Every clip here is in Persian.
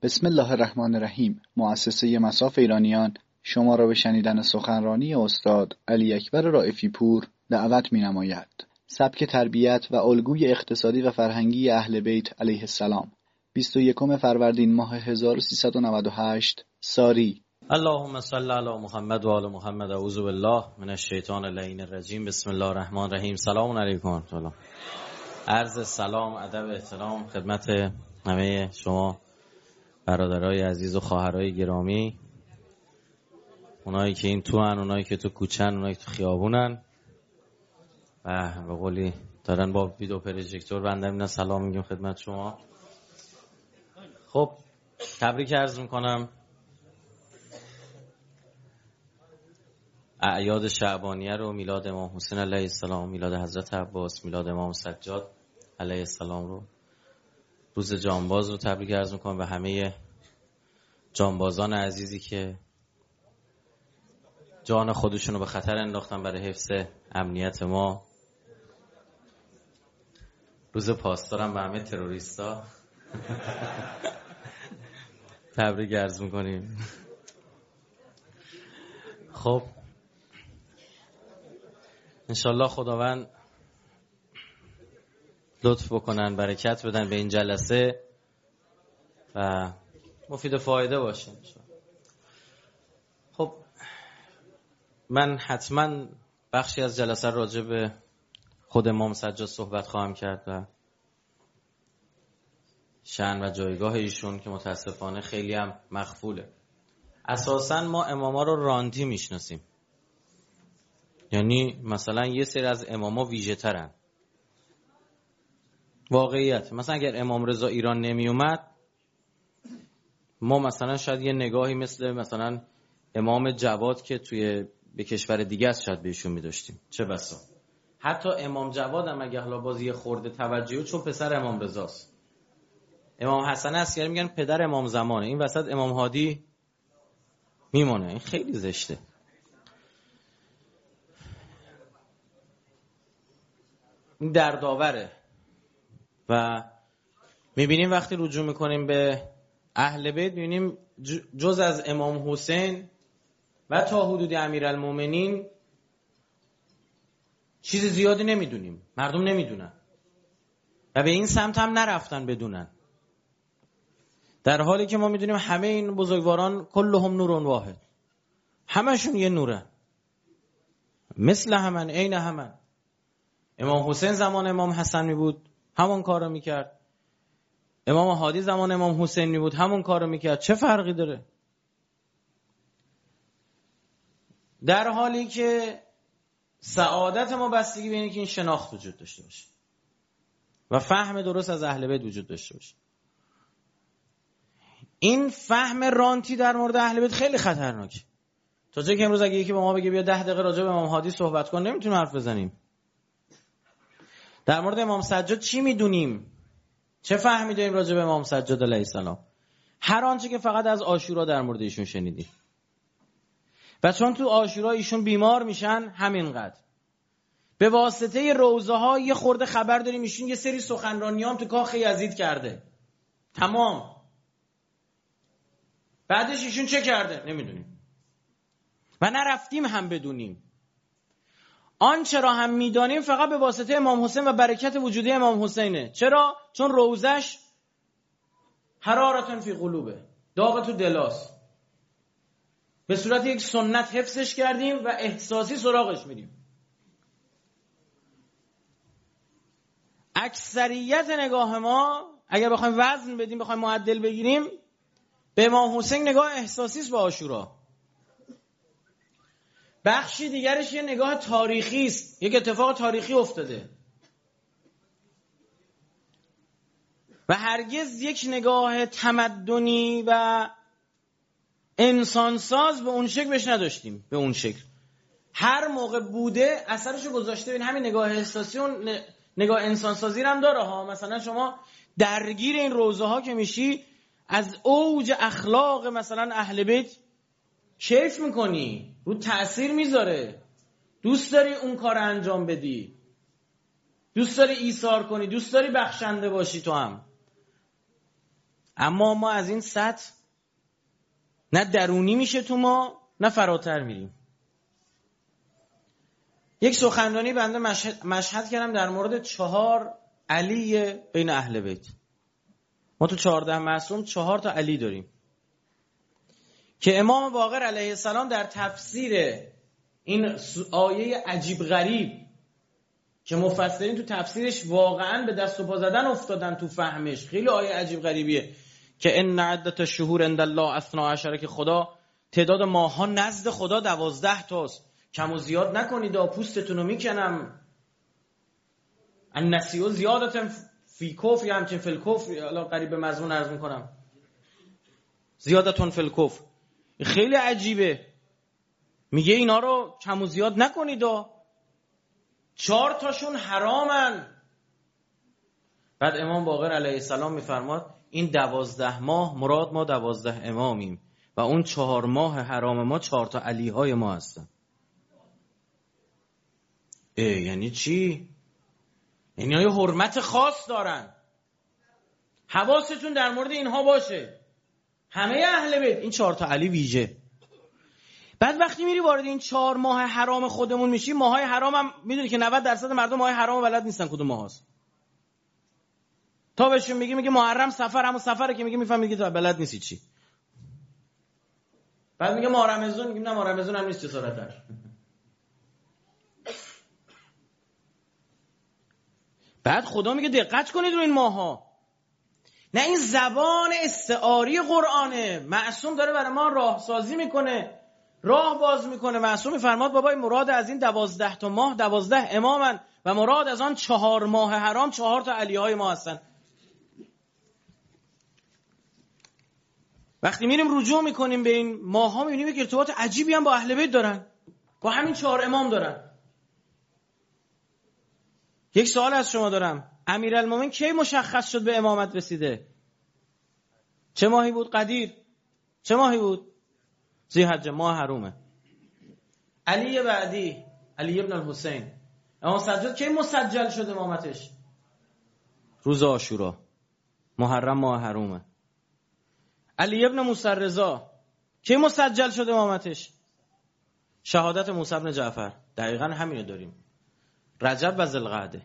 بسم الله الرحمن الرحیم. مؤسسه مصاف ایرانیان شما را به شنیدن سخنرانی استاد علی اکبر رائفی پور دعوت می‌نماید. سبک تربیت و الگوی اقتصادی و فرهنگی اهل بیت علیه السلام. 21 فروردین ماه 1398 ساری. اللهم صل علی محمد و آل محمد. اعوذ بالله من الشیطان اللعین الرجیم. بسم الله الرحمن الرحیم. سلام علیکم. عرض سلام، ادب، احترام خدمت همه شما برادرای عزیز و خواهرای گرامی، اونایی که این تو هن، اونایی که تو کوچن، اونایی که تو خیابونن و به قولی دارن با ویدیو پروژکتور بنده مینا سلام میگم خدمت شما. خب تبریک عرض میکنم. اعیاد شعبانیه رو، میلاد امام حسین علیه السلام، میلاد حضرت عباس، میلاد امام سجاد علیه السلام رو، روز جانباز رو تبریک عرض میکنم به همه جانبازان عزیزی که جان خودشون رو به خطر انداختن برای حفظ امنیت ما. روز پاسدارم به همه تروریستا تبریک عرض میکنیم. خب انشالله خداوند لطف بکنن، برکت بدن به این جلسه و مفید فایده باشه. خب من حتما بخشی از جلسه راجع به خود امام سجاد صحبت خواهم کرد و شأن و جایگاه ایشون که متاسفانه خیلی هم مخفوله. اساساً ما اماما رو رانتی میشناسیم، یعنی مثلا یه سری از اماما ویژه ترن. واقعیت مثلا اگر امام رضا ایران نمی اومد، ما مثلا شاید یه نگاهی مثلا امام جواد که توی به کشور دیگه است شاید بهشون می‌داشتیم، چه بسا. حتی امام جواد هم اگه حالا باز یه خورده توجهی، چون پسر امام رضاست. امام حسن عسکری میگن پدر امام زمانه، این وسط امام هادی میمونه. این خیلی زشته. این دردآوره. و میبینیم وقتی رجوع میکنیم به اهل بیت، میبینیم جز از امام حسین و تا حدود امیرالمومنین چیز زیادی نمیدونیم. مردم نمیدونن و به این سمت هم نرفتن بدونن، در حالی که ما میدونیم همه این بزرگواران کلهم نور واحد، همشون یه نوره، مثل همن، عین همن. امام حسین زمان امام حسن می بود همون کارو میکرد، امام هادی زمان امام حسین می بود همون کارو میکرد. چه فرقی داره؟ در حالی که سعادت ما بستگی به اینه که این شناخت وجود داشته باشه و فهم درست از اهل بیت وجود داشته باشه. این فهم رانتی در مورد اهل بیت خیلی خطرناکه. تا جایی که امروز اگه یکی به ما بگه بیا 10 دقیقه راجع به امام هادی صحبت کن، نمیتونیم حرف بزنیم. در مورد امام سجاد چی میدونیم؟ چه فهمی داریم راجع به امام سجاد علیه السلام؟ هر آنچه که فقط از عاشورا در مورد ایشون شنیدیم. و چون تو عاشورا ایشون بیمار میشن، همینقدر. به واسطه روزه ها یه خورده خبر داریم ایشون یه سری سخنرانی هم تو کاخ یزید کرده. تمام. بعدش ایشون چه کرده؟ نمیدونیم. و نرفتیم هم بدونیم. آنچه را هم میدانیم فقط به واسطه امام حسین و برکت وجودی امام حسینه. چرا؟ چون روزش حرارتن فی قلوبه، داغ تو دلاست. به صورت یک سنت حفظش کردیم و احساسی سراغش میریم. اکثریت نگاه ما اگر بخوایم وزن بدیم، بخوایم معدل بگیریم، به امام حسین نگاه احساسی است. به عاشورا بخشی دیگرش یه نگاه تاریخی است، یک اتفاق تاریخی افتاده و هرگز یک نگاه تمدنی و انسانساز به اون شکل بهش نداشتیم. به اون شکل هر موقع بوده اثرشو گذاشته. این همین نگاه احساسی اون نگاه انسانسازی هم داره ها. مثلا شما درگیر این روزه ها که میشی، از اوج اخلاق مثلا اهل بیت کیف میکنی، رو تأثیر میذاره، دوست داری اون کار انجام بدی، دوست داری ایثار کنی، دوست داری بخشنده باشی تو هم. اما ما از این سطح نه درونی میشه تو ما نه فراتر میریم. یک سخنرانی بنده مشهد کردم در مورد 4 علی بین اهل بیت. ما تو 14 معصوم 4 تا علی داریم که امام باقر علیه السلام در تفسیر این آیه عجیب غریب که مفسرین تو تفسیرش واقعا به دست و پا زدن افتادن تو فهمش، خیلی آیه عجیب غریبیه که ان عدت الشهور عند الله 12 که خدا تعداد ماه‌ها نزد خدا 12 تاست، کم و زیاد نکنید پوستتون رو میکنم. النسیء زیادة فی کفر یا همچنین فی الکفر، الان قریب به مضمون عرض میکنم، زیادة فی الکفر. خیلی عجیبه، میگه اینا رو کم و زیاد نکنید 4 تاشون حرامن. بعد امام باقر علیه السلام میفرماد این 12 ماه مراد ما 12 امامیم و اون 4 ماه حرام ما 4 تا علی های ما هستن. یعنی چی؟ یعنی های حرمت خاص دارن. حواستون در مورد اینها باشه. همه اهل بیت، این 4 تا علی ویژه. بعد وقتی میری وارد این 4 ماه حرام خودمون میشی، ماهای حرام هم میدونی که 90% مردم ماهای حرام بلد نیستن کدوم ماه هست. تا بهشون میگه محرم سفر، همون سفره که میفهمی که تو بلد نیستی چی. بعد میگه ماه رمضان، میگیم نه ماه رمضان هم نیست جسارتش. بعد خدا میگه دقت کنید رو این ماها. نه این زبان استعاری قرآنه. معصوم داره برای ما راه سازی میکنه، راه باز میکنه. معصوم میفرماد بابا مراد از این 12 تا ماه 12 امامن و مراد از آن 4 ماه حرام 4 تا علی های ما هستن. وقتی میریم رجوع میکنیم به این ماه ها میبینیم که ارتباط عجیبی هم با اهل بیت دارن، با همین 4 امام دارن. یک سوال از شما دارم، امیرالمومنین کی مشخص شد به امامت رسیده؟ چه ماهی بود؟ قدیر چه ماهی بود؟ ذی‌حجه، ماه حرومه. علی بعدی، علی ابن الحسین، امام سجاد کی مسجل شد امامتش؟ روز عاشورا، محرم ماه حرومه. علی ابن موسی رضا کی مسجل شد امامتش؟ شهادت موسی بن جعفر. دقیقاً همینو داریم، رجب و ذوالقعده.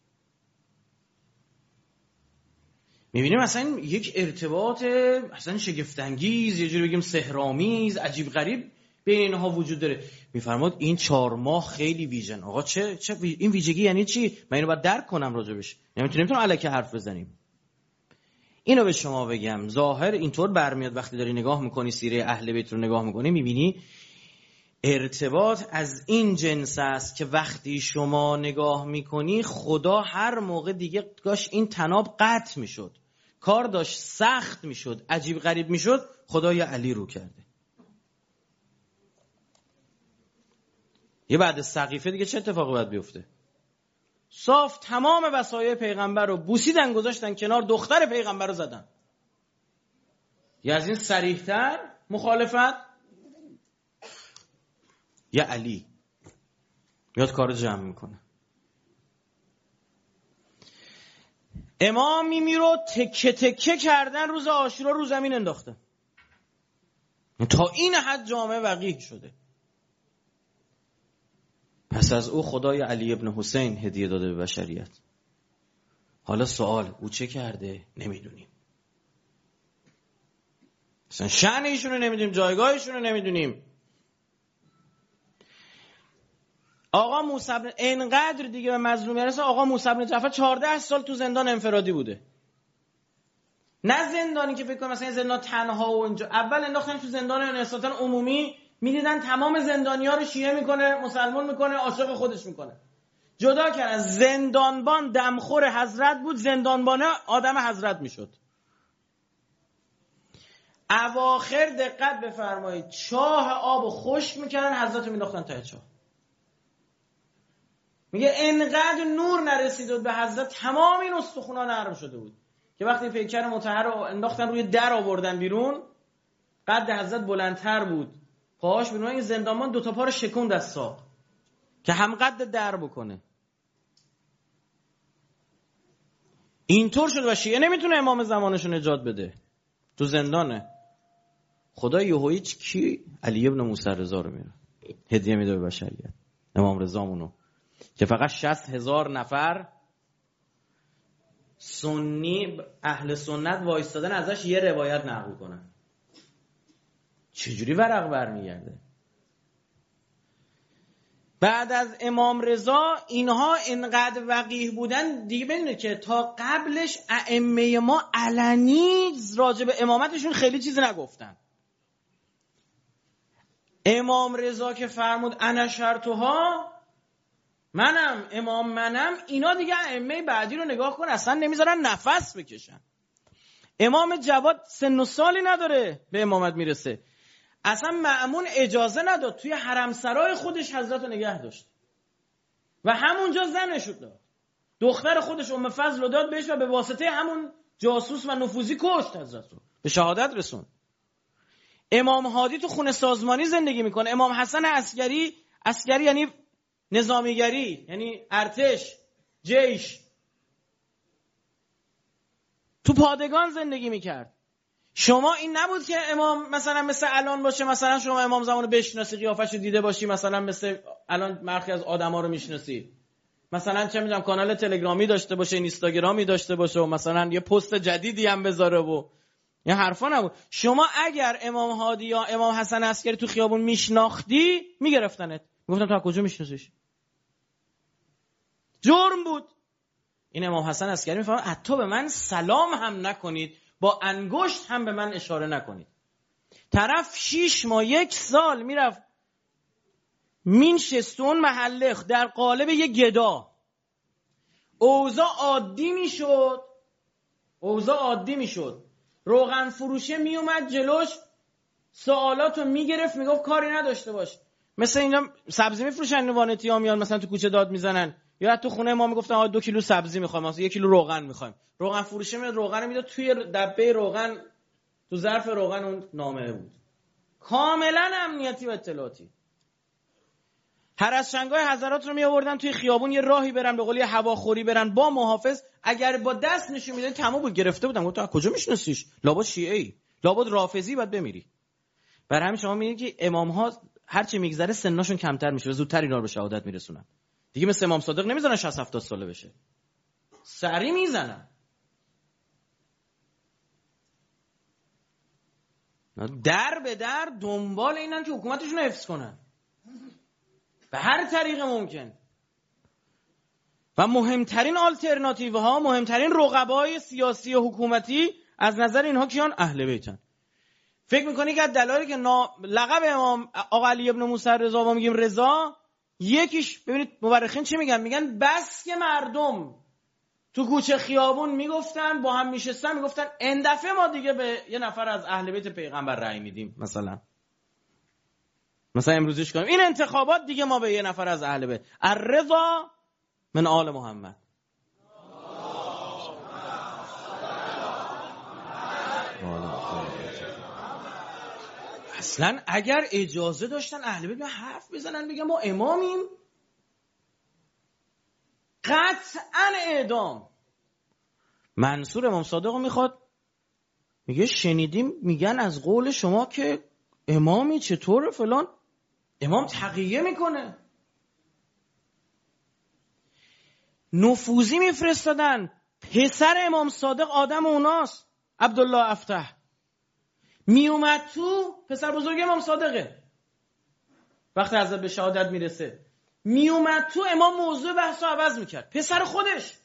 میبینیم مثلا یک ارتباط اصلا شگفت انگیز، یه جوری بگیم سحرآمیز، عجیب غریب بین اینها وجود داره. میفرماد این 4 ماه خیلی ویژن. آقا چه این ویژگی یعنی چی؟ من اینو باید درک کنم راجبش، نمیتونم الکی حرف بزنیم. اینو به شما بگم، ظاهر اینطور برمیاد وقتی داری نگاه میکنی سیره اهل بیت رو نگاه میکنی، میبینی ارتباط از این جنس است که وقتی شما نگاه میکنی خدا هر موقع دیگه گاش این تناب قطع میشد، کار داشت سخت میشد، عجیب غریب میشد، خدا یه علی رو کرده. یه بعد سقیفه دیگه چه اتفاقی باید بیفته؟ صاف تمام وصایای پیغمبر رو بوسیدن گذاشتن کنار، دختر پیغمبر رو زدن. یا از این صریح‌تر مخالفت؟ یا علی میاد کار جمع میکنه. امام میمیرو تکه تکه کردن روز عاشورا رو زمین انداختن. تا این حد جامعه وقیح شده. پس از او خدای علی ابن حسین هدیه داده به بشریت. حالا سوال، او چه کرده؟ نمیدونیم. مثلا شأن ایشون رو نمیدونیم، جایگاهشون رو نمیدونیم. آقا موسی بن اینقدر دیگه به مظلومیت رسید، آقا موسی بن جعفر 14 سال تو زندان انفرادی بوده. نه زندانی که فکر کنم مثلا زندان تنها و اینجا، اول انداختن تو زندان نسبتاً عمومی، میدیدن تمام زندانی‌ها رو شیعه میکنه، مسلمان میکنه، عاشق خودش میکنه. جدا کردن. زندانبان دمخور حضرت بود، زندانبانه آدم حضرت میشد. اواخر دقت بفرمایید، چاه آب خشک میکردن، حضرت رو مینداختن ته چاه. میگه انقدر نور نرسید به حضرت، تمام این استخوان‌ها نرم شده بود که وقتی پیکر مطهر رو انداختن روی در آوردن بیرون، قد حضرت بلندتر بود، پاهاش بیرون، این زندانبان 2 تا پا رو شکوند از ساق که هم قد در بکنه. اینطور شد و شیعه نمیتونه امام زمانش رو نجات بده. تو زندانه. خدا یهویی کی علی ابن موسی رضا رو میره هدیه میده به بشریت، امام رضامونو که فقط 60,000 نفر سنی اهل سنت وایستادن ازش یه روایت نقل کنن. چجوری ورق برمیگرده؟ بعد از امام رضا اینها انقدر وقیح بودن دیگه، بدونید که تا قبلش ائمه ما علنی راجع به امامتشون خیلی چیزی نگفتن. امام رضا که فرمود انا شرطها، منم امام منم، اینا دیگه ائمه بعدی رو نگاه کن اصلا نمیذارن نفس بکشن. امام جواد سن و سالی نداره به امامت میرسه، اصلا مأمون اجازه نداد توی حرم سرای خودش حضرت رو نگه داشت و همونجا زنش داد، دختر خودش ام فضل رو داد بهش و به واسطه همون جاسوس و نفوذی کشت حضرت رو، به شهادت رسون. امام هادی تو خونه سازمانی زندگی میکنه. امام حسن عسکری یعنی نظامیگری، یعنی ارتش، جیش، تو پادگان زندگی میکرد. شما این نبود که امام مثلا مثل الان باشه، مثلا شما امام زمانو بشناسی، قیافش رو دیده باشی، مثلا مثل الان مرخی از آدما رو میشناسی، مثلا چه میدونم کانال تلگرامی داشته باشه، اینستاگرامی داشته باشه و مثلا یه پست جدیدی هم بذاره و این حرفا نبود. شما اگر امام هادی یا امام حسن عسکری تو خیابون میشناختی میگرفتنت، میگفتن تو از کجا میشناسیش، جرم بود. این امام حسن عسکری میفهمه حتی به من سلام هم نکنید، با انگشت هم به من اشاره نکنید. طرف 6 ماه 1 سال میرفت مینشستون محله در قالب یه گدا، اوضاع عادی میشد. روغن فروشه میومد جلوش سوالاتو میگرفت، میگفت کاری نداشته باش. مثل اینا سبزی میفروشن وانتی ها میان مثلا تو کوچه داد میزنن، یا تو خونه ما میگفتن آقا 2 کیلو سبزی میخوایم، مثلا 1 کیلو روغن میخوایم. روغن فروشه میاد روغن میداد توی دبه روغن، تو ظرف روغن اون نامه بود. کاملا امنیتی و اطلاعاتی. هر از شنگای حضرات رو می آوردن توی خیابون یه راهی برن، به قول یه هواخوری برن با محافظ، اگر با دست نشون میدن تمام بود گرفته بودن. گفتم کجا میشناسیش؟ لابد شیعه‌ای، لابد رافضی، باید بمیری. برای همین شما میگید که امام ها هرچی میگذره سنشون کمتر میشه و زودتر اینا رو به شهادت میرسونن. دیگه مثل امام صادق نمیذارن 60-70 ساله بشه، سری میزنن. در به در دنبال اینن که حکومتشون رو حفظ کنن به هر طریق ممکن. و مهمترین آلترناتیو ها، مهمترین رقبای سیاسی و حکومتی از نظر اینها کیان؟ اهل بیتن. فکر میکنی که از دلایلی که لقب امام آقا علی ابن موسی رضا ما میگیم رضا، یکیش ببینید مورخین چی میگن؟ میگن بس که مردم تو کوچه خیابون میگفتن، با هم میشستن میگفتن این دفعه ما دیگه به یه نفر از اهل بیت پیغمبر رأی میدیم، مثلا امروزش کنیم این انتخابات دیگه ما به یه نفر از اهل بیت، الرضا من آل محمد. اصلا اگر اجازه داشتن اهل بیت حرف بزنن بگن ما امامیم، قطعا اعدام. منصور امام صادق میخواد، میگه شنیدیم میگن از قول شما که امامی، چطوره فلان. امام تقیه میکنه. نفوذی میفرستادن. پسر امام صادق آدم اوناست، عبدالله افتح میومد تو، پسر بزرگ امام صادقه، وقتی حضرت به شهادت میرسه میومد تو، امام موضوع بحثو عوض میکرد. پسر خودش.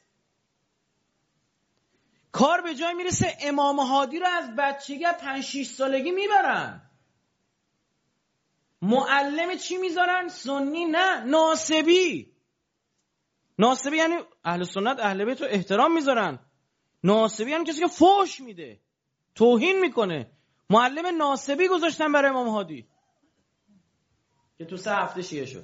کار به جای میرسه امام هادی رو از بچگی 5-6 سالگی میبرن، معلم چی میذارن؟ سنی نه، ناسبی. ناسبی یعنی اهل سنت اهل بیت رو احترام میذارن. ناسبی یعنی کسی که فحش میده، توهین میکنه. معلم ناسبی گذاشتن برای امام هادی که تو 3 هفته شیعه شد.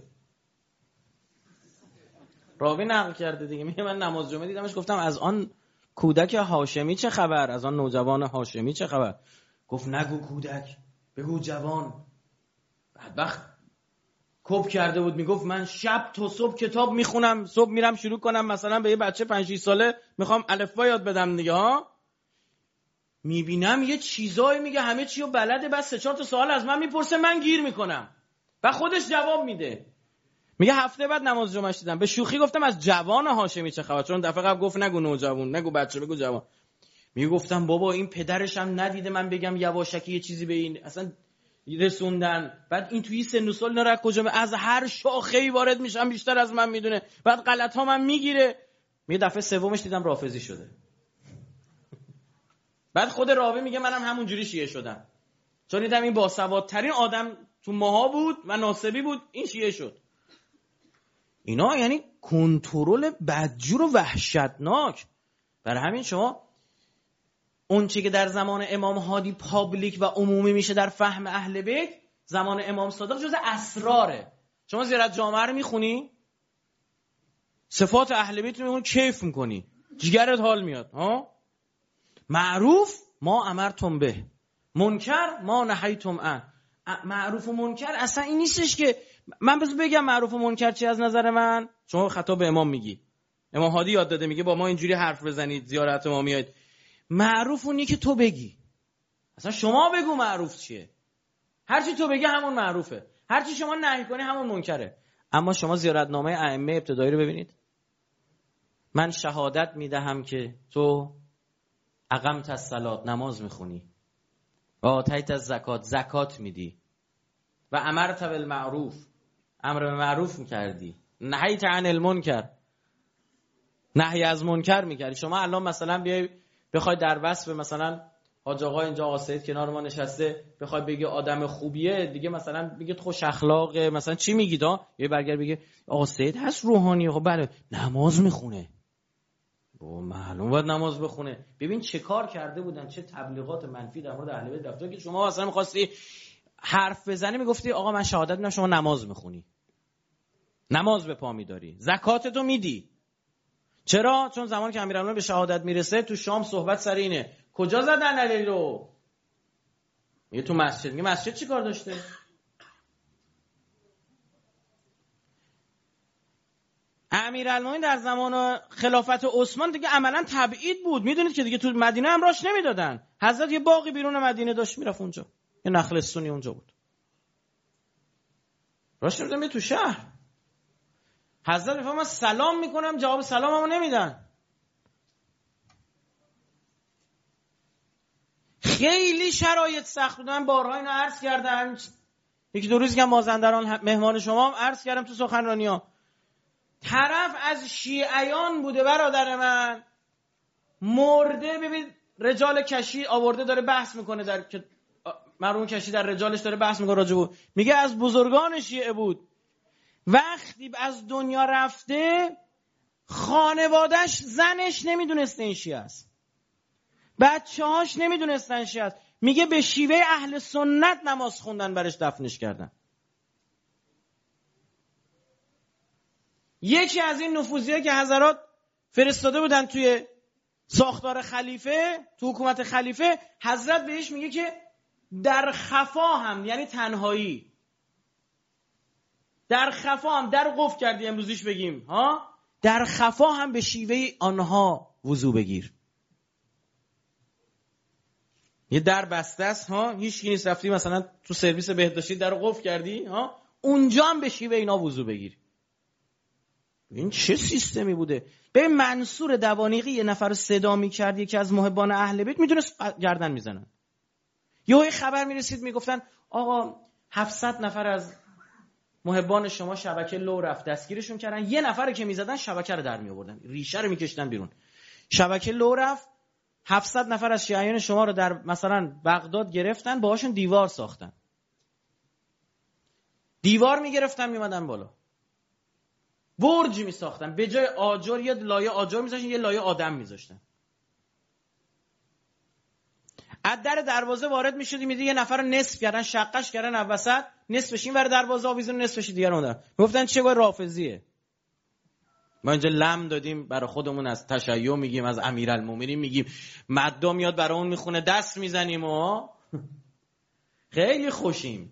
راوی نقل کرده دیگه، میگه من نماز جمعه دیدمش، گفتم از آن کودک هاشمی چه خبر؟ از آن نوجوان هاشمی چه خبر؟ گفت نگو کودک، بگو جوان. بدبخت کپ کرده بود، میگفت من شب تا صبح کتاب میخونم، صبح میرم شروع کنم مثلا به یه بچه 5-6 ساله میخوام الفبا یاد بدم دیگه ها. میبینم یه چیزایی میگه، همه چی رو بلده، بس 3-4 تا سوال از من میپرسه، من گیر میکنم و خودش جواب میده. میگه هفته بعد نماز جمعه دیدم، به شوخی گفتم از جوان هاشمی چه خبر، چون دفعه قبل گفت نگو نوجوان، نگو بچه، بگو جوان. میگفتم بابا این پدرش هم ندیده من بگم یواشکی یه چیزی به این اصلا رسوندن، بعد این توی سن و سال نره کجا، از هر شاخه‌ای وارد میشم بیشتر از من میدونه، بعد غلط ها من میگیره. یه دفعه سومش دیدم رافضی شده. بعد خود راوی میگه منم همون جوری شیعه شدم، چون دیدم این باسوادترین آدم تو ماها بود و ناصبی بود، این شیعه شد. اینا یعنی کنترل بدجور و وحشتناک. برای همین شما اون چی که در زمان امام هادی پابلیک و عمومی میشه در فهم اهل بیت، زمان امام صادق جز اسراره. شما زیارت جامعه رو میخونی، صفات اهل بیت رو میخونی، کیف میکنی، جگرت حال میاد. معروف ما امرتم به، منکر ما نهیتم عنه. معروف و منکر اصلا این نیستش که من بگم معروف و منکر چی از نظر من. شما خطاب به امام میگی، امام هادی یاد داده میگه با ما اینجوری حرف بزنید زیارت ما میاد. معروف اونی که تو بگی، اصلا شما بگو معروف چیه، هرچی تو بگی همون معروفه، هرچی شما نهی کنی همون منکره. اما شما زیارتنامه ائمه ابتدایی رو ببینید، من شهادت میدهم که تو اقمت الصلات، نماز میخونی، و آتیت الزکات، زکات میدی، و امرت بالمعروف، امر به معروف میکردی، نهیت عن المنکر، نهی از منکر میکردی. شما الان مثلا بیای بخوای در وصف مثلا حاج آقا اینجا آقا سید کنار ما نشسته، بخوای بگی آدم خوبیه دیگه، مثلا بگید خوش اخلاقه، مثلا چی میگید یه برگر بگه آقا سید هست روحانیه، خب بله نماز میخونه، با معلوم باید نماز بخونه. ببین چه کار کرده بودن، چه تبلیغات منفی در مورد اهل بیت رفته که شما اصلا می‌خواستی حرف بزنی میگفتی آقا من شهادت میدم شما نماز میخونی، نماز به پا میداری، زکاتتو میدی. چرا؟ چون زمان که امیرالمومنین به شهادت میرسه تو شام صحبت سر اینه کجا زدن علی رو؟ میگه تو مسجد. میگه مسجد چی کار داشته؟ امیرالمومنین در زمان خلافت عثمان دیگه عملا تبعید بود. میدونید که دیگه تو مدینه هم راش نمیدادن. حضرت یه باغی بیرون مدینه داشت، میرفت اونجا، یه نخل استونی اونجا بود، راش نمیدادن تو شهر. حضرت میفهمه من سلام میکنم جواب سلاممو نمیدن. خیلی شرایط سخت بود. من بارها اینو عرض کردم، یکی دو روز که مازندران مهمان شما هم عرض کردم تو سخنرانی‌ها. طرف از شیعیان بوده برادر من، مرده. ببین رجال کشی آورده داره بحث میکنه، در مرحوم کشی در رجالش داره بحث میکنه راجبو، میگه از بزرگان شیعه بود، وقتی از دنیا رفته خانواده‌اش زنش نمیدونسته این شیعه است، بچه‌هاش نمیدونستن شیعه است. میگه به شیوه اهل سنت نماز خوندن برش دفنش کردن. یکی از این نفوذی‌ها که حضرات فرستاده بودن توی ساختار خلیفه، تو حکومت خلیفه، حضرت بهش میگه که در خفا هم، یعنی تنهایی، در خفا هم در قفل کردی امروزیش بگیم در خفا هم به شیوه آنها وضو بگیر. یه در بسته است هیچ کی نیست، رفتی مثلا تو سرویس بهداشتی در قفل کردی اونجا هم به شیوه اینا وضو بگیر. این چه سیستمی بوده؟ به منصور دوانیقی یه نفر صدا می‌کرد، یکی از محبان اهل بیت، میدونست گردن میزنن. یه خبر میرسید میگفتن آقا 700 نفر از محبان شما شبکه لو رفت، دستگیرشون کردن. یه نفر که میزدن شبکه رو در میآوردن، ریشه رو میکشیدن بیرون. شبکه لو رفت، 700 نفر از شیعیان شما رو در مثلا بغداد گرفتن، باهاشون دیوار ساختن، دیوار میگرفتن میمدن بالا، برج میساختن، به جای آجر یه لایه آجر میذاشتن، یه لایه آدم میذاشتن. از در دروازه وارد میشدی میدی یه نفر رو نصف کردن، شقش کردن از وسط، نصفش این ور دروازه آویزون، نصفش دیگه اون در. گفتن چه وای رافضیه. ما اینجا لم دادیم برای خودمون، از تشیع میگیم، از امیرالمومنین میگیم، مدا میاد برای اون میخونه دست میزنیم و خیلی خوشیم.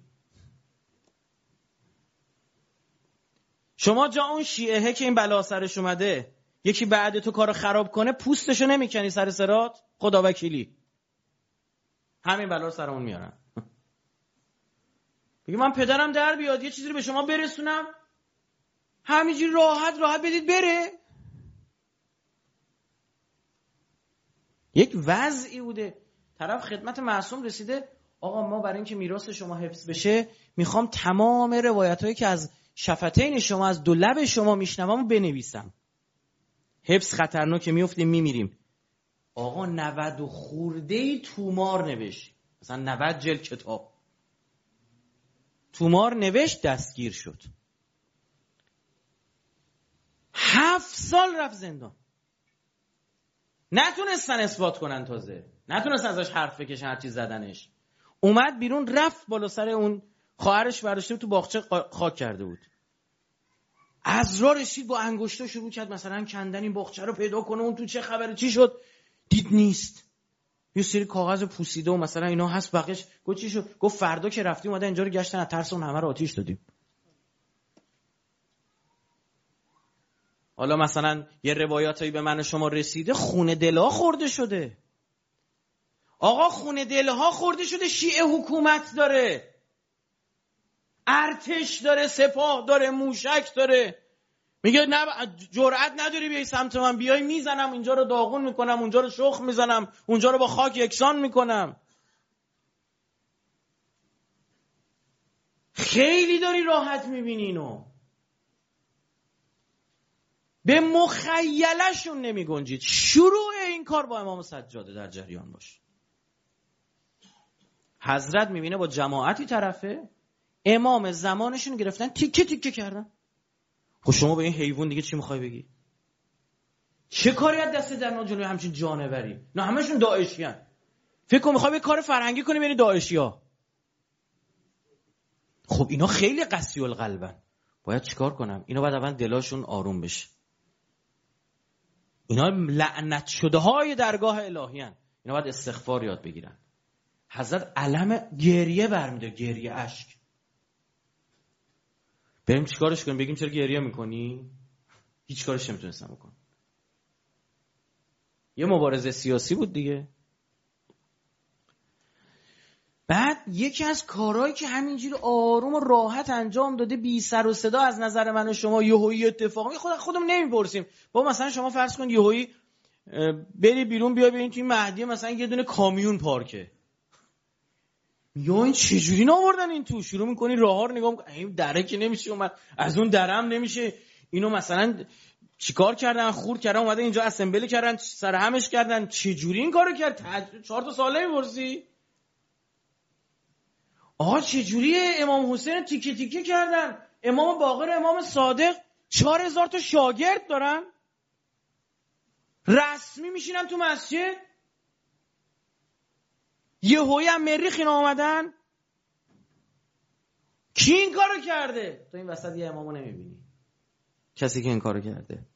شما جا اون شیعه که این بلا سرش اومده یکی بعد تو کارو خراب کنه پوستشو نمیکنی سر صراط؟ خدا وکیلی همین بلا رو سرمون میارن. بگی من پدرم در بیاد یه چیزی رو به شما برسونم، همینجوری راحت بدید بره. یک وضعی بوده طرف خدمت معصوم رسیده، آقا ما برای اینکه میراث شما حفظ بشه میخوام تمام روایتایی که از شفتین شما، از دو لب شما میشنوم بنویسم. حفظ خطرناکه، میفتیم میمیریم. آقا 90 و خورده‌ای تومار نوشت، مثلا 90 جلد کتاب تومار نوشت، دستگیر شد، 7 سال رفت زندان. نتونستن اثبات کنن، تازه نتونستن ازش حرف بکشن، هر چیز زدنش. اومد بیرون، رفت بالا سر اون خواهرش برداشته تو باغچه خاک کرده بود، از راه رسید با انگشتا شروع کرد مثلا کندن این باغچه رو پیدا کنه، اون تو چه خبره چی شد، دید نیست، یه سری کاغذ پوسیده و مثلا اینا هست بقیش. گفت چی شد؟ گفت فردا که رفتیم اومدن اینجا رو گشتن، از ترس اون همه رو آتیش دادیم. حالا مثلا یه روایاتایی به من و شما رسیده، خون دلها خورده شده. آقا خون دلها خورده شده، شیعه حکومت داره، ارتش داره، سپاه داره، موشک داره، میگه نه جرأت نداری بیای سمت من، بیای میزنم، اینجا رو داغون میکنم، اونجا رو شخم میزنم، اونجا رو با خاک یکسان میکنم. خیلی داری راحت میبینی اینو، به مخیلشون نمی گنجید. شروع این کار با امام سجاده در جریان باش. حضرت میبینه با جماعتی طرفه، امام زمانشون گرفتن تیکه تیکه کردن. خب شما به این حیوان دیگه چی میخوای بگی؟ چه کاری از دست در ما جلوی همچین جانوری؟ نه همشون داعشی هن. فکر کن میخوای یه کار فرهنگی کنی بین داعشی ها. خب اینا خیلی قسی القلبن، باید چیکار کنم؟ اینا باید اول دلاشون آروم بشه. اینا لعنت شده های درگاه الهی هن. اینا باید استغفار یاد بگیرن. حضرت علم گریه برمیده، گریه اشک. بریم چیکارش کنیم؟ بگیم چرا گریه میکنی؟ هیچ کارش نمیتونستم بکنم. یه مبارزه سیاسی بود دیگه. بعد یکی از کارهایی که همینجوری آروم و راحت انجام داده، بی سر و صدا از نظر من و شما، یهویی اتفاقی خودمون نمیپرسیم. با مثلا شما فرض کن یهویی بری بیرون بیای ببین توی مهدی مثلا یه دونه کامیون پارکه، یا این چجوری نآوردن این تو؟ شروع میکنی راه ها رو نگاه میکنی، این دره که نمیشه اومد، از اون درم نمیشه، اینو مثلا چیکار کردن؟ خورد کردن اومده اینجا اسمبلی کردن، سر همش کردن. چجوری این کارو کرد؟ 4 تا ساله میپرسی؟ آقا چجوری امام حسین تیکه تیکه کردن؟ امام باقر، امام صادق 4000 تا شاگرد دارن، رسمی میشینن تو مسجد، یهویی هم مریخ اینا آمدن. کی این کارو کرده؟ تو این وسط یه امامو نمیبینی، کسی که این کارو کرده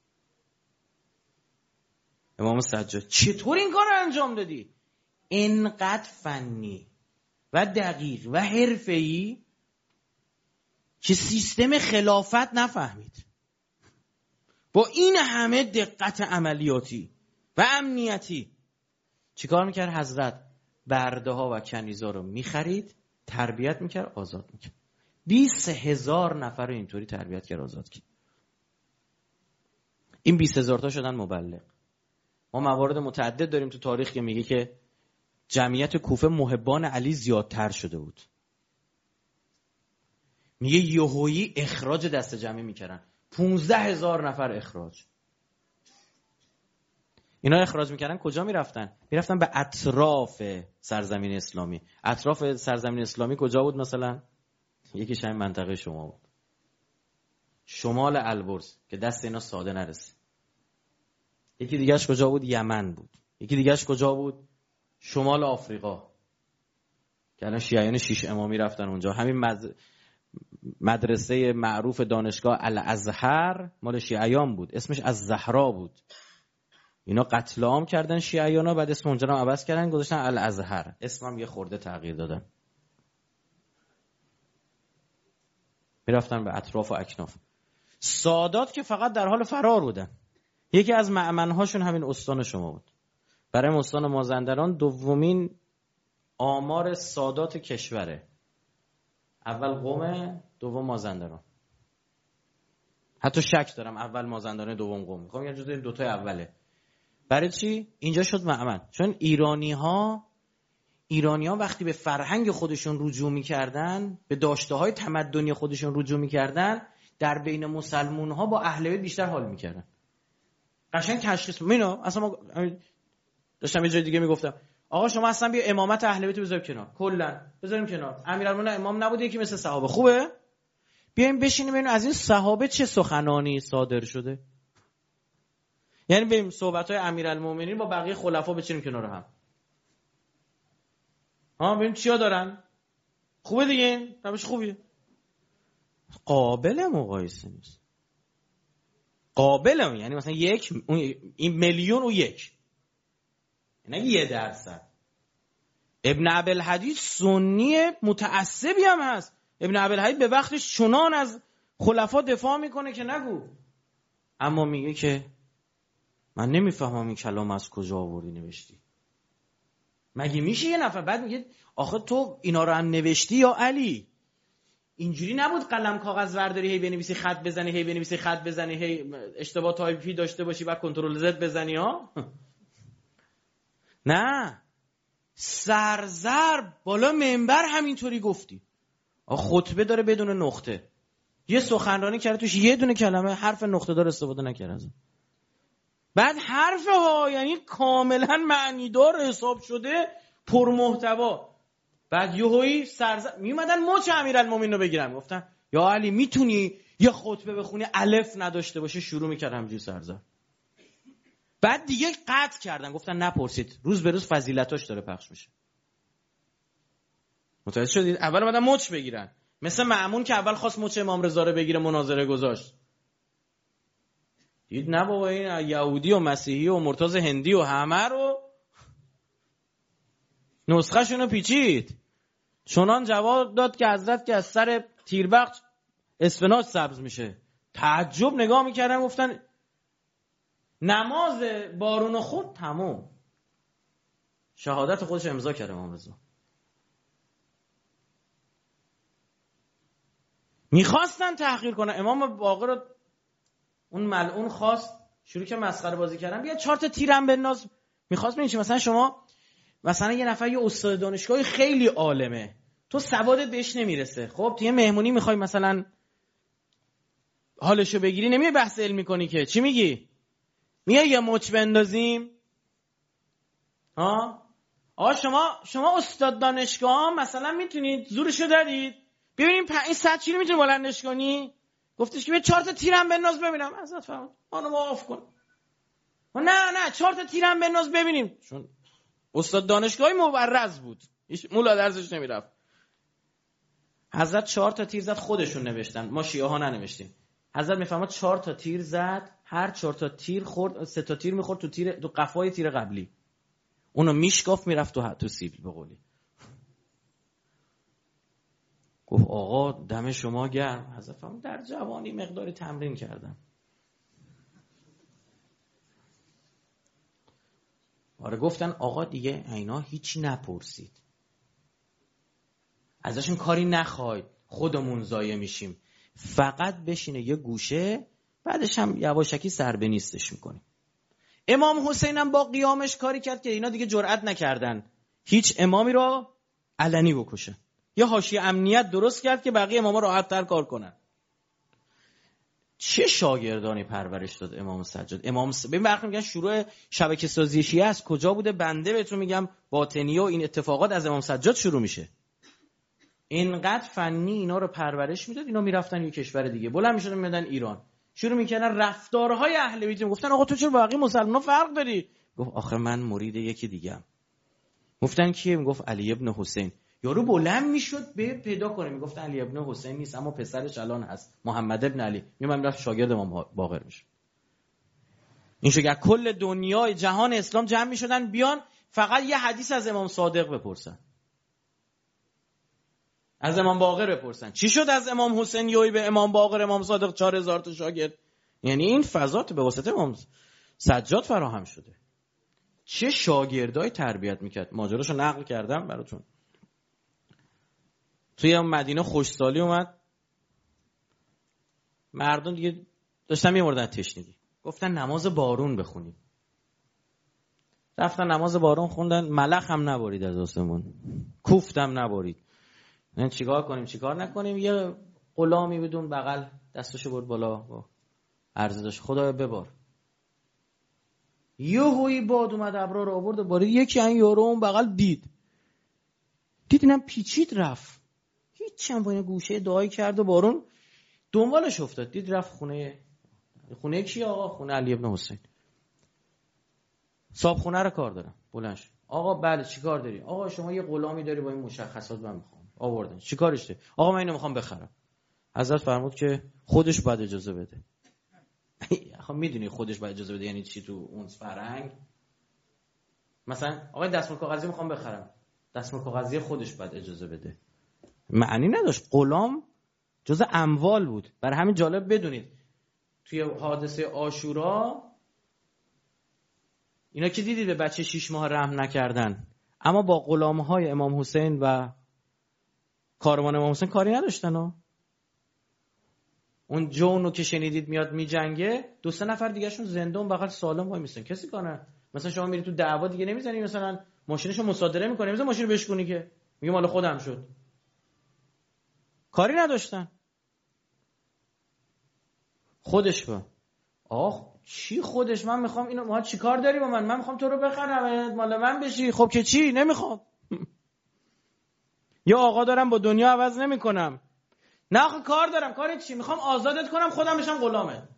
امام سجاد. چطور این کارو انجام دادی؟ انقدر فنی و دقیق و حرفه‌ای که سیستم خلافت نفهمید. با این همه دقت عملیاتی و امنیتی چیکار میکرد حضرت؟ برده ها و کنیزا رو میخرید، تربیت میکرد، آزاد میکرد. 20,000 نفر رو اینطوری تربیت کرد، آزاد کرد. این 20,000 تا شدن مبلغ. ما موارد متعدد داریم تو تاریخ که میگه که جمعیت کوفه محبان علی زیادتر شده بود. میگه یهویی اخراج دست جمعی میکردن، 15,000 نفر اخراج. اینا اخراج میکردن کجا میرفتن؟ میرفتن به اطراف سرزمین اسلامی. اطراف سرزمین اسلامی کجا بود مثلا؟ یکیش همین منطقه شما بود، شمال البرز که دست اینا ساده نرسه. یکی دیگهش کجا بود؟ یمن بود. یکی دیگهش کجا بود؟ شمال آفریقا که الان شیعیان 6 امامی رفتن اونجا. همین مدرسه معروف دانشگاه الازهر مال شیعیان بود، اسمش از زهرا بود. اینا قتل عام کردن شیعیانا، بعد اسم اونجا رو عوض کردن گذاشتن الازهر، اسمم یه خورده تغییر دادن. میرفتن به اطراف و اکناف. سادات که فقط در حال فرار بودن. یکی از مأمنهاشون همین استان شما بود. برای استان مازندران دومین آمار سادات کشوره. اول قم، دوم مازندران. حتی شک دارم اول مازندران دوم قم. میخوام یه جزء این دوتای اوله. برای چی؟ اینجا شد معمن. چون ایرانی ها وقتی به فرهنگ خودشون رجوع می‌کردن، به داشته‌های تمدنی خودشون رجوع می‌کردن، در بین مسلمون ها با اهل بیت بیشتر حال می‌کردن. قشنگ تشخیص میدن. اصلا ما داشتم یه جای دیگه میگفتم آقا شما اصلا بیا امامت اهل بیت بذار کنار، کلا بذاریم کنار. امیرالمومنین امام نبوده یکی مثل صحابه خوبه؟ بیایم بشینیم ببینیم از این صحابه چه سخنانی صادر شده. یعنی بریم صحبت‌های امیرالمومنین با بقیه خلفا بچینیم کنار هم. ببین چیا دارن؟ خوبه دیگه این؟ روش خوبیه. قابل مقایسه نیست. قابل یعنی مثلا این میلیون و یک. یعنی 1%. ابن ابوالحدیث سنی متعصبی هم هست. ابن ابوالحدیث به وقتش چنان از خلفا دفاع میکنه که نگو. اما میگه که من نمیفهمم این کلام از کجا آوردی نوشتی. مگه میشه یه نفر بعد میگه آخه تو اینا رو هم نوشتی یا علی؟ اینجوری نبود قلم کاغذ ورداری هی بنویسی خط بزنی هی بنویسی خط بزنی هی اشتباه تایپی داشته باشی بعد کنترل زد بزنی ها؟ نه، سرزر بالا منبر همینطوری گفتی. خطبه داره بدون نقطه، یه سخنرانی کرده توش یه دونه کلمه حرف نقطه دار استفاده نکرده ازم. بعد حرف ها یعنی کاملا معنیدار حساب شده، پرمحتوا. بعد یهویی میومدن مچ امیرالمومنین رو بگیرن، گفتن یا علی میتونی یه خطبه بخونی الف نداشته باشه؟ شروع میکرد همجوری سرزر. بعد دیگه قطع کردن، گفتن نپرسید، روز به روز فضیلتاش داره پخش میشه. متوجه شدید؟ اول اومدن مچ بگیرن، مثل مأمون که اول خواست مچ امام رضا رو بگیره مناظره گذاشت. دید نه بابا این یهودی و مسیحی و مرتض هندی و همه رو نسخه شونو پیچید. چنان جواب داد که حضرت که از سر تیربخت اسفناج سبز میشه. تعجب نگاه میکردن، گفتن نماز بارون خود تموم. شهادت خودش امضا کرد امام رضا. میخواستن تحقیر کنن امام باقر رو، اون ملعون خواست شروع که مسخره بازی کردن، بیا 4 تا تیرم بنداز. میخواست ببین چی، مثلا شما مثلا یه نفر یه استاد دانشگاهی خیلی عالمه، تو سوادت بهش نمیرسه، خب تو یه مهمونی میخوای مثلا حالشو بگیری، نمیای بحث علمی کنی که چی میگی؟ میای یه مچ بندازیم؟ آقا شما استاد دانشگاه مثلا میتونید زورشو دارید ببینیم این سطح چی رو میتونی بلندش کنی؟ گفتش که 4 تا تیرم بنداز ببینم. حضرت فرمود منو معاف کن. نه 4 تا تیرم بنداز ببینیم. چون استاد دانشگاهی مبرز بود، هیچ مولا درسش نمیرفت. حضرت 4 تا تیر زد، خودشون نوشتن، ما شیعه ها ننوشتیم. حضرت میفهمد 4 تا تیر زد، هر 4 تا تیر خورد 3 تا تیر میخورد تو قفای تیر قبلی، اونو میشکاف میرفت تو سیبیل. به قولی گفت آقا دم شما گرم. حضرت فرمود در جوانی مقداری تمرین کردم. آره گفتن آقا دیگه اینا هیچی نپرسید، ازشون کاری نخواید، خودمون ضایع میشیم، فقط بشینه یه گوشه، بعدش هم یواشکی سر به نیستش میکنیم. امام حسین هم با قیامش کاری کرد که اینا دیگه جرئت نکردن هیچ امامی رو علنی بکشن. یه حاشیه امنیت درست کرد که بقیه اماما راحت تر کار کنن. چه شاگردانی پرورش داد امام سجاد. ببین وقتی میگن شروع شبکه سازی شیعه از کجا بوده، بنده بهتون میگم باطنی و این اتفاقات از امام سجاد شروع میشه. اینقدر فنی اینا رو پرورش میداد، اینا میرفتن یه کشور دیگه، بلند میشدن میادن ایران، شروع میکردن رفتارهای اهل بیت. گفتن آقا تو چرا باقی مسلمانا فرق داری؟ گفت آخه من مرید یکی دیگه‌ام. گفتن کیه؟ میگفت علی ابن حسین. یارو بلند میشد به پیدا کنه، میگفت علی ابن حسین نیست اما پسرش الان هست، محمد ابن علی. میومد رفت شاگرد امام باقر میشه. این شو کل دنیای جهان اسلام جمع میشدن بیان فقط یه حدیث از امام صادق بپرسن، از امام باقر بپرسن. چی شد از امام حسین یوی به امام باقر امام صادق 4000 تا شاگرد؟ یعنی این فضات به واسطه امام سجاد فراهم شده. چه شاگردای تربیت میکرد. ماجراشو نقل کردم براتون. توی مدینه خوشسالی اومد، مردم دیگه داشتن میمردن تشنگی، گفتن نماز بارون بخونیم. رفتن نماز بارون خوندن، ملخ هم نبارید از آسمون، کوفت هم نبارید. نه چیکار کنیم چیکار نکنیم. یه غلامی بدون بغل دستشو برد بالا با عرضه داشت خدایا ببار. یهویی باد اومد، ابرا رو آورد و بارید. یکی این یارو اون بغل دید اینم پیچید رفت، هیچ هم با این گوشه دعایی کرد و بارون دنبالش افتاد. دید رفت خونه کی آقا؟ خونه علی ابن حسین. صاحب خونه رو کار دارم. بلند شد. آقا بله چی کار داری؟ آقا شما یه غلامی داری با این مشخصات من میخوام. آوردن. چی کارش ده؟ آقا من اینو میخوام بخرم. حضرت فرمود که خودش باید اجازه بده. خب میدونی خودش باید اجازه بده یعنی چی تو اون فرهنگ؟ مثلا آقا دستمال کاغذی میخوام بخرم، دستمال کاغذی خودش باید اجازه بده. معنی نداشت. غلام جز اموال بود. برای همین جالب بدونید توی حادثه عاشورا اینا که دیدید به بچه 6 ماه رحم نکردن، اما با غلام‌های امام حسین و کاروان امام حسین کاری نداشتن ها. اون جونو که شنیدید میاد میجنگه، 2-3 نفر دیگه شون زنده اون بغل سالم وای میسن. کسی کنه مثلا شما میری تو دعوا دیگه نمیزنی، مثلا ماشینشو مصادره میکنی، مثلا ماشین رو بشکونی که میگه مال خودم شد. کاری نداشتن. خودش با چی خودش؟ من میخوام اینو، ما چی کار داری با من میخوام تو رو بخرم مال من بشی. خب که چی؟ نمیخوام. یا آقا دارم با دنیا عوض نمیکنم. نه آخه کار دارم. کاری چی؟ میخوام آزادت کنم خودم بشم غلامت.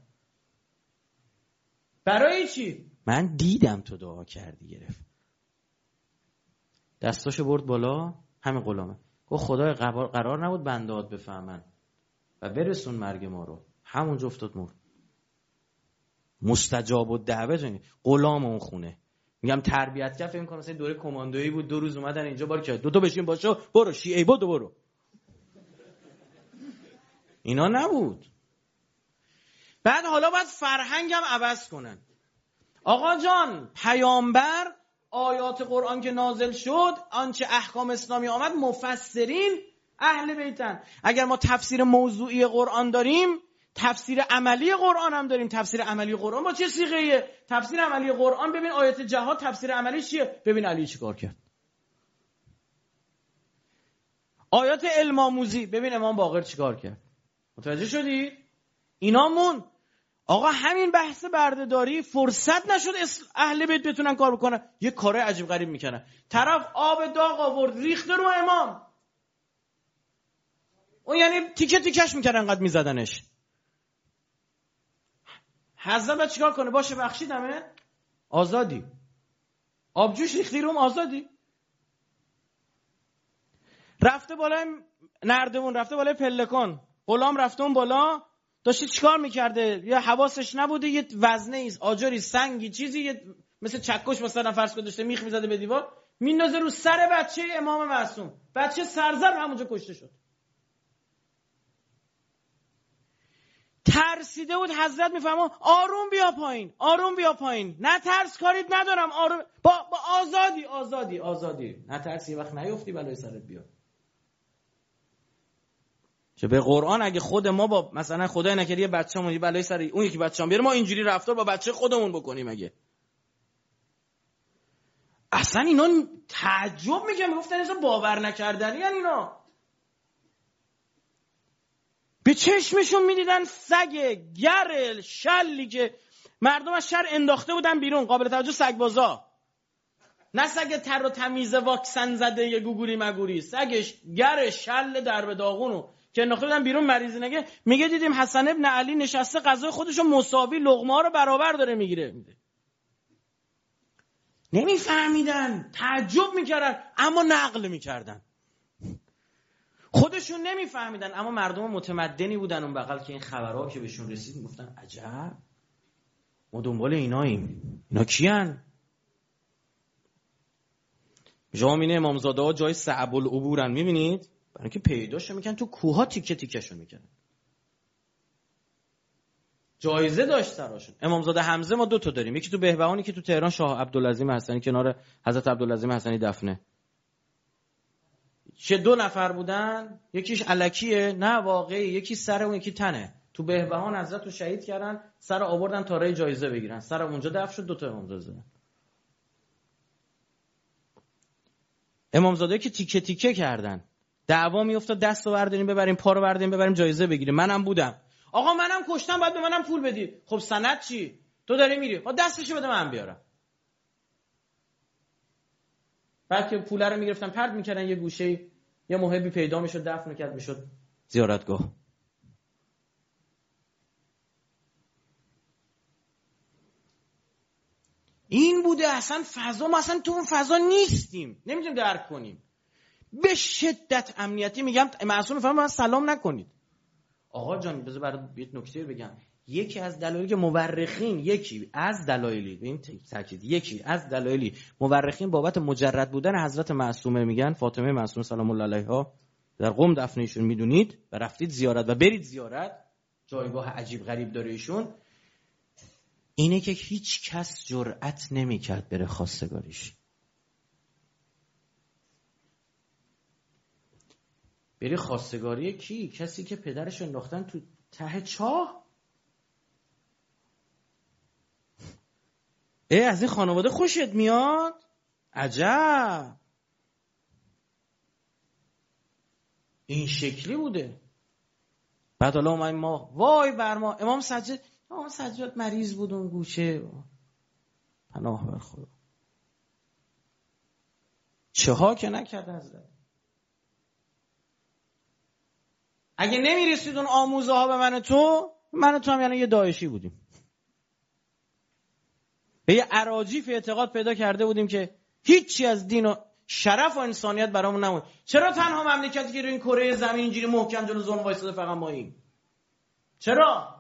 برای چی؟ من دیدم تو دعا کردی. گرفت دستاشو برد بالا، همین غلامه. گفت خدای قرار نبود بندهات بفهمن و برسون مرگ ما رو. همونجا افتاد مرد. مستجاب الدعوه جنی غلام اون خونه. میگم تربیت کرد. فکر کنم مثلا دوره کماندویی بود، 2 روز اومدن اینجا بار که 2 تا بشین باشه برو شیعه بود برو. اینا نبود. بعد حالا باید فرهنگم عوض کنن. آقا جان پیامبر آیات قرآن که نازل شد، آنچه احکام اسلامی آمد، مفسرین اهل بیتن. اگر ما تفسیر موضوعی قرآن داریم، تفسیر عملی قرآن هم داریم. تفسیر عملی قرآن با چه صیغه‌ایه؟ تفسیر عملی قرآن ببین آیات جهاد تفسیر عملیش چیه؟ ببین علی چیکار کرد. آیات علم آموزی ببین امام باقر چیکار کرد. متوجه شدی؟ اینامون آقا همین بحث بردهداری فرصت نشد اهل بیت بتونن کار بکنن، یه کارای عجیب غریب میکنن. طرف آب داغ آورد ریخته رو امام، اون یعنی تیکه تیکش میکردن انقدر میزدنش. حضرت باید چیکار کنه؟ باشه بخشیدمه آزادی. آبجوش ریختی روم آزادی. رفته بالای نردبون، رفته بالای پلکان، غلام رفته اون بالا داشته چیکار میکرده؟ یه حواسش نبوده، یه وزنه ایست آجری سنگی چیزی یه مثل چکش مثلا فرض کن داشته میخ میزده به دیوار، میندازه رو سر بچه امام معصوم. بچه سرزر همونجا کشته شد. ترسیده بود. حضرت میفهمه آروم بیا پایین، آروم بیا پایین، نه ترس کاریت ندارم، آروم با آزادی آزادی آزادی. نه ترسی وقت نیفتی بلای سرت بیا. چه به قرآن اگه خود ما با مثلا خدای نکرده یه بچه‌مون یه بلای سر اون یکی بچه‌ام بیاره، ما اینجوری رفتار با بچه خودمون بکنیم اگه اصلا اینا تعجب میکنن. میگفتن اینا باور نکردنی ان. اینا به چشمشون میدیدن سگ گرل شلی که مردم از شهر انداخته بودن بیرون. قابل توجه سگبازا، نه سگ تر و تمیز واکسن زده یه گوگوری مگوری، سگش گر شل درب داغونو که انداخته بودن بیرون. مریضی نگه میگه دیدیم حسن ابن علی نشسته غذای خودشو مساوی لقمه ها رو برابر داره میگیره. نمیفهمیدن، تعجب میکردن اما نقل میکردن. خودشون نمیفهمیدن اما مردم متمدنی بودن اون بغل که این خبرها که بهشون رسید میگفتن عجب ما دنبال ایناییم. اینا کیان؟ جامینه امامزاده ها جای صعب العبورن. میبینید؟ برای که پیداشو میکنن تو کوها تیکه تیکه شو میکنن. جایزه داشت سراشون. امامزاده حمزه ما 2 تا داریم، یکی تو بهبهان، یکی تو تهران شاه عبدالعظیم حسنی کنار حضرت عبدالعظیم حسنی دفنه. چه 2 نفر بودن، یکیش الکیه نه واقعی، یکی سر اون یکی تنه. تو بهبهان حضرت رو شهید کردن، سر آوردن تا رای جایزه بگیرن، سر اونجا دفن شد، 2 تا امامزاده زدن. امامزاده که تیکه تیکه کردن، دعوا میافتاد دستو برداریم ببریم، پا رو برداریم ببریم جایزه بگیریم. منم بودم، آقا منم کشتم باید به منم پول بدی. خب سند چی؟ تو داری میری، خب دستشو بده من بیارم. بعد که پول رو میگرفتن پرت میکردن یه گوشه، یه محبی پیدا میشد دفن میکرد میشد زیارتگاه. این بوده اصلا فضا. ما اصلا تو اون فضا نیستیم، نمیتونیم درک کنیم. به شدت امنیتی میگم. معصوم میفهمم من سلام نکنید. آقا جان بذار برات یه نکته بگم. یکی از دلایلی که مورخین، یکی از دلایلی مورخین بابت مجرد بودن حضرت معصومه میگن، فاطمه معصومه سلام الله علیها در قم دفنشون میدونید و رفتید زیارت و برید زیارت، جایگاه عجیب غریب داره ایشون، اینه که هیچ کس جرأت نمیکرد بره خواستگاریش. بری خواستگاری کی؟ کسی که پدرش انداختن تو ته چاه. از این خانواده خوشت میاد؟ عجب. این شکلی بوده. بعد حالا اومد ما وای بر ما. امام سجاد مریض بود اون گوشه، پناه بر خدا. چه ها که نکرد حضرت. اگه نمیرسید اون آموزه ها به من و تو هم یعنی یه داعشی بودیم. به یه اراجیف اعتقاد پیدا کرده بودیم که هیچی از دین و شرف و انسانیت برامون نموند. چرا تنها مملکتی که روی این کره زمین اینجوری محکم جلو ظلم وایساده فقط ماییم؟ چرا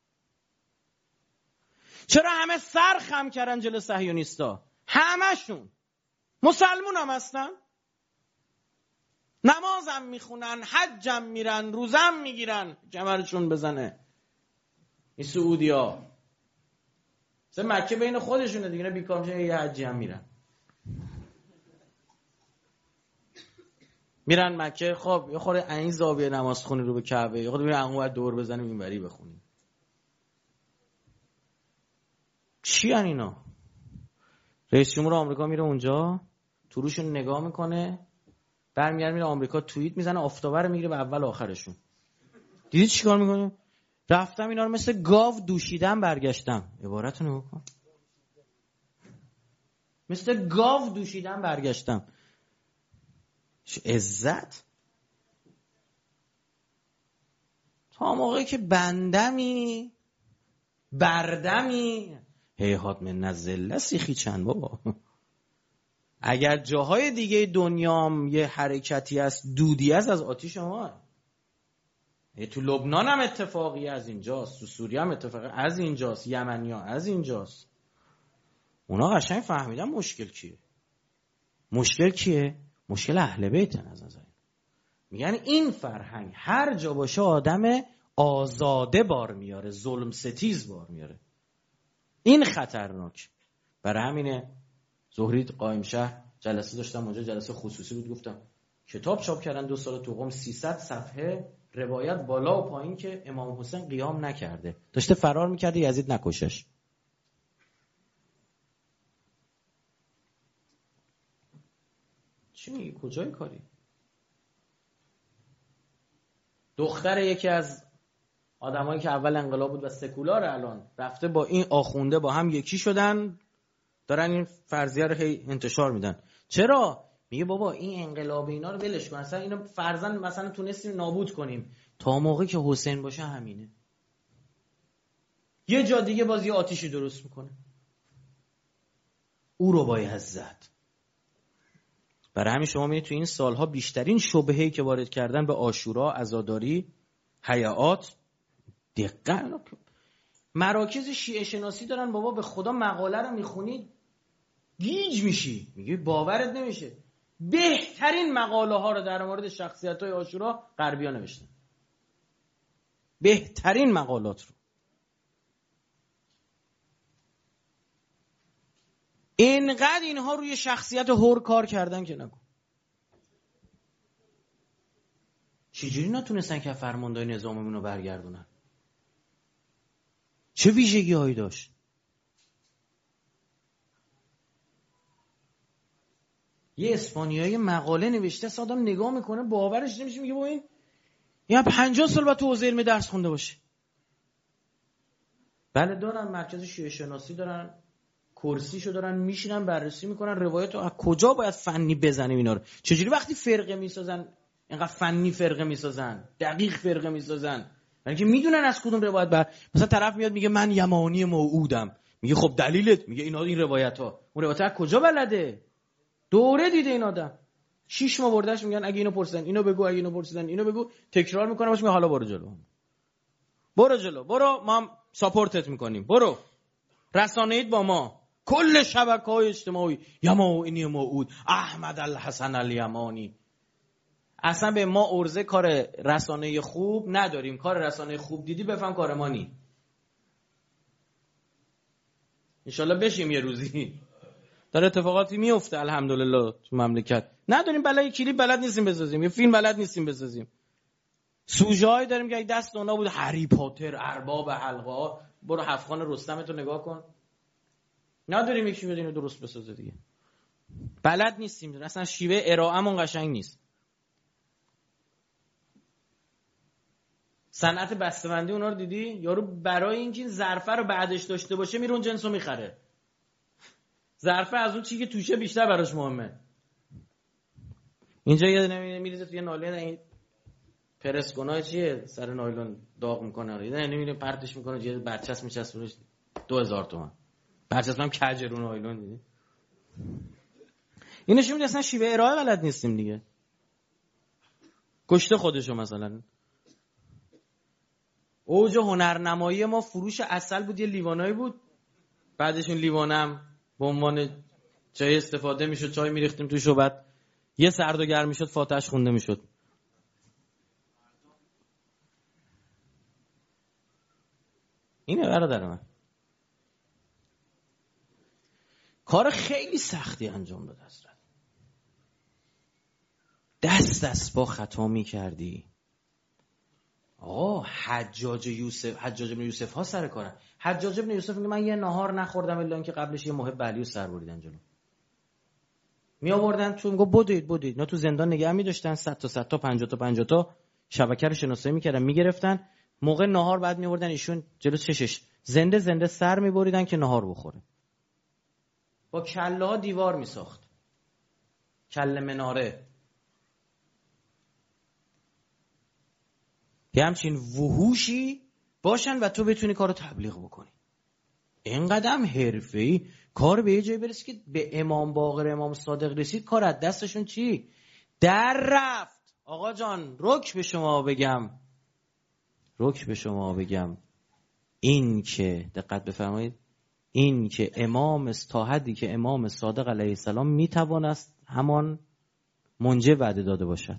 همه سر خم کردن جلو صهیونیستا؟ همشون مسلمون هم هستن، نمازم میخونن، حجم میرن، روزم میگیرن، کمرشون بزنه. این سعودیا مثلا مکه بین خودشونه دیگه، بیکار میشن یه حجی هم میرن مکه. خب یه خورده این زاویه نماز خونی رو به کعبه، یه خورده میرن اونور دور بزنیم اینوری بخونیم. چی ان اینا؟ رئیس جمهور آمریکا میره اونجا، تو روشون نگاه میکنه، برمیگرده میره آمریکا، توییت میزنه، آفتابه رو میگیره به اول آخرشون. دیدی چیکار میکنه؟ رفتم اینا رو مثل گاو دوشیدم برگشتم. عبارتو نگاه کن. مثل گاو دوشیدم برگشتم. عزت تا موقعی که بردمی هیهات من نزله سیخی چند بابا. اگر جاهای دیگه دنیام یه حرکتی هست، دودی هست، از آتیش ما. تو لبنان هم اتفاقی از اینجاست، تو سوریه هم اتفاقی از اینجاست، یمنی ها از اینجاست. اونا قشنگ فهمیدن مشکل کیه؟ مشکل اهل بیت. نظر میگن این فرهنگ هر جا باشه آدم آزاده بار میاره، ظلم ستیز بار میاره. این خطرناک. برای همینه زهری قائم شهر جلسه داشتم اونجا، جلسه خصوصی بود، گفتم کتاب چاپ کردن 2 سال تو قم، 300 صفحه روایت بالا و پایین که امام حسین قیام نکرده، داشته فرار میکرده یزید نکشش. چی میگی؟ کجای کاری؟ دختر یکی از آدمایی که اول انقلاب بود و سکولار الان رفته با این آخونده با هم یکی شدن، دارن این فرضیه رو هی انتشار میدن. چرا؟ میگه بابا این انقلاب اینا رو ولش کن، اصلا اینو فرضاً مثلا تونستیم نابود کنیم، تا موقعی که حسین باشه همینه. یه جا دیگه باز یه آتیشی درست میکنه، او رو باید زد. برای همین شما میبینید تو این سالها بیشترین شبهه‌ای که وارد کردن به عاشورا، عزاداری، حیات، دقیقاً مراکز شیعه شناسی دارن. بابا به خدا مقاله رو میخونید گیج میشی، میگی باورت نمیشه. بهترین مقاله ها رو در مورد شخصیت های عاشورا غربی‌ها نوشتن، بهترین مقالات رو. اینقدر اینها روی شخصیت هور کار کردن که نگو. چجوری نتونستن که فرماندهای نظاممون رو برگردونن؟ چه ویژگی هایی داشت؟ یه اسپانیایی مقاله نوشته، آدم نگاه میکنه باورش نمیشه، میگه با این یا 50 سال بعد تو حوزه علم درس خونده باشه. بله دارن مرکز شیعه شناسی دارن، کرسیشو دارن، میشینن بررسی میکنن روایتو از کجا باید فنی بزنیم اینا رو. چجوری وقتی فرقه میسازن اینقدر فنی فرقه میسازن، دقیق فرقه میسازن، یعنی که میدونن از کدوم روایت مثلا طرف میاد میگه من یمانی موعودم، میگه خب دلیلت، میگه اینا این روایت‌ها، اون روایت‌ها از کجا بلده؟ دوره دیده این آدم. 6 ماه بردش میگن اگه اینو پرسیدن اینو بگو، اگه اینو پرسیدن اینو بگو، تکرار میکنه باشه، حالا برو جلو. برو جلو، برو، ما هم ساپورتت میکنیم، برو رسانه‌ایت با ما، کل شبکه‌های اجتماعی یمانی موعود احمد الحسن الیمانی. اصلا به ما ارزه کار رسانه خوب نداریم. کار رسانه خوب دیدی بفهم کار ما نی. انشالله بشیم یه روزی. داره اتفاقاتی میفته الحمدلله تو مملکت. نداریم بلای کلیپ بلد نیستیم بسازیم، یه فیلم بلد نیستیم بسازیم. سوژه‌ای داریم که دست اونا بود، هری پاتر، ارباب حلقه‌ها، برو هفت‌خان رستمت رو نگاه کن. نداریم یکی بیاد اینو درست بسازه دیگه. بلد نیستیم، اصلا شیوه ارائه‌مون قشنگ نیست. صنعت بسته‌بندی اونا رو دیدی؟ یارو برای اینکه این ظرفه رو بعدش داشته باشه میره اون جنسو میخره. ظرفه از اون چیزی که توشه بیشتر براش مهمه. اینجا یه میریزه توی نایلون، این پرس گناه چیه سر نایلون داغ میکنه، یه نمیره پرتش میکنه، یه برچسب میچسبه روش 2000 تومان. برچسبم کج رو نایلون دیدی؟ اینش میگه اصلا شیوه ارائه بلد نیستیم دیگه. کشته خودشو. مثلا اوج هنرنمایی ما فروش عسل بود، یه لیوانایی بود، بعدشون لیوانم به عنوان چای استفاده میشد، چای میریختیم توش و بعد یه سرد و گرم میشد، فاتحش خونده میشد. اینه برادر من. کار خیلی سختی انجام داد حضرت. دست با خطا میکردی. حجاج بن یوسف ها سر کارن. حجاج بن یوسف میگه من یه نهار نخوردم الا اینکه قبلش یه محب علی رو سر بریدن جلو. می آوردن تو، میگه بدید اینا تو زندان نگه می داشتن، 100 تا 50 تا شبکه رو شناسایی میکردن، میگرفتن موقع نهار بعد می آوردن ایشون جلو چشش زنده سر می بریدن که نهار بخوره. با کله ها دیوار می ساخت، کله مناره. یه همچین وحوشی باشن و تو بتونی کارو تبلیغ بکنی. اینقدر حرفه‌ای کار به یه جایی برسی که به امام باقر امام صادق رسید، کار از دستشون چی؟ در رفت. آقا جان رک به شما بگم این که دقت بفرمایید، این که امام تا حدی که امام صادق علیه السلام میتوانست همان منجی وعده داده باشد.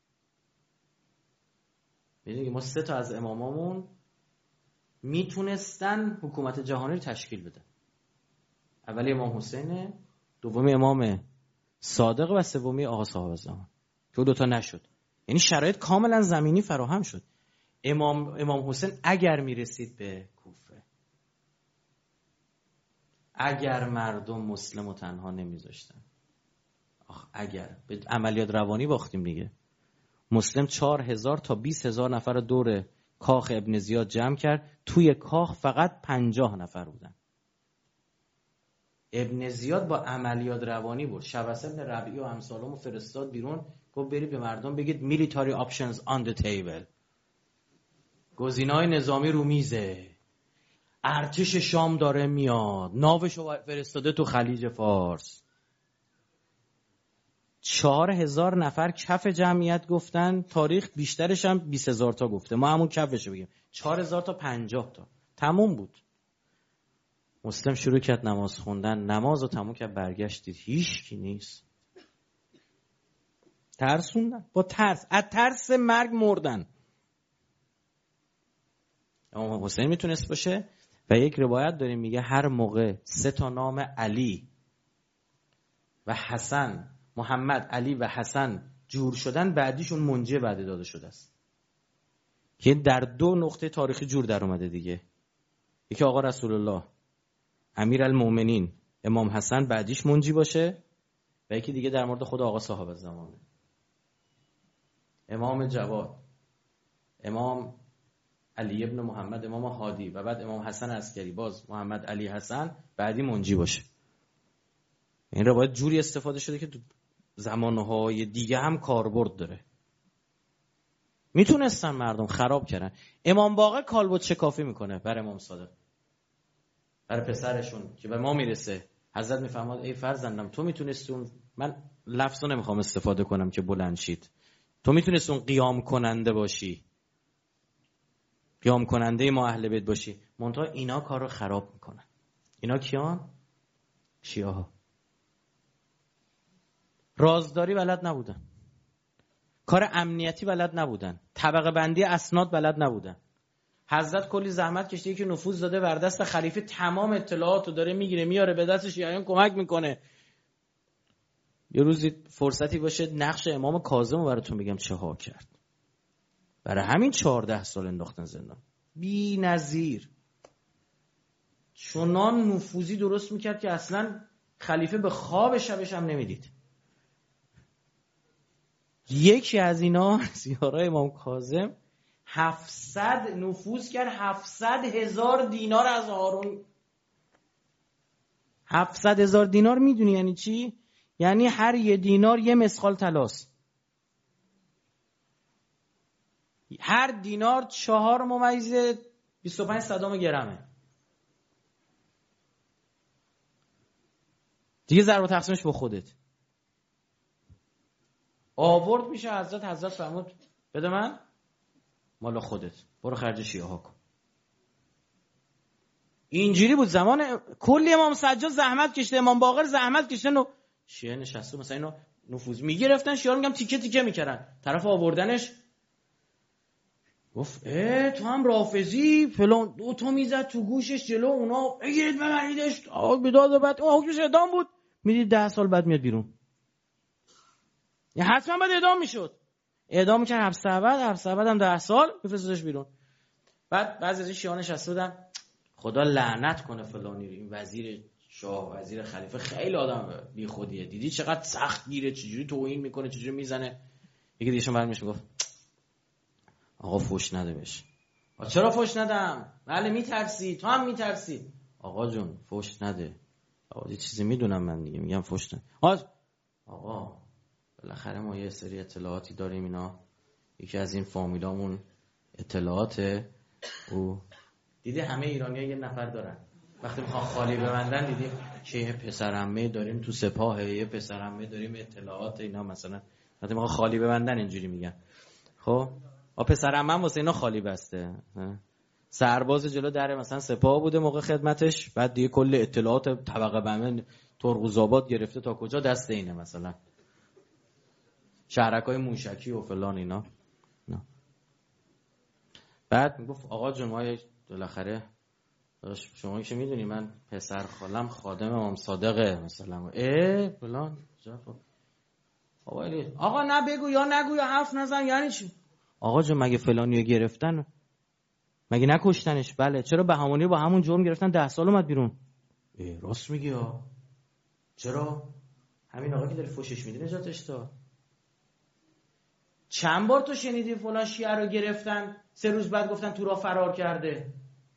میدونی ما 3 تا از امامامون میتونستن حکومت جهانی رو تشکیل بدن. اولی امام حسینه، دومی امام صادق و سومی آقا صاحب زمان که 2 تا نشد. یعنی شرایط کاملا زمینی فراهم شد. امام حسین اگر میرسید به کوفه، اگر مردم مسلم و تنها نمیذاشتن، اگر به عملیات روانی باختیم دیگه. مسلم 4000 تا 20000 نفر دور کاخ ابن زیاد جمع کرد، توی کاخ فقط 50 نفر بودن. ابن زیاد با عملیات روانی برد، شبس ابن ربیع و امثالمو فرستاد بیرون، گفت برید به مردم بگید military options on the table، گزینه‌های نظامی رو میزه، ارتش شام داره میاد، ناوشو فرستاده تو خلیج فارس. 4000 نفر کف جمعیت گفتن، تاریخ بیشترش هم 20000 تا گفته، ما همون کفشو بگیم 4000 تا 50 تا تموم بود. مسلم شروع کرد نماز خوندن، نمازو تموم کرد، برگشتید هیچ کی نیست. ترسوندن، با ترس، از ترس مرگ مردن. امام حسین میتونست باشه. و یک روایت داریم میگه هر موقع 3 تا نام علی و حسن، محمد، علی و حسن جور شدن، بعدیشون منجی بعد داده شده است که در 2 نقطه تاریخی جور در اومده دیگه. یکی آقا رسول الله امیرالمومنین امام حسن بعدیش منجی باشه، و یکی دیگه در مورد خود آقا صاحب الزمانه امام جواد، امام علی ابن محمد، امام هادی و بعد امام حسن عسکری، باز محمد علی حسن بعدی منجی باشه. این روایت جوری استفاده شده که تو زمانهای دیگه هم کاربرد داره. میتونستن مردم خراب کردن. امام باقر کالبد شکافی میکنه بر امام صادق، برای پسرشون که به ما میرسه. حضرت میفرماد ای فرزندم تو میتونستی اون، من لفظو نمیخوام استفاده کنم که بلند شید، تو میتونستی اون قیام کننده باشی، قیام کننده ما اهل بیت باشی، منتها اینا کارو خراب میکنن. اینا کیان؟ شیعه ها. رازداری بلد نبودن، کار امنیتی بلد نبودن، طبقه بندی اسناد بلد نبودن. حضرت کلی زحمت کشیده که نفوذ داده بر دست خلیفه، تمام اطلاعاتو داره میگیره میاره به دست شیعیان کمک میکنه. یه روزی فرصتی باشه نقش امام کاظمو براتون بگم چه ها کرد. برای همین 14 سال انداختن زندان. بی نظیر. چنان نفوذی درست میکرد که اصلا خلیفه به خواب شبش هم نمیدید. یکی از اینا زیارای امام کاظم 700 نفوذ کرد، 700,000 دینار از هارون. 700,000 دینار میدونی یعنی چی؟ یعنی هر 1 دینار 1 مسخال طلاست. هر دینار 4.25 گرمه. دیگه ضرب و تقسیمش با خودت. آورد میشه حضرت فرمود بده من، مال خودت، برو خرج شیعه ها کن. اینجوری بود. زمان کلی امام سجاد زحمت کشته، امام باقر زحمت کشته، شیعه نشسته مثلا اینو نفوذ میگرفتن، شیعه میگم تیکه تیکه میکردن، طرف آوردنش گفت تو هم رافضی فلان، 2 تا میزد تو گوشش جلو اونا، بگیرید ببریدش. به داد بعد حکمش اعدام بود. میدید 10 سال بعد میاد بیرون. یا حتما باید اعدام میشد. اعدام میکرد حبس ابد هم 10 سال بفرستادش بیرون. بعد بعضی از شیعه نشسته بودن خدا لعنت کنه فلانی رو، این وزیر شاه، وزیر خلیفه خیلی آدم بی خودیه، دیدی چقدر سخت گیره، چجوری توهین میکنه، چجوری میزنه. یکی دیگه‌شون برمیش میگفت آقا فوش نده بهش. چرا فوش ندم؟ بله میترسی، تو هم میترسی. آقا جون فوش نده. آقا یه چیزی میدونم من دیگه، میگم فوش نده. آقا بالاخره ما یه سری اطلاعاتی داریم، اینا یکی از این فامیلامون اطلاعاته. او دیدی همه ایرانی‌ها یه نفر دارن، وقتی میخوان خالی ببندن دیدیم که یه پسرعمه داریم تو سپاه، یه پسرعمه داریم اطلاعات اینا، مثلا وقتی میخوان خالی ببندن اینجوری میگن. خب پسرعمه واسه اینا خالی بسته، سرباز جلو در مثلا سپاه بوده موقع خدمتش، بعد دیگه کل اطلاعات طبقه بندی ترقوزآباد گرفته تا کجا دست اینه، مثلا شهرکای موشکی و فلان اینا. بعد میگفت آقا جون ما بالاخره شما که میدونی من پسر خالم خادم امام صادقه مثلا، فلان. آقا نه بگو یا نگو یا حرف نزن، یعنی چی؟ آقا جون مگه فلانیو گرفتن؟ مگه نکشتنش؟ بله. چرا بهامانی با همون جرم گرفتن 10 سال اومد بیرون؟ راست میگی ها. چرا؟ همین آقا که داری فوشش میدی نجاتش داد. چند بار تو شنیدی فلان شیعه رو گرفتن 3 روز بعد گفتن تو راه فرار کرده؟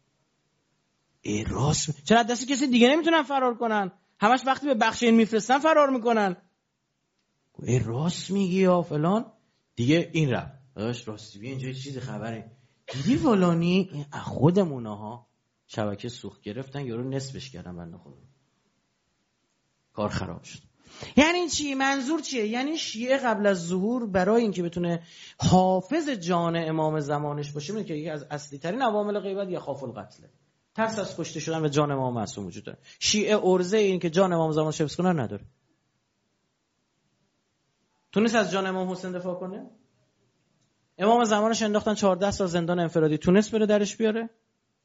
راست چرا دست کسی دیگه نمیتونن فرار کنن؟ همش وقتی به بخشین میفرستن فرار میکنن. راست میگی یا فلان. دیگه این رفت راستی بیا اینجا چیزی خبره، دیدی فلانی خودمونه ها شبکه سوخت گرفتن یارو نصفش کردن بنده خدا، کار خراب شد. یعنی چی؟ منظور چیه؟ یعنی شیعه قبل از ظهور برای اینکه بتونه حافظ جان امام زمانش باشه، میگه که یکی از اصلی ترین عوامل غیبت یا خاف القتل، ترس از کشته شدن و جان امام معصوم وجود داره. شیعه عرضه این که جان امام زمانش حفظ کنه نداره. تونست از جان امام حسین دفاع کنه؟ امام زمانش انداختن 14 سال زندان انفرادی، تونست بره درش بیاره؟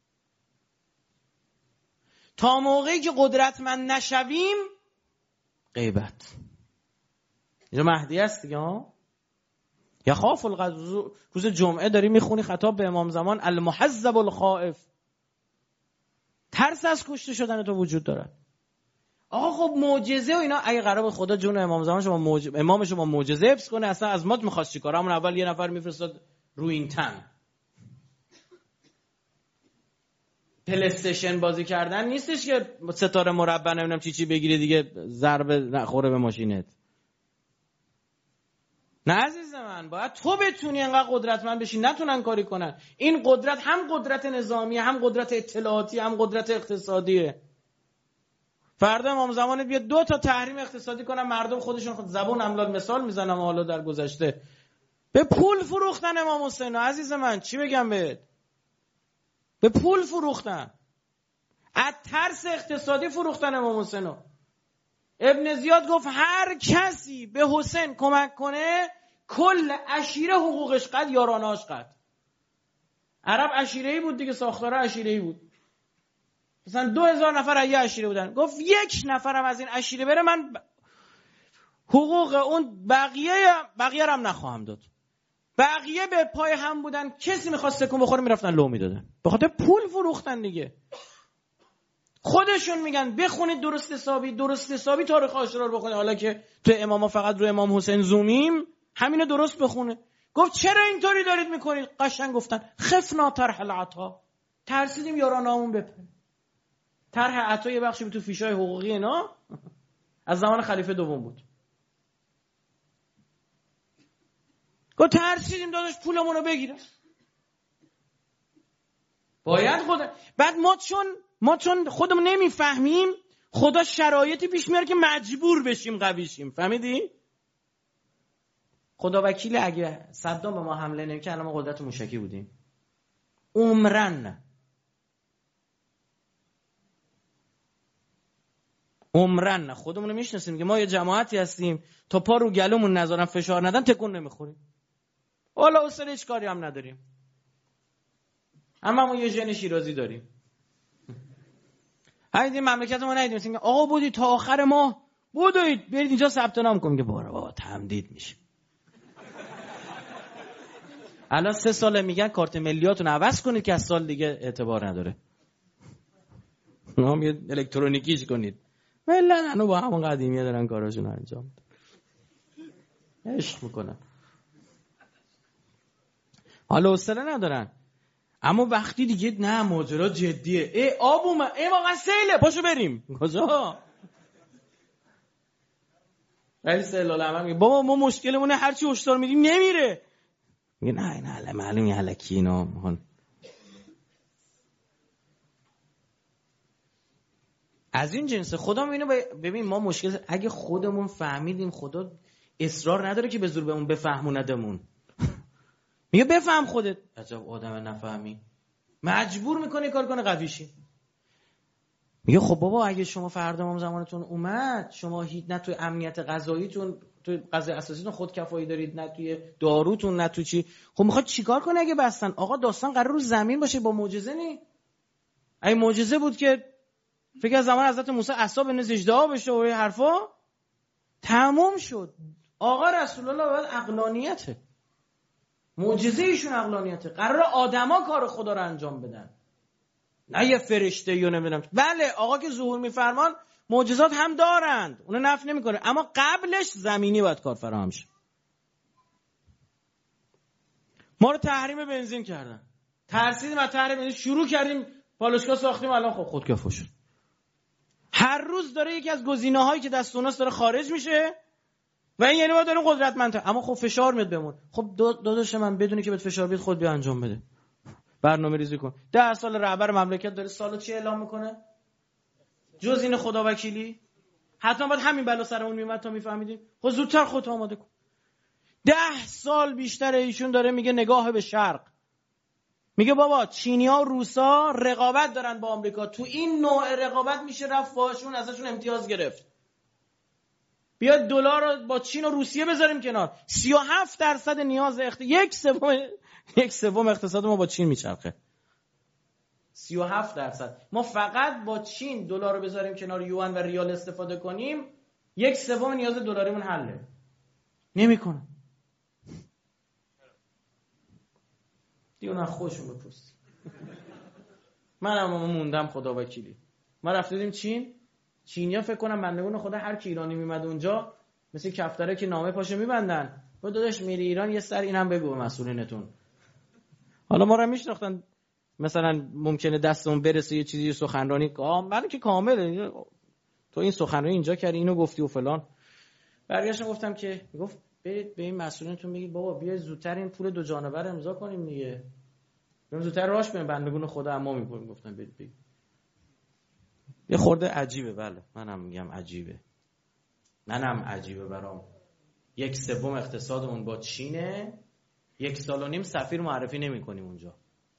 تا موقعی که قدرتمند نشویم غیبت. اینجا مهدی هست دیگه ها. یا خاف الغضب، روز جمعه داری میخونی خطاب به امام زمان، المحذب الخائف، ترس از کشته شدن تو وجود داره. آقا خب معجزه و اینا اگه قرار بود خدا جون امام زمان شما امام شما معجزه حفظ کنه، اصلا از ما میخواست چیکار؟ همون اول یه نفر میفرستاد روی این تن. پلی‌استیشن بازی کردن نیستش که ستاره مربع نمیدونم چی بگیره دیگه ضربه نخوره به ماشینت. نه عزیز من، باید تو بتونی انقدر قدرتمند بشی نتونن کاری کنن. این قدرت هم قدرت نظامی، هم قدرت اطلاعاتی، هم قدرت اقتصادیه. فردا امام زمان بیاد 2 تا تحریم اقتصادی کنن، مردم خودشون خود زبون املال مثال میزنم حالا در گذشته به پول فروختن امام حسین. عزیز من چی بگم بهت؟ به پول فروختن، از ترس اقتصادی فروختن امام حسین. ابن زیاد گفت هر کسی به حسین کمک کنه کل عشیره حقوقش قد، یارانه‌اش قد. عرب عشیره‌ای بود دیگه، ساختار عشیره‌ای بود. مثلا 2000 نفر از یه عشیره بودن، گفت 1 نفرم از این عشیره بره من حقوق اون بقیه هم نخواهم داد. بقیه به پای هم بودن، کسی میخواست سکون بخوره میرفتن لو میدادن، به خاطر پول فروختن دیگه. خودشون میگن بخونید درست حسابی تاریخ عاشورا رو بخونید. حالا که تو اماما فقط رو امام حسین زومیم، همینو درست بخونه. گفت چرا اینطوری دارید میکنید؟ قشنگ گفتن خفنا طرح العطا، ترسیدیم یارانه‌مون بپره. طرح عطا یه بخشی تو فیشای حقوقی اینا از زمان خلیفه دوم بود. گفت ترسیدیم داداش پولمون رو بگیره. باید خدا. بعد ما چون خودمون نمیفهمیم، خدا شرایطی پیش میاره که مجبور بشیم قوی شیم. فهمیدی؟ خدا وکیل اگه صدام به ما حمله نمی‌کرد الان ما قدرت موشکی بودیم. عمرن خودمون رو میشناسیم که ما یه جماعتی هستیم تا پا رو گلومون نذارن فشار ندن تکون نمیخوریم. حالا اصلا هیچ کاری هم نداریم، اما ما یه ژن شیرازی داریم. همین مملکت ما ندیدیم میگن آقا بودی تا آخر ماه بودید برید اینجا ثبت نام کنید که بابا تمدید میشه. الان 3 ساله میگن کارت ملیاتون عوض کنید که از سال دیگه اعتبار نداره. نام یه الکترونیکیش کنید. ملت هنو با همون قدیمیه دارن کاراشون انجام میدن. عشق میکنن. حالا حوصله ندارن. اما وقتی دیگه نه ماجرا جدیه، آب اومد، واقعا سیله، پاشو بریم. کجا؟ رئیس سیل العلم میگه بابا ما مشکلمونه هرچی هشدار میدیم نمیره. میگه نه معلومه الکی اینا میخوان. از این جنس خدا اینو ببین ما مشکل اگه خودمون فهمیدیم خدا اصرار نداره که به زور بهمون بفهموندمون. میگه بفهم خودت. عجب آدم نفهمی، مجبور میکنه کار کنه قوی شی. میگه خب بابا اگه شما فردا امام زمانتون اومد، شما هیچ نه توی امنیت غذاییتون، توی غذای اساسیتون خودکفایی دارید، نه توی داروتون، نه توی چی، خب میخواد چیکار کنه اگه بستن؟ آقا داستان قرار رو زمین باشه، با معجزه نی. اگه معجزه بود که فکر از زمان حضرت موسی عصا بنز اژدها بشه و این حرفا تموم شد. آقا رسول الله باید عقلانیته. معجزه ایشون عقلانیته. قرار آدما کار خدا رو انجام بدن، نه یه فرشته یا نمیدونم. بله آقا که ظهور میفرمان معجزات هم دارند، اونو نفی نمیکنه، اما قبلش زمینی باید کار فراهم شه. ما رو تحریم بنزین کردن، ترسیدیم از تحریم بنزین، شروع کردیم پالایشگاه ساختیم، الان خب خودکفا شد. هر روز داره یکی از گزینه‌هایی که دست اوناست داره خارج میشه و این یعنی ما داریم قدرتمند. اما خب فشار میاد بهمون. خب داداش من بدونی که بهت فشار بیاد خود بیا انجام بده، برنامه ریزی کن. 10 سال رهبر مملکت داره، سالو چی اعلام میکنه جز این خدا وکیلی؟ حتما باید همین بلا سرمون میومد تا میفهمیدیم. خب زودتر خودت آماده کن. 10 سال بیشتر ایشون داره میگه نگاه به شرق، میگه بابا چینی‌ها و روسا رقابت دارن با آمریکا، تو این نوع رقابت میشه رفت باشون ازشون امتیاز گرفت. بیاد دلار رو با چین و روسیه بذاریم کنار. 37% نیاز یک سوم اقتصاد ما با چین میچرخه. 37%. ما فقط با چین دلار رو بذاریم کنار، یوان و ریال استفاده کنیم، 1/3 نیاز دلاریمون حله. نمیکنن. دیگه نه خوشم بپرسی. منم موندم خدا وکیلی. ما رفتیم چین. چینیا فکر کنم بندگان خدا هر کی ایرانی میمد اونجا مثل کفتره که نامه پاشو میبندن. با داداش میری ایران یه سر اینم بگو به مسئولینتون. حالا ما رو میشناختن مثلا ممکنه دستمون برسه یه چیزی سخنرانی من که کامله تو این سخنرانی اینجا کردی اینو گفتی و فلان. برگشتم گفتم که گفت برید به این مسئولینتون بگید بابا بیا زودتر این پول 2 جانبه امضا کنیم دیگه. بریم زودتر راش بریم بندگون خدا اما میپریم. گفتم برید بگید. یه خورده عجیبه. بله منم میگم عجیبه. منم عجیبه برام. 1/3 اقتصادمون با چینه. 1.5 سال سفیر معرفی نمی‌کنیم اونجا.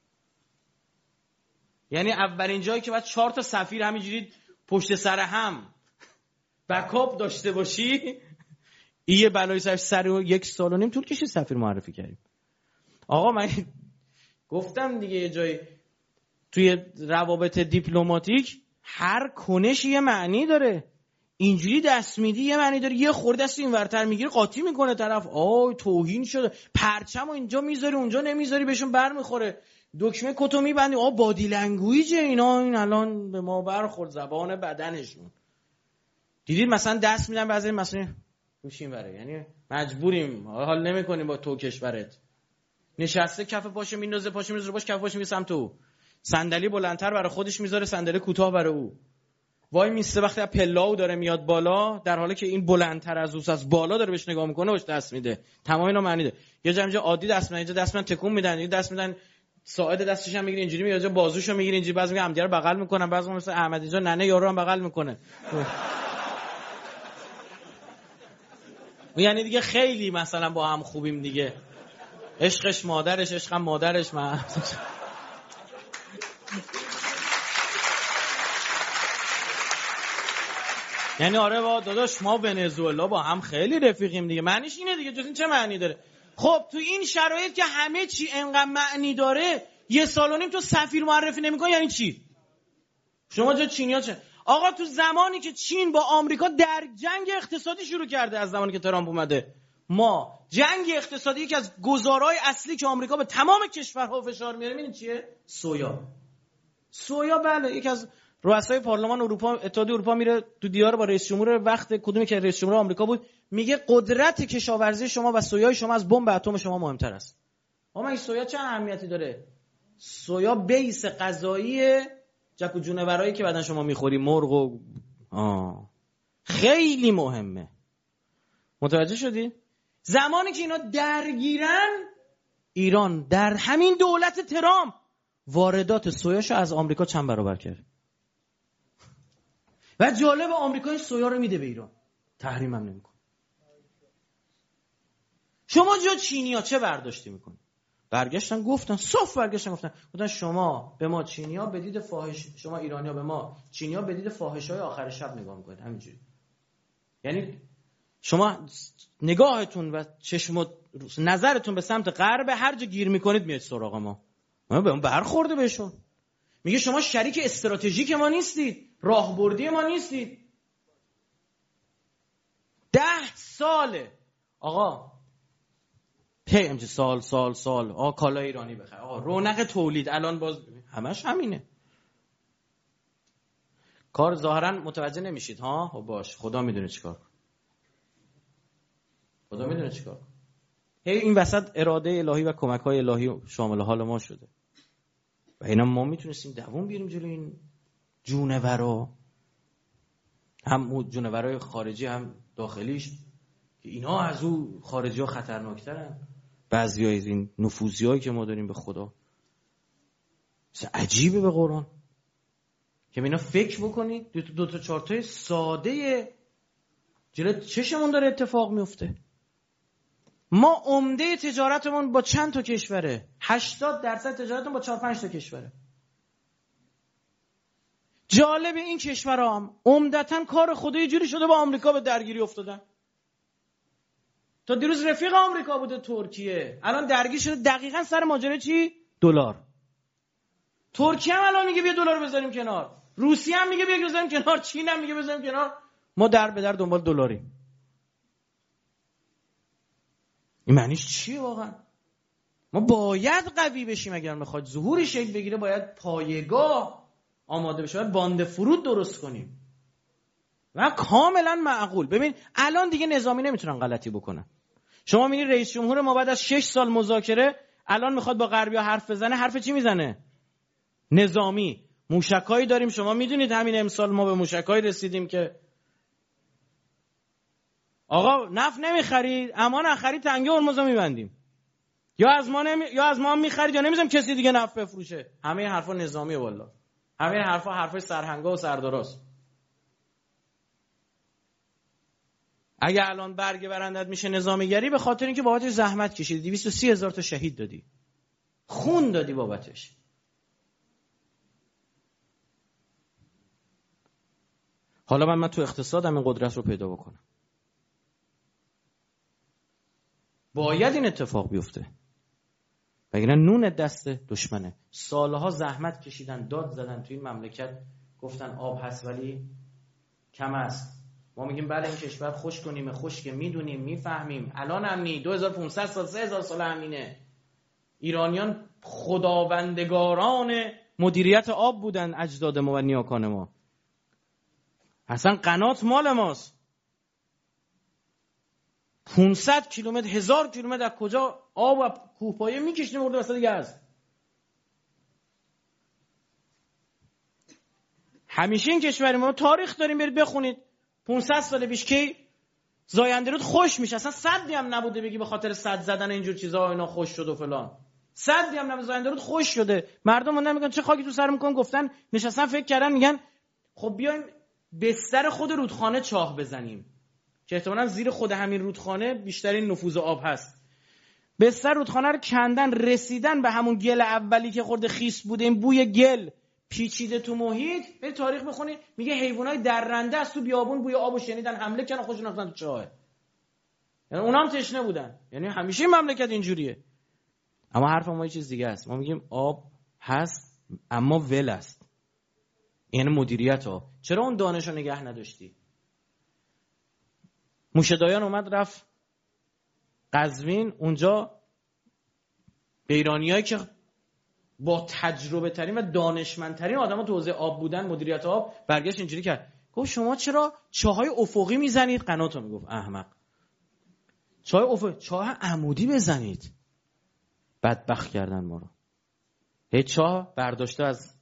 یعنی اولین جایی که بعد 4 تا سفیر همینجوری پشت سر هم بکاپ داشته باشی یه بلای سر 1.5 سال طول کشید سفیر معرفی کردیم. آقا من گفتم دیگه یه جایی توی روابط دیپلماتیک هر کنش یه معنی داره. اینجوری دست میدی یه معنی داره، یه خورده دست اینورتر میگیره قاطی میکنه طرف. آی توهین شده. پرچم اینجا میذاری اونجا نمیذاری بهشون برمیخوره. دکمه کتو میبندی. بادی لنگویج اینا این الان به ما برخورد زبان بدنشون. دیدید مثلا دست میدن بعضی مثلا میشین بره، یعنی مجبوریم حال نمیکنیم با تو کشورت. نشسته کف پاشو میندازه پاشو میذاره باش کف پاشو میگه سمت او. صندلی بلندتر برای خودش میذاره صندلی کوتاه برای او. وای میسته وقتی از پلاو داره میاد بالا در حالی که این بلندتر از اوست از بالا داره بهش نگاه میکنه باش دست میده. تمام اینا معنی ده. یه جا عادی دست میدن، اینجا دست میدن تکون میدن، یه دست میدن ساعد دستش هم میگیره اینجوری میاد، بازوشو میگیره اینجوری، بعضی میگه همدیگه رو بغل میکنن، بعضی مثل احمد اینجا ننه یارو هم بغل میکنه. یعنی دیگه خیلی مثلا با هم خوبیم دیگه. عشقش مادرش، عشقم مادرش. من یعنی آره با داداش ما ونزوئلا با هم خیلی رفیقیم دیگه. معنیش اینه دیگه، جز این چه معنی داره؟ خب تو این شرایط که همه چی انقدر معنی داره 1.5 سال تو سفیر معرفی نمی‌کنی یعنی چی؟ شما جا چینیا چه؟ آقا تو زمانی که چین با آمریکا در جنگ اقتصادی شروع کرده، از زمانی که ترامپ اومده، ما جنگ اقتصادی یکی از گزارهای اصلی که آمریکا به تمام کشورها فشار میاره می‌بینید چیه؟ سویا بله یکی از رؤسای پارلمان اروپا اتحادیه اروپا میره تو دیدار با رئیس جمهور وقت کدومی که رئیس جمهور آمریکا بود، میگه قدرت کشاورزی شما و سویای شما از بمب اتم شما مهمتر است. اما این سویا چه اهمیتی داره؟ سویا بیس غذایی جک و جونورایی که بعدن شما میخوری، مرغ و خیلی مهمه. متوجه شدی؟ زمانی که اینا درگیرن، ایران در همین دولت ترامپ واردات سویاشو از آمریکا چند برابر کرد. و جالب آمریکا این سویا رو میده به ایران، تحریم هم نمیکنه. شما جا چینی ها چه برداشتی میکنی؟ برگشتن گفتن شما به ما چینی ها بدید فاحش، شما ایرانی ها به ما چینی ها بدید فاحش های آخر شب نگاه میکنید. همینجوری. یعنی شما نگاهتون و نظرتون به سمت غرب، هر جا گیر میکنید میاد سراغ ما. ما به اون برخورده بهشون. میگه شما شریک استراتژیک ما نیستید، راهبردی ما نیستید. 10 ساله آقا همچه سال کالا ایرانی بخره، آقا رونق تولید الان باز همش همینه. کار ظاهرا متوجه نمیشید ها. خب باش، خدا میدونه چیکار این وسط اراده الهی و کمک‌های الهی شامل حال ما شده و اینا ما میتونستیم دوام بیاریم جلوی این جونورا، هم جونورای خارجی هم داخلیش که اینا از او خارجی‌ها خطرناکترن. بعضی از این نفوذیایی که ما داریم به خدا عجیبه به قرآن که اینا فکر بکنید 2 تا 4 تا ساده جلوی چشمون داره اتفاق میفته. ما عمده تجارتمون با چند تا کشوره؟ 80% تجارتمون با 4-5 تا کشوره. جالب این کشورها هم عمدتاً کار خدا یه جوری شده با آمریکا به درگیری افتادن. تا دیروز رفیق آمریکا بوده ترکیه، الان درگیر شده دقیقاً سر ماجرا چی؟ دلار. ترکیه هم الان میگه بیا دلار بذاریم کنار، روسیه هم میگه بیا بذاریم کنار، چین هم میگه بذاریم کنار. ما در به در دنبال دلاریم. این معنیش چیه واقعا؟ ما باید قوی بشیم. اگر میخواد ظهوری شکل بگیره باید پایگاه آماده بشه، باید باند فرود درست کنیم و کاملا معقول. ببین الان دیگه نظامی نمیتونن غلطی بکنن. شما میبینید رئیس جمهور ما بعد از 6 سال مذاکره الان میخواد با غربی‌ها حرف بزنه، حرف چی میزنه؟ نظامی. موشکایی داریم، شما میدونید همین امسال ما به موشکایی رسیدیم که آقا نفت نمیخرید، اما نخرید تنگه هرمز رو میبندیم، یا از ما میخرید یا نمیذاریم کسی دیگه نفت بفروشه. همه این حرفا نظامیه والله. همه این حرفای سرهنگا و سرداراست. اگه الان برگ برندت میشه نظامیگری به خاطر اینکه بابتش زحمت کشیدی، 230,000 تا شهید دادی، خون دادی بابتش. حالا من تو اقتصادم این قدرت رو پیدا بکنم. باید این اتفاق بیفته، وگرنه نون دست دشمنه. سالها زحمت کشیدن، داد زدن تو این مملکت، گفتن آب هست ولی کم است. ما میگیم بله این کشور خشک و نیمه خشک، میدونیم میفهمیم. الان امنی 2500 سال 3000 سال امینه. ایرانیان خداوندگاران مدیریت آب بودن، اجداد ما و نیاکان ما. اصلا قنات مال ماست. 500 کیلومتر 1000 کیلومتر از کجا آب و کوهپایه میکشیم ورده وسط گز. همیشه این کشور ما تاریخ داریم، برید بخونید 500 سال پیش کی زاینده رود خوش میشه. اصلا سدی هم نبوده بگی به خاطر سد زدن اینجور چیزا اینا خوش شد و فلان. سدی هم نبوده، زاینده رود خوش شده. مردم موندن میگن چه خاکی تو سر میکنن، گفتن نشستن فکر کردن میگن خب بیایم بستر خود رودخانه چاه بزنیم که احتمالاً زیر خود همین رودخانه بیشترین نفوذ آب هست. بستر رودخانه رو کندن، رسیدن به همون گل اولی که خورده خیس بوده، این بوی گل پیچیده تو محیط. به تاریخ بخونی میگه حیوانای درنده از تو بیابون بوی آبو شنیدن، حمله کردن، خودشون رفتن تو چاه. یعنی اونا هم تشنه بودن. یعنی همیشه این مملکت اینجوریه. اما حرف ما یه چیز دیگه است. ما میگیم آب هست اما ول است. یعنی مدیریت آب. چرا اون دانش رو نگه نداشتی؟ موشه‌دایان اومد رفت قزوین، اونجا به ایرانیایی که با تجربه ترین و دانشمندترین آدما تو حوزه آب بودن، مدیریت آب، برگشت اینجوری کرد، گفت شما چرا چاهای افقی میزنید؟ قناتو میگفت احمق. چاه افقی، چاه عمودی بزنید. بدبخت کردن ما رو. هیچ چاه برداشته از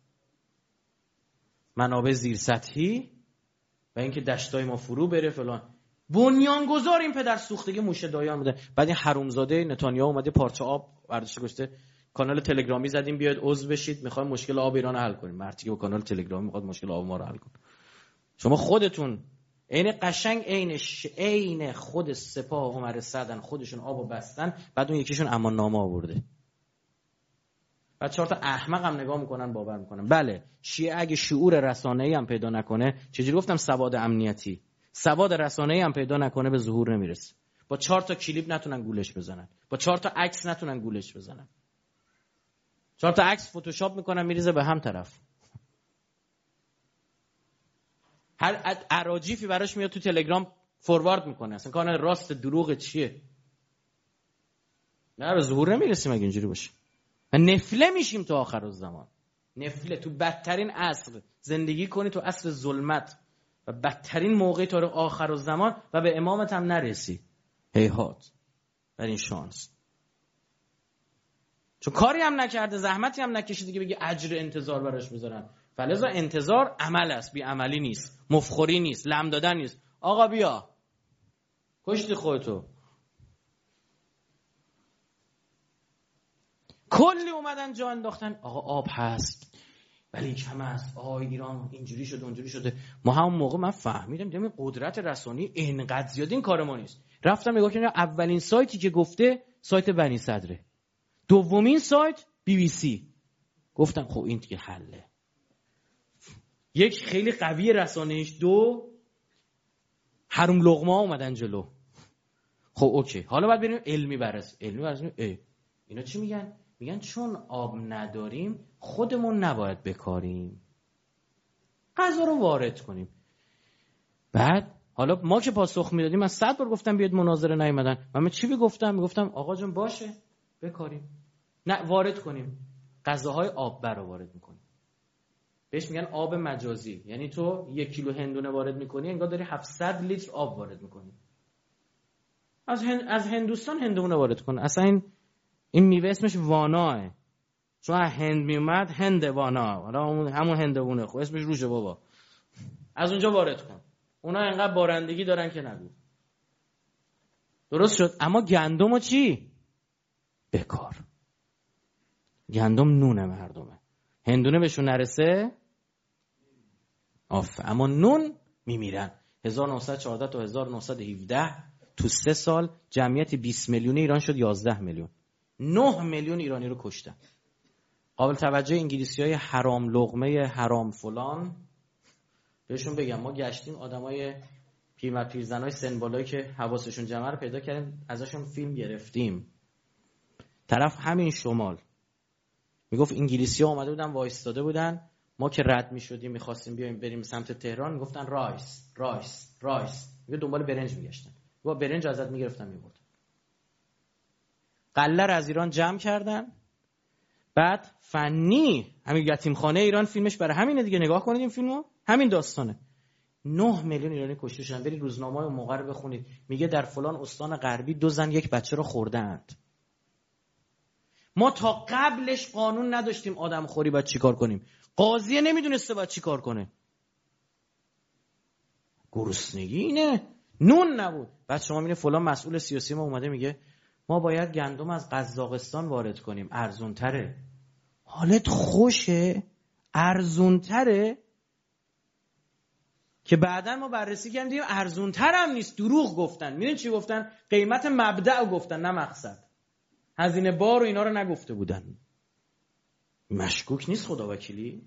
منابع زیر سطحی و اینکه دشتای ما فرو بره فلان. بنیانگذار این پدر سوختگی موشه‌دایان بوده. بعد این حرومزاده نتانیاهو اومده پارچه آب برداشته گشته کانال تلگرامی زدیم بیاید عضو بشید، میخوایم مشکل آب ایران حل کنیم. مردی که با کانال تلگرامی میخواد مشکل آب ما رو حل کنه. شما خودتون عین قشنگ عین خود سپاه عمر سعدن، خودشون آبو بستن، بعد اون یکیشون امان نامه آورده. بعد 4 تا احمق هم نگاه میکنن باور میکنن. بله شیعه اگه شعور رسانه‌ای هم پیدا نکنه، چجوری گفتم سواد امنیتی، سواد رسانه‌ای هم پیدا نکنه به ظهور نمیرسه. با 4 تا کلیپ نتونن گولش بزنن، با 4 تا عکس نتونن گولش بزنن. 4 تا عکس فتوشاپ میکنن میریزه به هم طرف. هر اراجیفی براش میاد تو تلگرام فوروارد میکنه. اصلا کانال راست دروغ چیه؟ نه به ظهور نمیرسیم اگه اینجوری باشه. و نفله میشیم تا آخر الزمان. نفله تو بدترین عصر زندگی کنی، تو عصر ظلمت و بدترین موقع تا آخر الزمان و به امامت هم نرسی. هیهات در این شانس. چون کاری هم نکرده، زحمتی هم نکشیده که بگی اجر انتظار براش میذارن. فلذا انتظار عمل است، بی عملی نیست، مفخوری نیست، لم دادن نیست. آقا بیا کشتی خودتو. کلی اومدن جا انداختن آقا آب هست ولی کم است، ایران اینجوری شده اونجوری شده. ما همون موقع من فهمیدم دیدم این قدرت رسانی اینقدر زیاد این کار ما نیست. رفتم نگاه کردم اولین سایتی که گفته سایت بنی صدره، دومین سایت BBC. گفتم خب این دیگه حله. یک خیلی قوی رسانه‌ایش، دو حروم لقمه ها اومدن جلو. خب اوکی حالا باید بریم علمی بررسی. اینا چی میگن؟ میگن چون آب نداریم خودمون نباید بکاریم، غذا رو وارد کنیم. بعد حالا ما که پاسخ میدادیم، من 100 بار گفتم بیاد مناظره نیومدن. من چی میگفتم آقا جان باشه بکاریم، نه وارد کنیم غذاهای آببر رو وارد میکنیم. بهش میگن آب مجازی، یعنی تو 1 کیلو هندونه وارد میکنی انگار داری 700 لیتر آب وارد میکنی. از هندوستان هندونه وارد کن. اصلا این میوه اسمش واناه، چون هند میومد هند وانا، حالا همون هندونه خب اسمش روشه بابا. از اونجا وارد کن. اونا انقدر بارندگی دارن که نگو. درست شد. اما گندمو چی؟ بکار. گندم نون مردمه. هندونه بهشون نرسه اما نون میمیرن. 1914 تا 1917 تو 3 سال جمعیت 20 میلیون ایران شد 11 میلیون. 9 میلیون ایرانی رو کشتن. قابل توجه انگلیسی‌های حرام لقمه حرام فلان بهشون بگم ما گشتیم آدمای پیرزنای سن بالایی که حواسشون جمع رو پیدا کردیم، ازشون فیلم گرفتیم. طرف همین شمال میگفت انگلیسی‌ها اومده بودن وایستاده بودن، ما که رد میشدیم می‌خواستیم بیایم بریم سمت تهران میگفتن رایس رایس رایس، میگه دنبال برنج میگشتن، با برنج ازت میگرفتن میبردن. غله رو از ایران جمع کردن. بعد فنی همین یتیمخانه ایران فیلمش برای همینه دیگه، نگاه کنید این فیلمو، همین داستانه. 9 میلیون ایرانی کشته شدن. برید روزنامه‌های اون موقع رو بخونید، میگه در فلان استان غربی 2 زن 1 بچه رو خوردند. ما تا قبلش قانون نداشتیم آدم خوری باید چیکار کنیم. قاضی نمیدونسته باید چیکار کنه. گرسنگی اینه، نون نبود. بعد شما میبینید فلان مسئول سیاسی ما اومده میگه ما باید گندم از قزاقستان وارد کنیم، ارزون تره. حالت خوشه؟ ارزون تره؟ که بعدن ما بررسی کردیم ارزون تر هم نیست، دروغ گفتن. میدونید چی گفتن؟ قیمت مبدأ گفتن نه مقصد. هزینه بار و اینا رو نگفته بودن. مشکوک نیست خدا وکیلی؟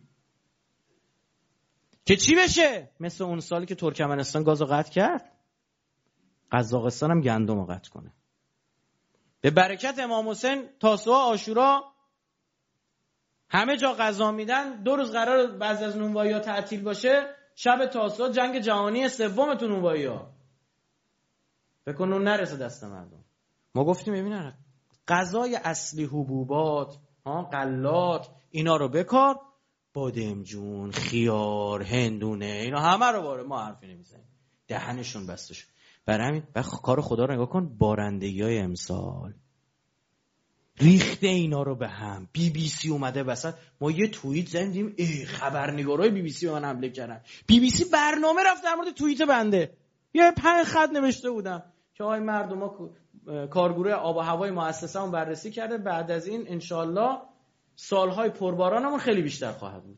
که چی بشه؟ مثل اون سالی که ترکمنستان گازو قطع کرد، قزاقستان هم گندم رو قطع کنه. به برکت امام حسین تاسوعا عاشورا همه جا غذا میدن. 2 روز قرار بعضی از نونوایی‌ها تعطیل باشه، شب تاسوعا جنگ جهانی سوم تو نونوایی‌ها. بکن نون نرسه دست مردم. ما گفتیم ببینن غذای اصلی حبوبات، غلات اینا رو بکار، بادمجون، خیار، هندونه اینا همه رو باره. ما حرفی نمیزنیم، دهنشون بسته شد. برای همین کار خدا رو نگاه کن، بارندگی‌های امسال ریخته اینا رو به هم. BBC اومده وسط. ما یه توییت زدیم خبرنگارای BBC به من حمله کردن. BBC برنامه رفت در مورد توییت بنده. یه 5 خط نوشته بودم که آقای مردما کارگروه آب و هوای مؤسسه‌مون بررسی کرده، بعد از این انشالله سالهای پربارانمون خیلی بیشتر خواهد بود.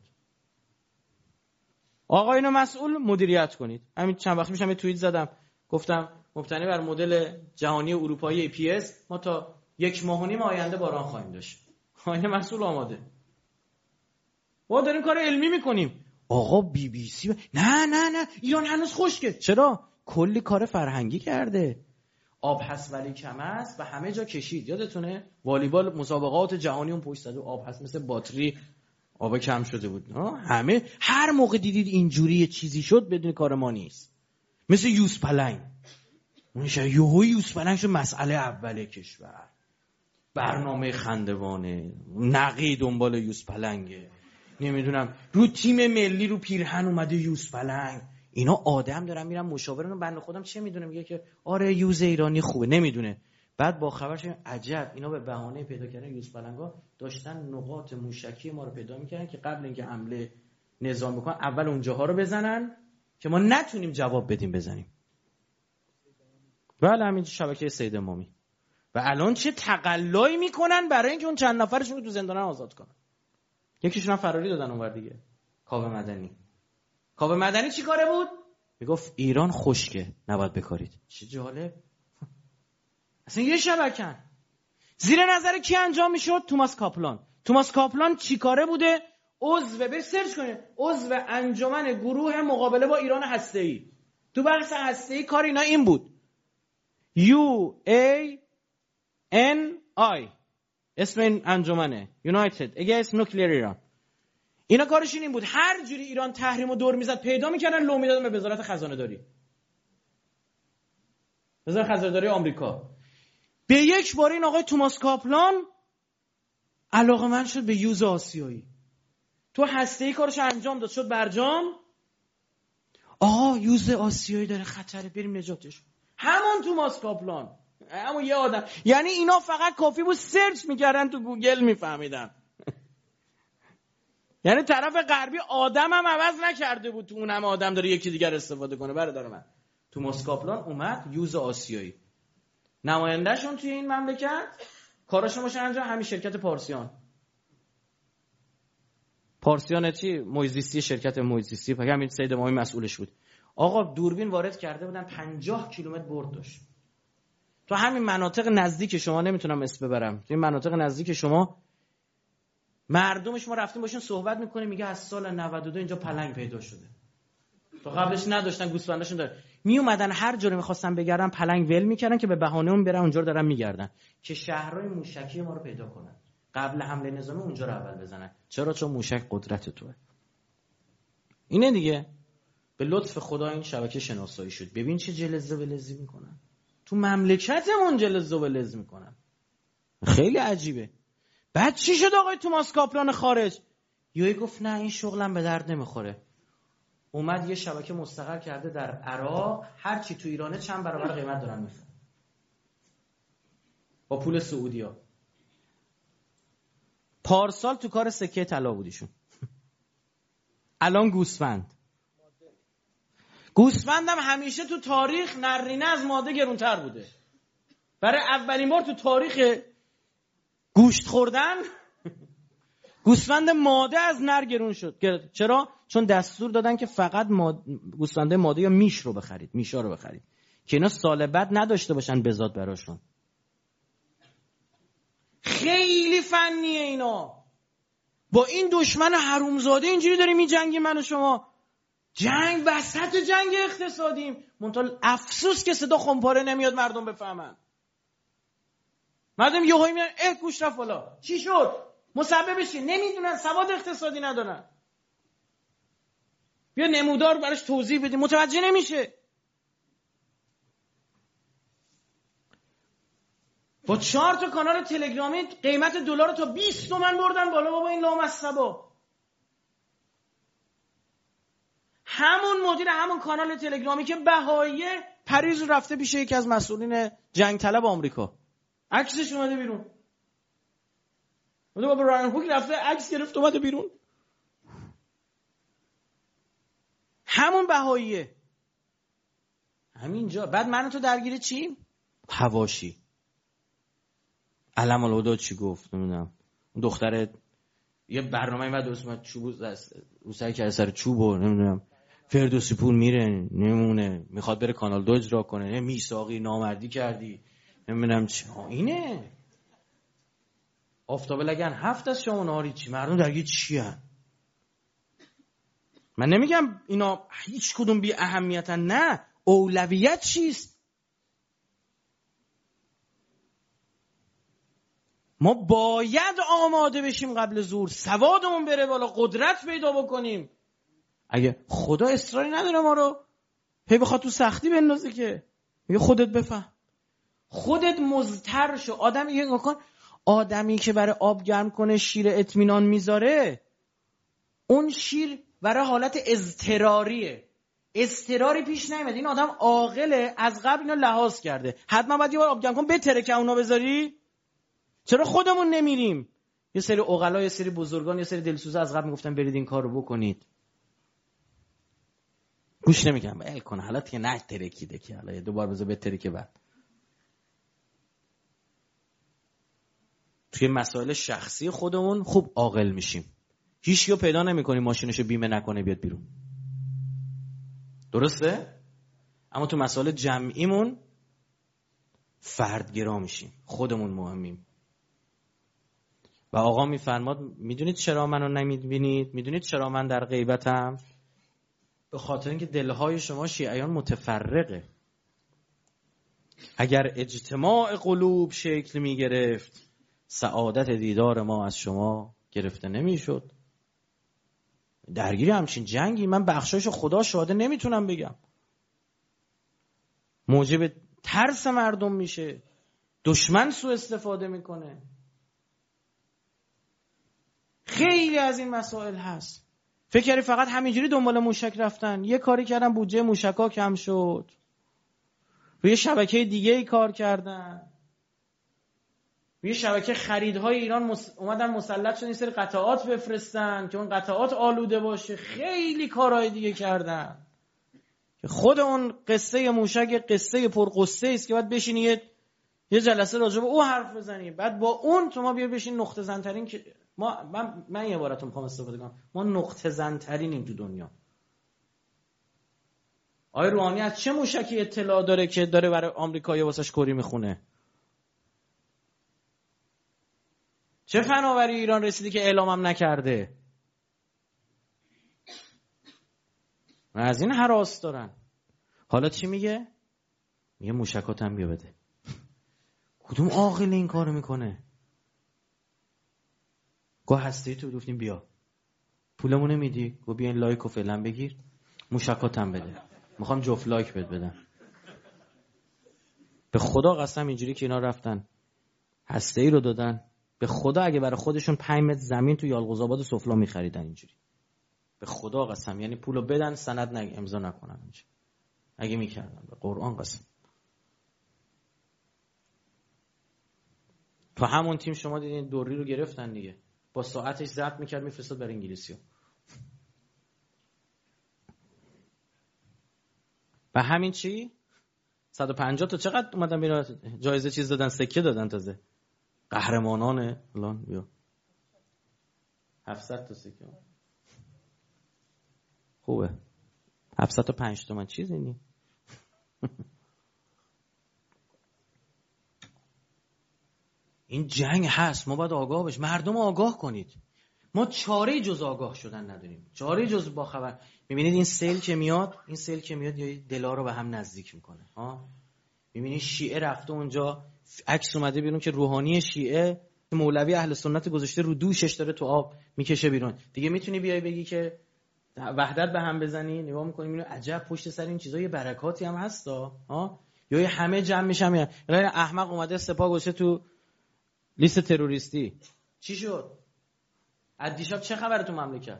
آقا اینو مسئول مدیریت کنید. همین چند وقت پیشم یه توییت زدم، گفتم مبتنی بر مدل جهانی اروپایی APS ما تا 1.5 ماه آینده باران خواهیم داشت. آینه مسئول آماده. ما داریم کار علمی میکنیم. آقا BBC نه ایران هنوز خشکه. چرا؟ کلی کار فرهنگی کرده. آب هست ولی کم است و همه جا کشید. یادتونه والیبال مسابقات جهانی اون پشت زده آب هست مثل باتری آب کم شده بود. همه هر موقع دیدید اینجوری یه چیزی شد بدون کار ما نیست. مثل یوز پلنگ. اون یوز پلنگ شد مسئله اول کشور. برنامه خندوانه، نقی دنبال یوز پلنگه. نمیدونم رو تیم ملی رو پیرهن اومده یوز پلنگ. اینا آدم دارن میرن مشاورن، بنده خودم چه میدونه، میگه که آره یوز ایرانی خوبه، نمیدونه. بعد با خبرش عجب اینا به بهانه پیدا کردن یوز پلنگا داشتن نقاط موشکی ما رو پیدا میکردن که قبل اینکه حمله نظام بکنن اول اونجاها رو بزنن که ما نتونیم جواب بدیم بزنیم. بله همین شبکه سید امامی. و الان چه تقلایی میکنن برای اینکه اون چند نفرشون رو تو زندان آزاد کنن. یکیشون هم فراری دادن اونور دیگه. کاوه مدنی چی کاره بود؟ میگفت ایران خشکه نباید بکارید. چه جالب. اصلا یه شبکن. زیر نظر کی انجام میشد؟ توماس کاپلان چی کاره بوده؟ به سرچ کنید. عضو انجمن گروه مقابله با ایران هسته‌ای. تو بحث هسته‌ای کار اینا این بود. UANI اسم این انجمنه United Against Nuclear Iran. اینا کارشون این بود هر جوری ایران تحریم و دور میزد پیدا میکردن لو میدادن به وزارت خزانه داری. وزارت خزانداری آمریکا. به یک بار این آقای توماس کاپلان علاقه‌مند شد به یوز آسیایی. تو هسته‌ای کارش انجام داد، شد برجام. یوز آسیایی داره خطره، بریم نجاتش. همون توماس کاپلان، همون یه آدم. یعنی اینا فقط کافی بود سرچ میکردن تو گوگل میفهمیدن. یعنی طرف غربی آدم هم عوض نکرده بود، تو اون هم آدم داره یکی دیگر استفاده کنه. برادر من توماس کاپلان اومد یوز آسیایی نمایندهشون توی این مملکت، کاراشون باشه انجام. همین شرکت پارسیان چی؟ مویزیستی، شرکت مویزیستی، همین سید امامی مسئولش بود. آقا دوربین وارد کرده بودن 50 کیلومتر برد داشت. تو همین مناطق نزدیک شما، نمیتونم اسم ببرم، تو این مناطق نزدیک شما مردمش، ما رفتیم باشون صحبت میکنیم، میگه از سال 92 اینجا پلنگ پیدا شده. تو قبلش نداشتن، گوسفنداشون داره. می اومدن هر جوری میخواستن بگردن پلنگ ول میکردن که به بهانه اون برن اونجا رو دارن میگردن که شهرهای موشکی ما رو پیدا کنن، قبل حمله نظامی اونجا رو اول بزنن. چرا؟ چون موشک قدرت توه. اینه دیگه. به لطف خدا این شبکه شناسایی شد. ببین چه جلزه ولزی میکنن تو مملکتمون، جلزه ولز میکنن. خیلی عجیبه. بعد چی شد آقای توماس کاپلان خارج؟ یوی گفت نه این شغلم به درد نمیخوره. اومد یه شبکه مستقر کرده در عراق، هر چی تو ایرانه چند برابر قیمت دارن میخرن با پول سعودیا. پارسال تو کار سکه طلا بودیشون. الان گوسفندم همیشه تو تاریخ نرینه از ماده گرونتر بوده. برای اولین بار تو تاریخ گوشت خوردن گوسفند ماده از نر گرون شد. چرا؟ چون دستور دادن که فقط گوسفند ماده یا میشا رو بخرید که اینا سال بعد نداشته باشن بزاد براشون. خیلی فنیه اینا. با این دشمن حرومزاده اینجوری داری میجنگی من و شما. جنگ وسط جنگ اقتصادیم. منتها افسوس که صدا خمپاره نمیاد مردم بفهمن. مردم یهویی میگن گوش رفت بالا. چی شد؟ مسببش چیه؟ نمیدونن، سواد اقتصادی ندارن. بیا نمودار براش توضیح بدیم، متوجه نمیشه. با 4 تا کانال تلگرامی قیمت دلار رو تا 20 تومن بردن بالا. بابا این لامصبا. همون مدیر همون کانال تلگرامی که بهاییه پریز رفته پیش یکی از مسئولین جنگ طلب آمریکا، عکسش اومده بیرون. بابا رایان هوک رفته عکس گرفت اومده بیرون. همون بهاییه همینجا. بعد من تو درگیر چی؟ حواشی. علم الهدا چی گفت نمیدونم. اون دختره یه برنامه بعد درست اومد چوبو رو سر کرده سر چوبو نمیدونم. فردوسی پور میره نمونه میخواد بره کانال 2 اجرا کنه، میثاقی نامردی کردی نمیدونم چی. اینه آفتاب لگن 7 از شما نهاری چی؟ مردم درگیر چی هن؟ من نمیگم اینا هیچ کدوم بی اهمیتن، نه. اولویت چیست؟ ما باید آماده بشیم قبل ظهور، سوادمون بره بالا، قدرت پیدا بکنیم. اگه خدا اصراری نداره ما رو هی بخواد تو سختی بندازه که میگه خودت بفهم، خودت مضطر شو. آدمی که برای آب گرم کنه شیر اطمینان میذاره، اون شیر برای حالت اضطراری پیش نمیاد. این آدم عاقله، از قبل اینو لحاظ کرده. حتما باید یه بار آب گرم کن بتره که اونا بذاری. چرا خودمون نمیریم؟ یه سری عقلا، یه سری بزرگان، یه سری دلسوزا از قبل میگفتن برید این کارو بکنید، گوش نمیکنم. ول کن حالا که نه ترکیده که حالا دوبار بذار بتره که بعد. توی مسائل شخصی خودمون خوب عاقل میشیم. هیچ کیو پیدا نمیکنیم ماشینشو بیمه نکنه بیاد بیرون. درسته؟ اما تو مسائل جمعیمون فردگرا میشیم، خودمون مهمیم. و آقا میفرماد میدونید چرا منو نمیبینید؟ میدونید چرا من در غیبتم؟ به خاطر اینکه دلهای شما شیعیان متفرقه. اگر اجتماع قلوب شکل میگرفت، سعادت دیدار ما از شما گرفته نمیشد. درگیری همچین جنگی من بخشایش خدا شاهده نمیتونم بگم. موجب ترس مردم میشه، دشمن سوء استفاده میکنه. خیلی از این مسائل هست. فکر کردی فقط همینجوری دنبال موشک رفتن؟ یه کاری کردن بودجه موشکا کم شد، روی شبکه دیگه ای کار کردن، روی شبکه خریدهای ایران اومدن مسلط شدن این سری قطعات بفرستن که اون قطعات آلوده باشه. خیلی کارهای دیگه کردن که خود اون قصه موشک قصه پرقصه است که باید بشینی یه جلسه راجع به او حرف بزنی، بعد با اون تو ما بیا بشین نقطه زن ترین که من یه عبارت میخوام استفاده کنم، ما نقطه زن ترینیم تو دنیا. آقای روحانی از چه موشکی اطلاع داره که داره برای آمریکایی واسش کری میخونه؟ چه فناوری ایران رسیدی که اعلامم نکرده؟ و از این هراس دارن. حالا چی میگه؟ میگه موشکاتم بیا بده. کدوم عاقل این کارو میکنه؟ گاه هستی تو گفتیم بیا پولمون نمیدی، گو بیا این لایکو فعلا بگیر، موشکاتم بده، میخوام جفت لایک بهت بدم. به خدا قسم اینجوری که اینا رفتن هسته‌ای رو دادن، به خدا اگه برای خودشون 5 متر زمین تو یالقوزآباد و سفلا میخریدن اینجوری، به خدا قسم، یعنی پولو بدن سند امضا نکنن اینجا. اگه میکردن به قرآن قسم. تو همون تیم شما دیدین دوری رو گرفتن دیگه، با ساعتش ضبط میکرد میفرستاد برای انگلیسی‌ها. و همین چی 150 تا چقدر اومدن بیرون جایزه چیز دادن، سکه دادن، تازه قهرمانان الان بیا 700 تا سکه. خوبه 705 تومن چیزی نی. این جنگ هست، ما باید آگاه باشیم، مردم آگاه کنید. ما چاره جز آگاه شدن نداریم، چاره جز با خبر. میبینید این سیل که میاد یا دلا رو به هم نزدیک میکنه ها. میبینید شیعه رفته اونجا، عکس اومده بیرون که روحانی شیعه مولوی اهل سنت گذاشته رو دوشش داره تو آب میکشه بیرون. دیگه میتونی بیای بگی که وحدت به هم بزنی؟ نگاه میکنیم اینو عجب پشت سر این چیزا یه برکاتی هم هستا ها. یا همه جمع میشن غیر احمق اومده سپاه گذاشته تو لیست تروریستی. چی شد؟ از دیشب چه خبره تو مملکت؟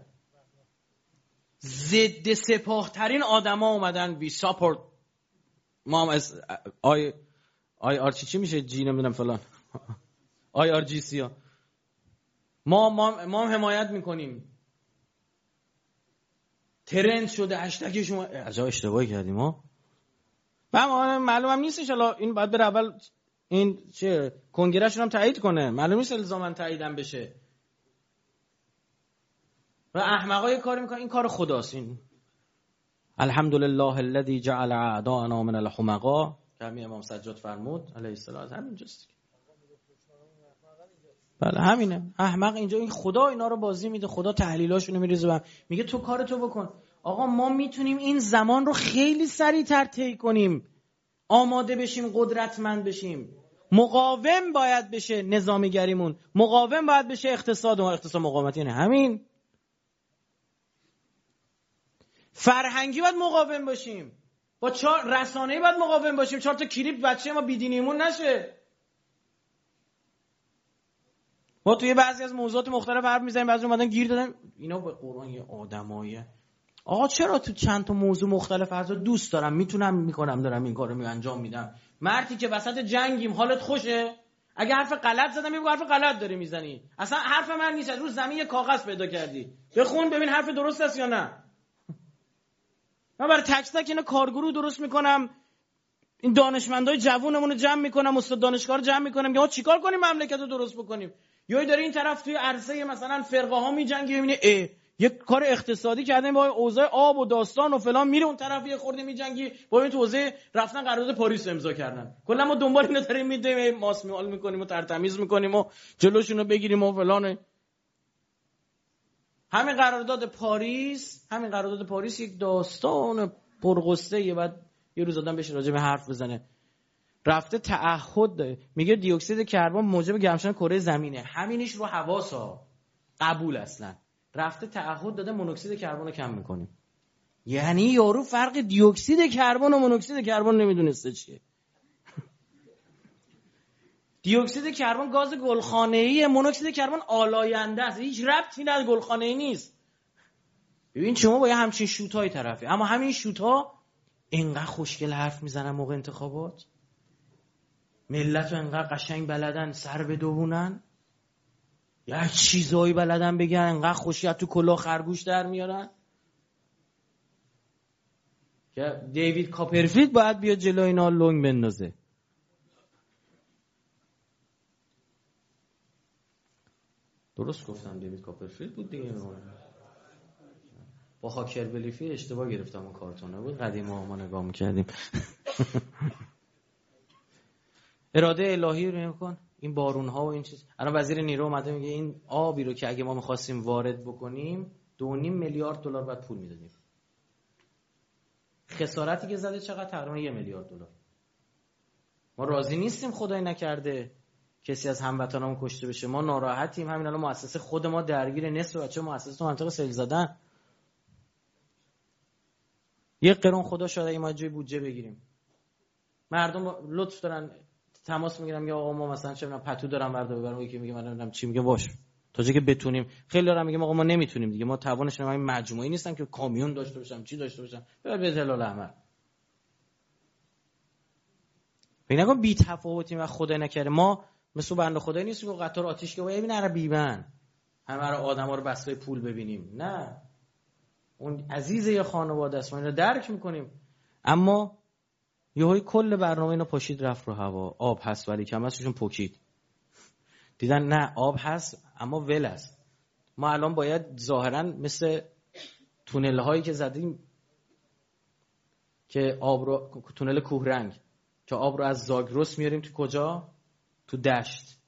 ضد سپاه ترین آدما اومدن وی ساپورت ما هم از آی آرچی چی میشه جی نمیدونم فلان آی آر جی سی ها ما حمایت میکنیم. ترند شده هشتگ شما. عجب اشتباهی کردیم ما. معلومم نیستش حالا این باید بره اول این چه کنگرهشون هم تایید کنه، معلوم نیست الزاماً تاییدم بشه. و احمقای کاری میکنن، این کار خداست. این الحمدلله الذی جعل اعداءنا من الحمقا که همین امام سجاد فرمود علیه السلام. همینجاست. بله همینه، احمق اینجا. این خدا اینا رو بازی میده، خدا تحلیلاشونو میریزه میگه تو کارتو بکن. آقا ما میتونیم این زمان رو خیلی سریعتر طی کنیم، آماده بشیم، قدرتمند بشیم. مقاوم باید بشه نظامیگریمون، مقاوم باید بشه اقتصاد مقاومت، یعنی همین. فرهنگی باید مقاوم باشیم، با رسانه‌ای باید مقاوم باشیم، 4 تا کلیپ بچه ما بیدینیمون نشه. ما توی بعضی از موضوعات مختلف حرف میزنیم، بعضی اومدن گیر دادن اینا به قرآن یه آدمایه. آقا چرا تو چند تا موضوع مختلف از دوست دارم، میتونم میکنم، دارم این کارو انجام میدم. مردی که وسط جنگیم حالت خوشه، اگه حرف غلط زدم میگم حرف غلط داری میزنی، اصلا حرف من نیست، رو زمین یه کاغذ پیدا کردی بخون ببین حرف درست است یا نه. من برای تک تک اینا کارگروه درست میکنم، این دانشمندای جوونمون رو جمع میکنم، استاد دانشگاه رو جمع میکنم، یا چیکار کنیم مملکت رو درست بکنیم. یا داره این طرف توی عرصه مثلا فرقه ها میجنگه، میبینه یه کار اقتصادی کردن با اوضاع آب و داستان و فلان، میره اون طرف یه خورده میجنگی با این توزیع رفتن قرارداد پاریس امضا کردن. کلا ما دنبال اینا داریم میدیم، ماسمال میکنیم و ترتمیز میکنیم و جلوشونو بگیریم و فلانه. همین قرارداد پاریس یک داستان پرغصه، بعد یه روز آدم بشه راجع به حرف بزنه. رفته تعهد داره، میگه دی اکسید کربن موجب گرمشدن کره زمینه، همینش رو حواسا قبول اصلا. رفته تعهد داده مونوکسید کربن رو کم میکنیم. یعنی یارو فرق دی اکسید کربن و مونوکسید کربن نمیدونسته چیه. دی اکسید کربن گاز گلخانه‌ای، مونوکسید کربن آلاینده است، هیچ ربطی نداره، گلخانه‌ای نیست. ببین شما با یه همچین شوت‌های طرفی، اما همین شوت‌ها اینقدر خوشگل حرف میزنن موقع انتخابات، ملت رو اینقدر قشنگ بلدن سر بدوونن، یه چیزایی بلدن بگن، اینقدر خوشی تو کلاه خرگوش در میارن که دیوید کاپرفیلد باید بیاد جلو اینا لنگ بندازه. درست گفتم دیوید کاپرفیلد بود دیگه. با هاکر بلیفی اشتباه گرفتم، اون کارتونه بود قدیما ما نگاه میکردیم. اراده الهی رو نگاه، این بارون ها و این چیز. الان وزیر نیرو اومده میگه این آبی رو که اگه ما میخواستیم وارد بکنیم 2.5 میلیارد دلار بعد پول میدادیم. خسارتی که زده چقدر؟ تقریبا 1 میلیارد دلار. ما راضی نیستیم خدای نکرده کسی از هموطنامون کشته بشه، ما ناراحتیم. همین الان مؤسسه خود ما درگیر نصف بچه مؤسسه تو منطقه سیل زدن. یه قرون خدا شاید این ما جای بودجه بگیریم، مردم لطف دارن تماس میگیرم یا آقا ما مثلا چه میدونم پتو دارم بردا ببرم، یکی میگه من نمیدونم چی، میگه باش تا جایی که بتونیم. خیلی دارم میگم آقا ما نمیتونیم دیگه، ما توانش نمیدونم، این مجموعی نیستم که کامیون داشته باشم چی داشته باشم، ببر به هلال احمر. ببین نگو بی تفاوتیم و خدا نکره ما مثل بنده خدایی نیستیم که قطار آتیش که ببین عرب بیبن همه رو آدما رو بسته پول ببینیم. نه، اون عزیز یه خانواده است، ما اینو درک میکنیم. اما یهوی کل برنامه اینو پاشید رفت رو هوا. آب هست ولی کم هستشون پوکید، دیدن نه آب هست اما ول است. ما الان باید ظاهرا مثل تونل هایی که زدیم که آب رو، تونل کوهرنگ که آب رو از زاگرس میاریم تو کجا؟ تو دشت.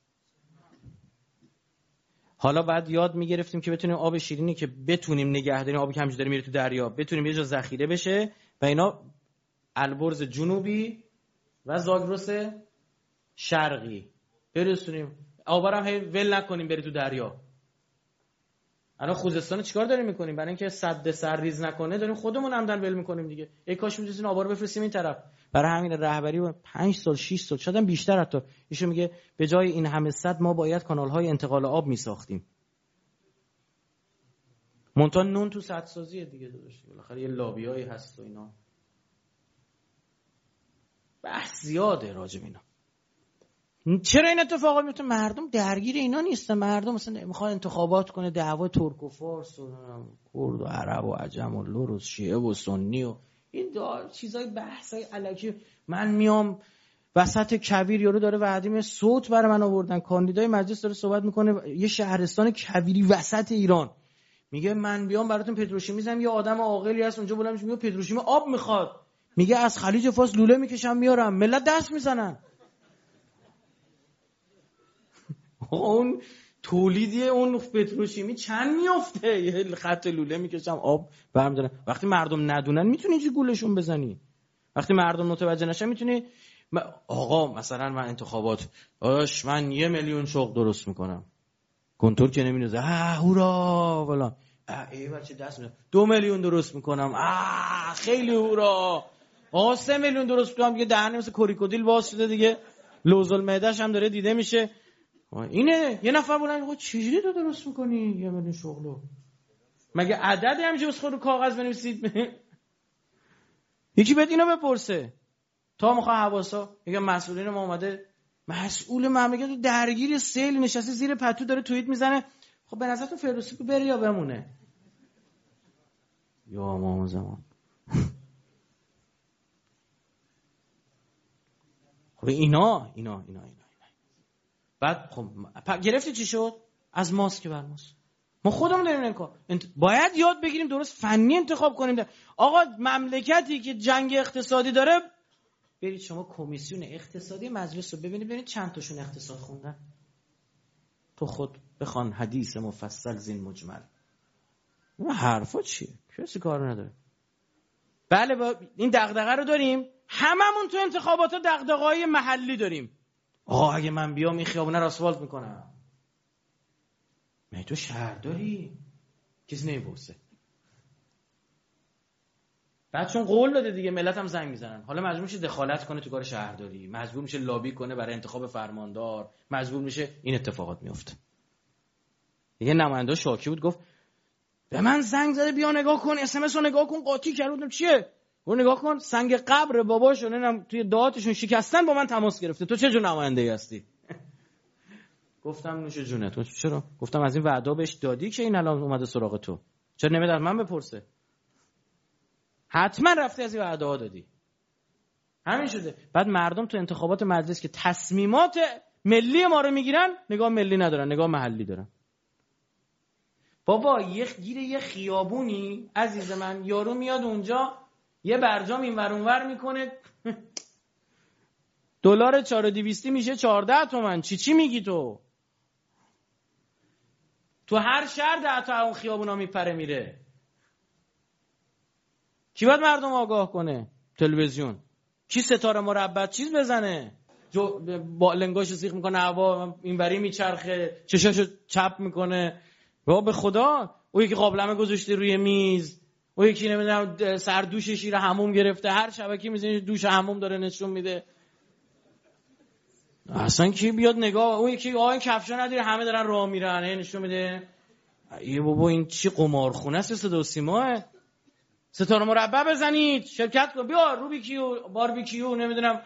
حالا بعد یاد میگرفتیم که بتونیم آب شیرینی که بتونیم نگه داریم، آبی که همینجوری داره میره تو دریا، بتونیم یه جا ذخیره بشه و اینا البرز جنوبی و زاگرس شرقی برسونیم. آبا هم هی ول نکنیم بری تو دریا. الان خوزستان چیکار داریم میکنیم؟ برای اینکه سد سرریز نکنه داریم خودمون عمدن ول میکنیم دیگه. ای کاش می‌تونستین آبا رو بفرستیم این طرف. برای همین رهبری 5 سال 6 سال شاید هم بیشتر حتی ایشون میگه به جای این همه سد ما باید کانال‌های انتقال آب میساختیم. مونتان نون تو سدسازیه دیگه داداش، بالاخره یه لابیایی هست و اینا. بحث زیاده راجع به اینا. چرا این اتفاقا میفته؟ مردم درگیر اینا نیستن. مردم مثلا میخوان انتخابات کنه، دعوا ترک و فارس و کرد و عرب و عجم و لور و شیعه و سنی و این چیزای بحثای الکی. من میام وسط کویر، یارو داره وعدیم صوت برای من آوردن، کاندیدای مجلس داره صحبت میکنه یه شهرستان کویری وسط ایران، میگه من بیام براتون پتروشیمی میزنم. یه آدم عاقلی هست اونجا بلند میشه میگه پتروشیمی آب میخواد، میگه از خلیج فارس لوله میکشم میارم. ملت دست میزنن. اون تولیدی اون پتروشیمی چند میفته؟ یه خط لوله میکشم آب برمی‌دارن. وقتی مردم ندونن میتونی اینجوری گولشون بزنی. وقتی مردم متوجه نشن میتونی آقا مثلا من انتخابات من 1 میلیون شغل درست میکنم، کنترل که نمی‌نوزه هورا والا ای بچه دست میزنه 2 میلیون درست میکنم خیلی هورا. 3 میلیون درست میکنم دیگه، دهنه مثل کوریکودیل باز شده دیگه، لوز المعده‌ش هم داره دیده میشه. اینه یه نفر بلند میگه چجوری تو درست میکنی 1 میلیون شغلو؟ مگه عددی همینجوری واسه خود رو کاغذ بنویسید؟ یکی بهت اینو بپرسه. تا میخواد حواسا میگه مسئولین ما اومده، مسئول مملکت درگیر سیل نشسته زیر پتو داره توییت میزنه. خب به نظرتون فردوسی بره یا بمونه؟ یا امام زمان. خب اینا بعد خب گرفتی چی شد؟ از ماست که بر ماست. ما خودمون داریم این کار. باید یاد بگیریم درست فنی انتخاب کنیم. آقا مملکتی که جنگ اقتصادی داره، برید شما کمیسیون اقتصادی مجلس رو ببینید چند تاشون اقتصاد خوندن. تو خود بخوان حدیث مفصل زین مجمل. این حرفا چیه؟ کسی کار نداره. بله این دغدغه رو داریم. هممون تو انتخابات دغدغه‌های محلی داریم. آقا اگه من بیام این خیابونه رو آسفالت میکنم. تو شهرداری کسی نمیپرسه. بعد چون قول داده دیگه، ملت هم زنگ میزنن، حالا مجبور میشه دخالت کنه تو کار شهرداری، مجبور میشه لابی کنه برای انتخاب فرماندار، مجبور میشه این اتفاقات میفته. یه نماینده شاکی بود گفت به من زنگ زده بیا نگاه کن، اس ام اس رو نگاه کن، قاطی کردم. چیه؟ گفت نگاه کن سنگ قبر باباشون اینم توی دهاتشون شکستن، با من تماس گرفته، تو چه جور نماینده هستی؟ گفتم نوش جونت. چرا؟ گفتم از این وعدا بهش دادی که این الان اومده سراغ تو، چرا نمیاد از من بپرسه؟ حتما رفتی از این وعده ها دادی. همین شده. بعد مردم تو انتخابات مجلس که تصمیمات ملی ما رو میگیرن، نگاه ملی ندارن، نگاه محلی دارن. بابا یه خیابونی عزیز من، یارو میاد اونجا یه برجام اینور اونور میکنه، دلار 4200 میشه 14 تومن. چی میگی تو؟ تو هر شهر 10 تا اون خیابونا میپره میره. کی باید مردم آگاه کنه؟ تلویزیون. کی ستاره مربع چیز بزنه؟ با لنگاشو سیخ میکنه، هوا اینوری میچرخه، چشاشو چپ میکنه. بابا به خدا، اون یکی قابلمه گذاشته روی میز، اون یکی نمیدونم سر دوش شیر حموم گرفته، هر شبکه میزنه دوش حموم داره نشون میده. اصلا کی بیاد نگاه؟ اون یکی این کفشا نداره، همه دارن راه میرن، نشون میده. ای بابا این چی قمارخونه است؟ صدا و سیماه. ستاره مربع بزنید، شرکت کن، بیا روبیکیو باربیکیو نمیدونم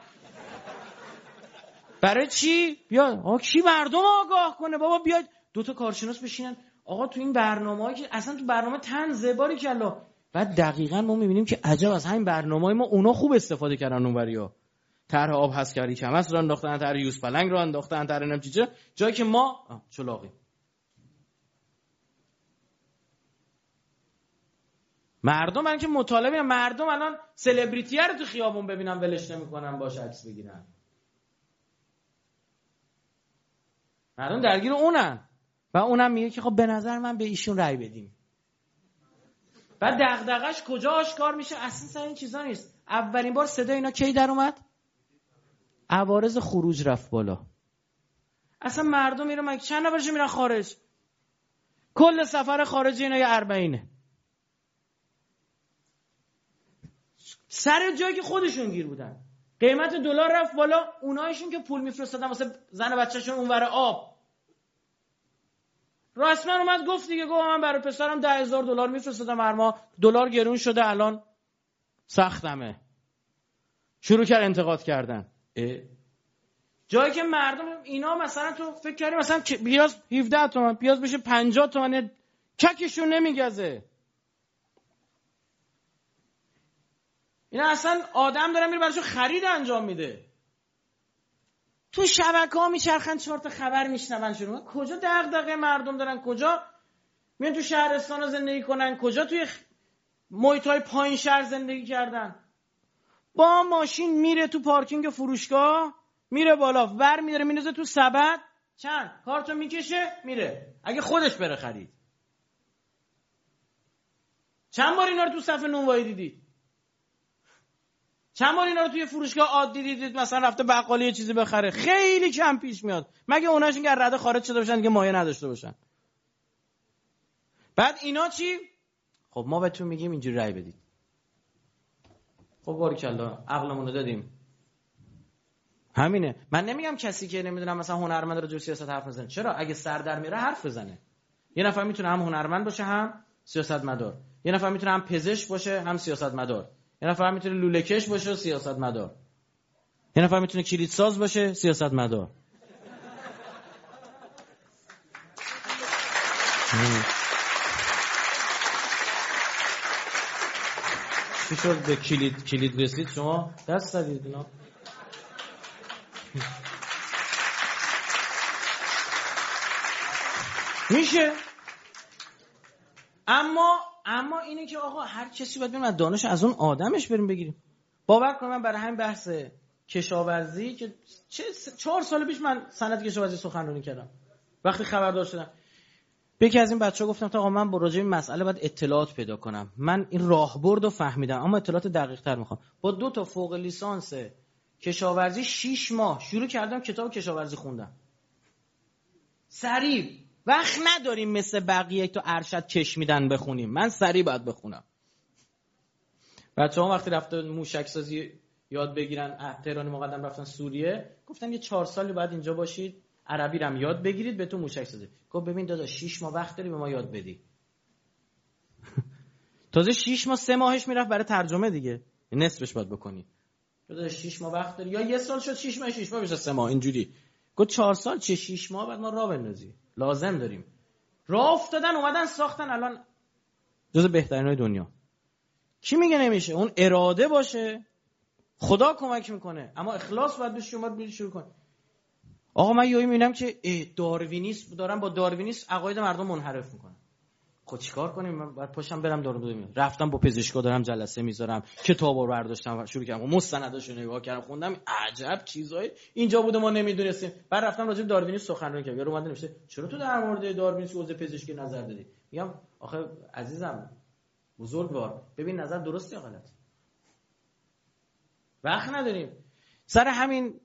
برای چی؟ بیا کی مردم آگاه کنه؟ بابا بیاید دو تا کارشناس بشینن، آقا تو این برنامه‌ای که اصلا تو برنامه طنزه باری کلا. بعد دقیقاً ما می‌بینیم که عجب از همین برنامه‌ای ما اونا خوب استفاده کردن اونوریا. طرح آب هست کردی کم است رو انداختن، طرح یوز پلنگ رو انداختن، طرح نم چیزا، جایی که ما چلاقی. مردم الان که مطالبه، مردم الان سلبریتی رو تو خیابون ببینن ولش نمی‌کنن باش عکس بگیرن. مردم درگیر اونن و اونم میگه که خب به نظر من به ایشون رأی بدیم. بعد دغدغش کجا آشکار میشه؟ اصلا سر این چیزا نیست. اولین بار صدا اینا کی در اومد؟ عوارض خروج رفت بالا. اصلا مردم میرن مگه چند نفرش میرن خارج؟ کل سفر خارجی اینا 40. سر جایی که خودشون گیر بودن. قیمت دلار رفت بالا، اونایشون که پول میفرستادن واسه زن و بچه‌شون اونور آب، رسما اومد گفت دیگه، گفت من برای پسرم $10,000 میفرستادم هر ماه، دلار گرون شده الان سختمه. شروع کرد انتقاد کردن. جایی که مردم اینا مثلا تو فکر کردی مثلا پیاز 17 تومن پیاز بشه 50 تومن، ککشون نمیگزه. اینا اصلا آدم داره میره براشون خرید انجام میده. تو شبکه‌ها میچرخن 4 تا خبر میشنون شروع. کجا دغدغه مردم دارن؟ کجا میان تو شهرستان زندگی کنن؟ کجا توی محیط‌های پایین شهر زندگی کردن؟ با ماشین میره تو پارکینگ فروشگاه، میره بالا ور میداره میندازه تو سبد، چند کارتو میکشه میره. اگه خودش بره خرید. چند بار اینا رو تو صف نونوایی دیدید؟ چند بار اینا رو توی فروشگاه عادی دیدید مثلا رفته بقالی یه چیزی بخره؟ خیلی کم پیش میاد، مگه اوناشون که رده خارج شده باشن دیگه مایه نداشته باشن. بعد اینا چی؟ خب ما بهتون میگیم اینجوری رای بدید. خب باریکلا عقلمون رو دادیم. همینه. من نمیگم کسی که نمیدونم مثلا هنرمند رو جو سیاست حرف بزنه. چرا؟ اگه سر در میره حرف بزنه. یه نفر میتونه هم هنرمند باشه هم سیاستمدار. یه نفر میتونه هم پزشک باشه هم سیاستمدار. یه نفر میتونه لوله‌کش باشه سیاستمدار. یه نفر میتونه کلیدساز باشه سیاستمدار. چی شد به کلید رسید شما؟ دست دادید اینا. میشه. اما اینه که آقا هر کسی باید بریم از دانش از اون آدمش بریم بگیریم. باور کن من برای همین بحث کشاورزی که 4 سال پیش من صنعت کشاورزی سخنرانی کردم، وقتی خبردار شدم به یکی از این بچه‌ها گفتم تا آقا من با راجع به این مسئله باید اطلاعات پیدا کنم. من این راهبرد رو فهمیدم اما اطلاعات دقیق‌تر میخوام. با 2 تا فوق لیسانس کشاورزی 6 ماه شروع کردم کتاب کشاورزی خوندم. سریع وقت نداریم مثل بقیه تو ارشد کش میدن بخونیم. من سریع باید بخونم. بچه‌ها وقتی رفتن موشک سازی یاد بگیرن، تهران مقدم رفتن سوریه، گفتن یه 4 سالی بعد اینجا باشید، عربی رو هم یاد بگیرید بهتون موشک سازی. گفت ببین داداش 6 ماه وقت داری به ما یاد بدی. تازه 6 ماه 3 ماهش میرفت برای ترجمه دیگه، نصفش باید بکنی. داداش 6 ماه وقت داری، یا یه سال شد 6 ماه بشه 3 ماه اینجوری. گفت 4 سال چه 6 ماه بعد ما راه بندازی، لازم داریم. راه افتادن اومدن ساختن، الان جز بهترینای دنیا. کی میگه نمیشه؟ اون اراده باشه خدا کمک میکنه، اما اخلاص باید بشه. اومد میری شروع کن. آقا من یهو میبینم که داروینیسم دارن، با داروینیسم عقاید مردم منحرف میکنن. خب چیکار کنیم؟ من بعد پاشم برم دارو رفتم با پزشکا دارم جلسه میذارم، کتابو برداشتم شروع کردم مستنداشو نگاه کردم خوندم، عجب چیزایی اینجا بوده ما نمیدونستیم. بعد رفتم راجع به داروینیسم سخنرانی کردم. یارو اومد نوشته چرا تو در مورد داروینیسم حوزه پزشکی نظر دادی؟ میگم آخه عزیزم بزرگوار، ببین نظر درسته یا غلط؟ وقت نداریم. سر همین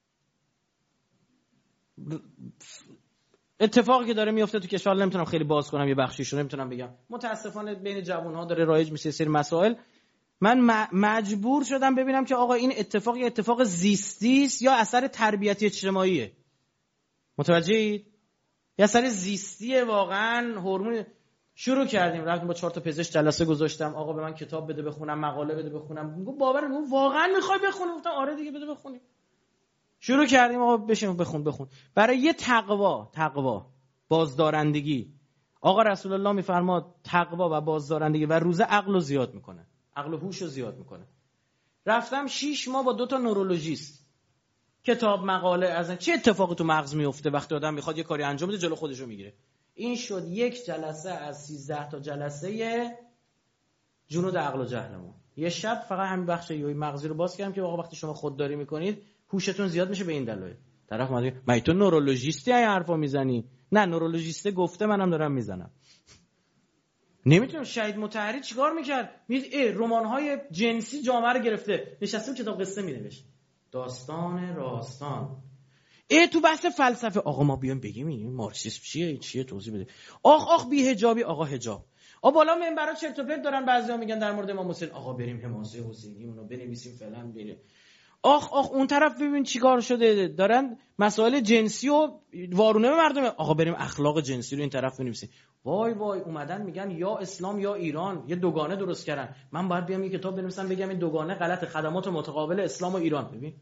اتفاقی که داره میفته تو کشور نمیتونم خیلی باز کنم، یه بخشیشو نمیتونم بگم. متاسفانه بین جوان‌ها داره رایج میشه سری مسائل. من مجبور شدم ببینم که آقا این اتفاق زیستی است یا اثر تربیتی اجتماعیه. متوجهید؟ یا اثر زیستیه واقعا. هورمون شروع کردیم، رفتیم با 4 تا پزشک جلسه گذاشتم، آقا به من کتاب بده بخونم، مقاله بده بخونم. میگم باور نمی‌کنم واقعا میخوای بخونی؟ گفتم آره دیگه بده بخونی. شروع کردیم آقا بشین بخون. برای یه تقوا بازدارندگی، آقا رسول الله میفرماد تقوا و بازدارندگی و روزه عقل رو زیاد میکنه، عقل و هوش رو زیاد میکنه. رفتم 6 ماه با 2 تا نورولوژیست، کتاب مقاله از چه اتفاقی تو مغز میفته وقتی آدم میخواد یه کاری انجام بده جلو خودش رو میگیره. این شد یک جلسه از 13 تا جلسه جنود عقل و جهلمون. یه شب فقط همین بخش یوی مغزی رو باز کردم که آقا وقتی شما خودداری میکنید هوشتون زیاد میشه به این دلایل. طرف اومد میگه تو نورولوژیستی این حرفا میزنی؟ نه نورولوژیست گفته منم دارم میزنم. نمیتونم. شهید مطهری چیکار میکرد؟ رمان‌های جنسی جامعه رو گرفته، نشسته کتاب قصه مینوشت، داستان راستان. تو بحث فلسفه آقا ما بیام بگیم این مارکسیسم چیه توضیح بده. آخ بی‌حجابی، آقا حجاب. بالا منبرا چرت و پرت دارن، بعضیا میگن در مورد امام حسین آقا بریم حماسه حسینی اونو بنویسیم فلان بریم. آخ اون طرف ببین چیکار شده، دارن مسائل جنسی و وارونه به مردم، آقا بریم اخلاق جنسی رو این طرف بنویسیم. وای اومدن میگن یا اسلام یا ایران، یه دوگانه درست کردن. من باید بیام یه کتاب بنویسم بگم این دوگانه غلط، خدمات متقابل اسلام و ایران. ببین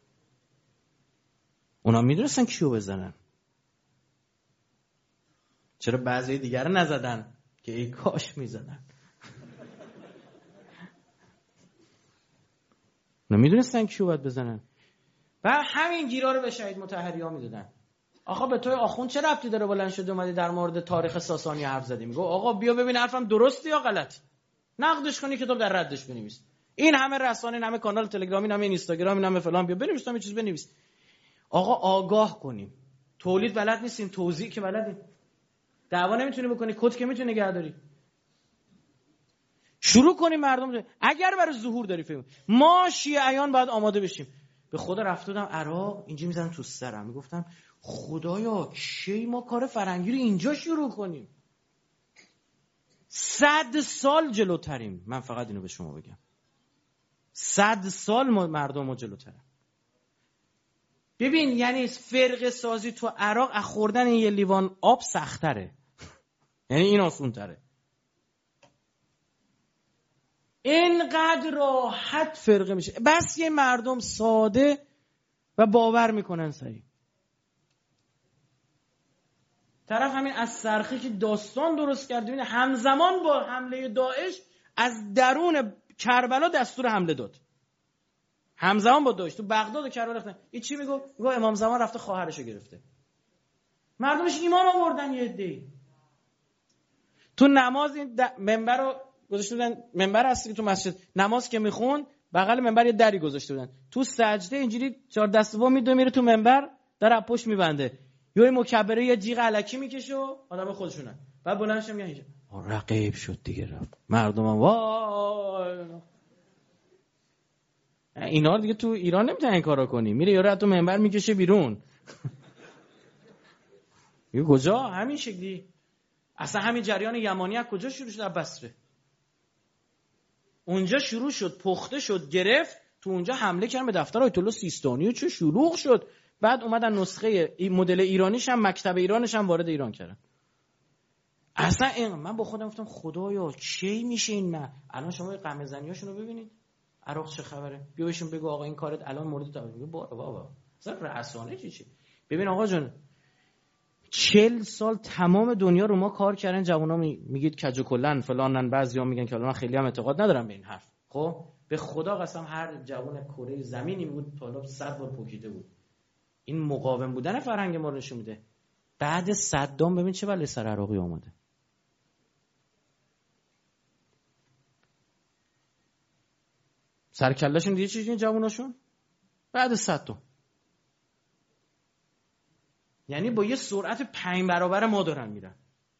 اونا میدونستن کیو بزنن، چرا بعضی دیگر رو نزدن که ای کاش میزدن. نمیدونستن کیو باید بزنن و همین گیرا رو به شهید مطهری ها میدادن. آقا به توی آخوند چه ربطی داره بلند شده اومدی در مورد تاریخ ساسانی حرف زدی؟ میگه آقا بیا ببین حرفم درسته یا غلط، نقدش کنی کتاب در ردش بنویس. این همه رسانه، این همه کانال تلگرامی، این همه اینستاگرام، این همه فلان، بیا بنویس یه چیز بنویس. آقا آگاه کنیم. تولید بلد نیستیم، توزیع که بلدیم. دعوا نمیتونی بکنی، کد که میتونی نگهداری. شروع کنیم مردم اگر برای ظهور داری فهم. ما شیعیان باید آماده بشیم. به خدا رفتم عراق اینجا میزنم تو سرم، میگفتم خدایا کی ما کار فرنگی رو اینجا شروع کنیم؟ 100 سال جلوتریم. من فقط اینو به شما بگم 100 سال ما مردم جلوتریم. ببین یعنی فرقه سازی تو عراق از خوردن یه لیوان آب سخت‌تره. یعنی این آسون‌تره. اینقدر راحت فرقه میشه، بس یه مردم ساده و باور میکنن سریع. طرف همین از سرخی که داستان درست کرد، ببین همزمان با حمله داعش از درون کربلا دستور حمله داد. همزمان با داعش تو بغداد و کربلا رفتن. این چی میگه امام زمان رفته خواهرشو گرفته. مردمش ایمان آوردن. یه عده‌ای تو نماز این منبر رو گذاشته بودن، منبر اصلی تو مسجد نماز که میخون بغل منبر یه دری گذاشته بودن، تو سجده اینجوری 4 دست وا میدوه میره تو منبر، در پشت میبنده، یه مکبره یه جیغ الکی میکشه و آدم خودشونن. بعد بلند میشه میگه اینجا رقیب شد دیگه، رفت مردم وای. اینا دیگه تو ایران نمیتونن این کارا کنی، میره یارو تو منبر میکشه بیرون. یه کجا همین شکلی اصلا همین جریان یمانی از کجا شروع شد؟ از بصره. اونجا شروع شد، پخته شد، گرفت، تو اونجا حمله کردن به دفتر آیت الله سیستانی و چه شلوغ شد. بعد اومدن نسخه مدل ایرانیش هم، مکتب ایرانش هم وارد ایران کردن. اصلا من با خودم گفتم خدایا چی میشه این؟ نه الان شما قمه زنیاشونو ببینید، عراق چه خبره؟ بیا بهشون بگو آقا این کارت الان مورد توجه. بابا اصلا رسانه چی؟ ببین آقا جون 40 سال تمام دنیا رو ما کار کردن، جوونا میگید کج و کلن فلانن، بعضیا میگن که من خیلی هم اعتقاد ندارم به این حرف. خب به خدا قسم هر جوون کره زمینی بود تا حالا 100 بار پوکیده بود. این مقاوم بودن فرهنگ ما رو نشون میده. بعد صدام ببین چه بلای سر عراقی اومده. سرکله‌شون دیگه چیزی جووناشون بعد صدام، یعنی با یه سرعت 5 برابر ما دارن میرن.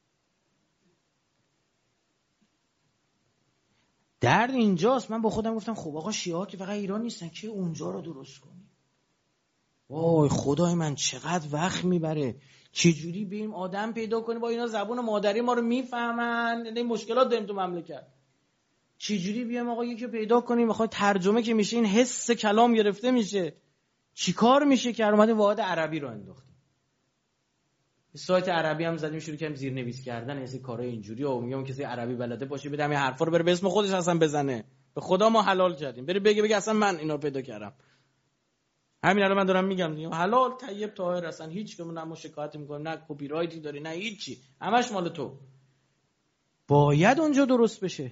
درد اینجاست. من با خودم گفتم خب آقا شیعه ها که فقط ایران نیستن که اونجا رو درست کنیم. وای خدای من چقدر وقت میبره. چجوری بریم آدم پیدا کنیم با اینا زبون مادری ما رو میفهمن؟ این مشکلات داریم تو مملکت. چجوری بیام آقا یکی پیدا کنیم بخواد ترجمه که میشه این حس کلام گرفته میشه؟ چیکار میشه که اومدیم واحد عربی رو انداختیم؟ سایت عربی هم زدیم شروع کردیم زیرنویس کردن این کارای اینجوری و میگم کسی عربی بلده باشه بدم این حرفا رو بره به اسم خودش اصلا بزنه. به خدا ما حلال کردیم. بره بگه اصلا من اینا رو پیدا کردم. همین الان من دارم میگم دیگه حلال طیب طاهر، اصلا هیچ کدوم نه شکایت میکنیم نه کپی رایتی داری نه هیچی، همش مال تو. باید اونجا درست بشه.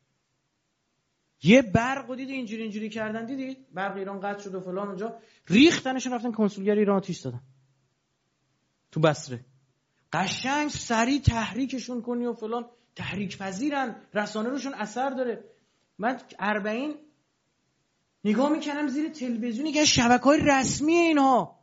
یه برق دید اینجوری کردن، دیدید برق ایران قطع شد و فلان، اونجا ریختنشون رفتن کنسولگری ایران آتیش دادن تو بصره. قشنگ سریع تحریکشون کنی و فلان، تحریک پذیرن، رسانه روشون اثر داره. من 40 نگاه میکنم زیر تلویزیونی که شبکه‌های رسمی اینها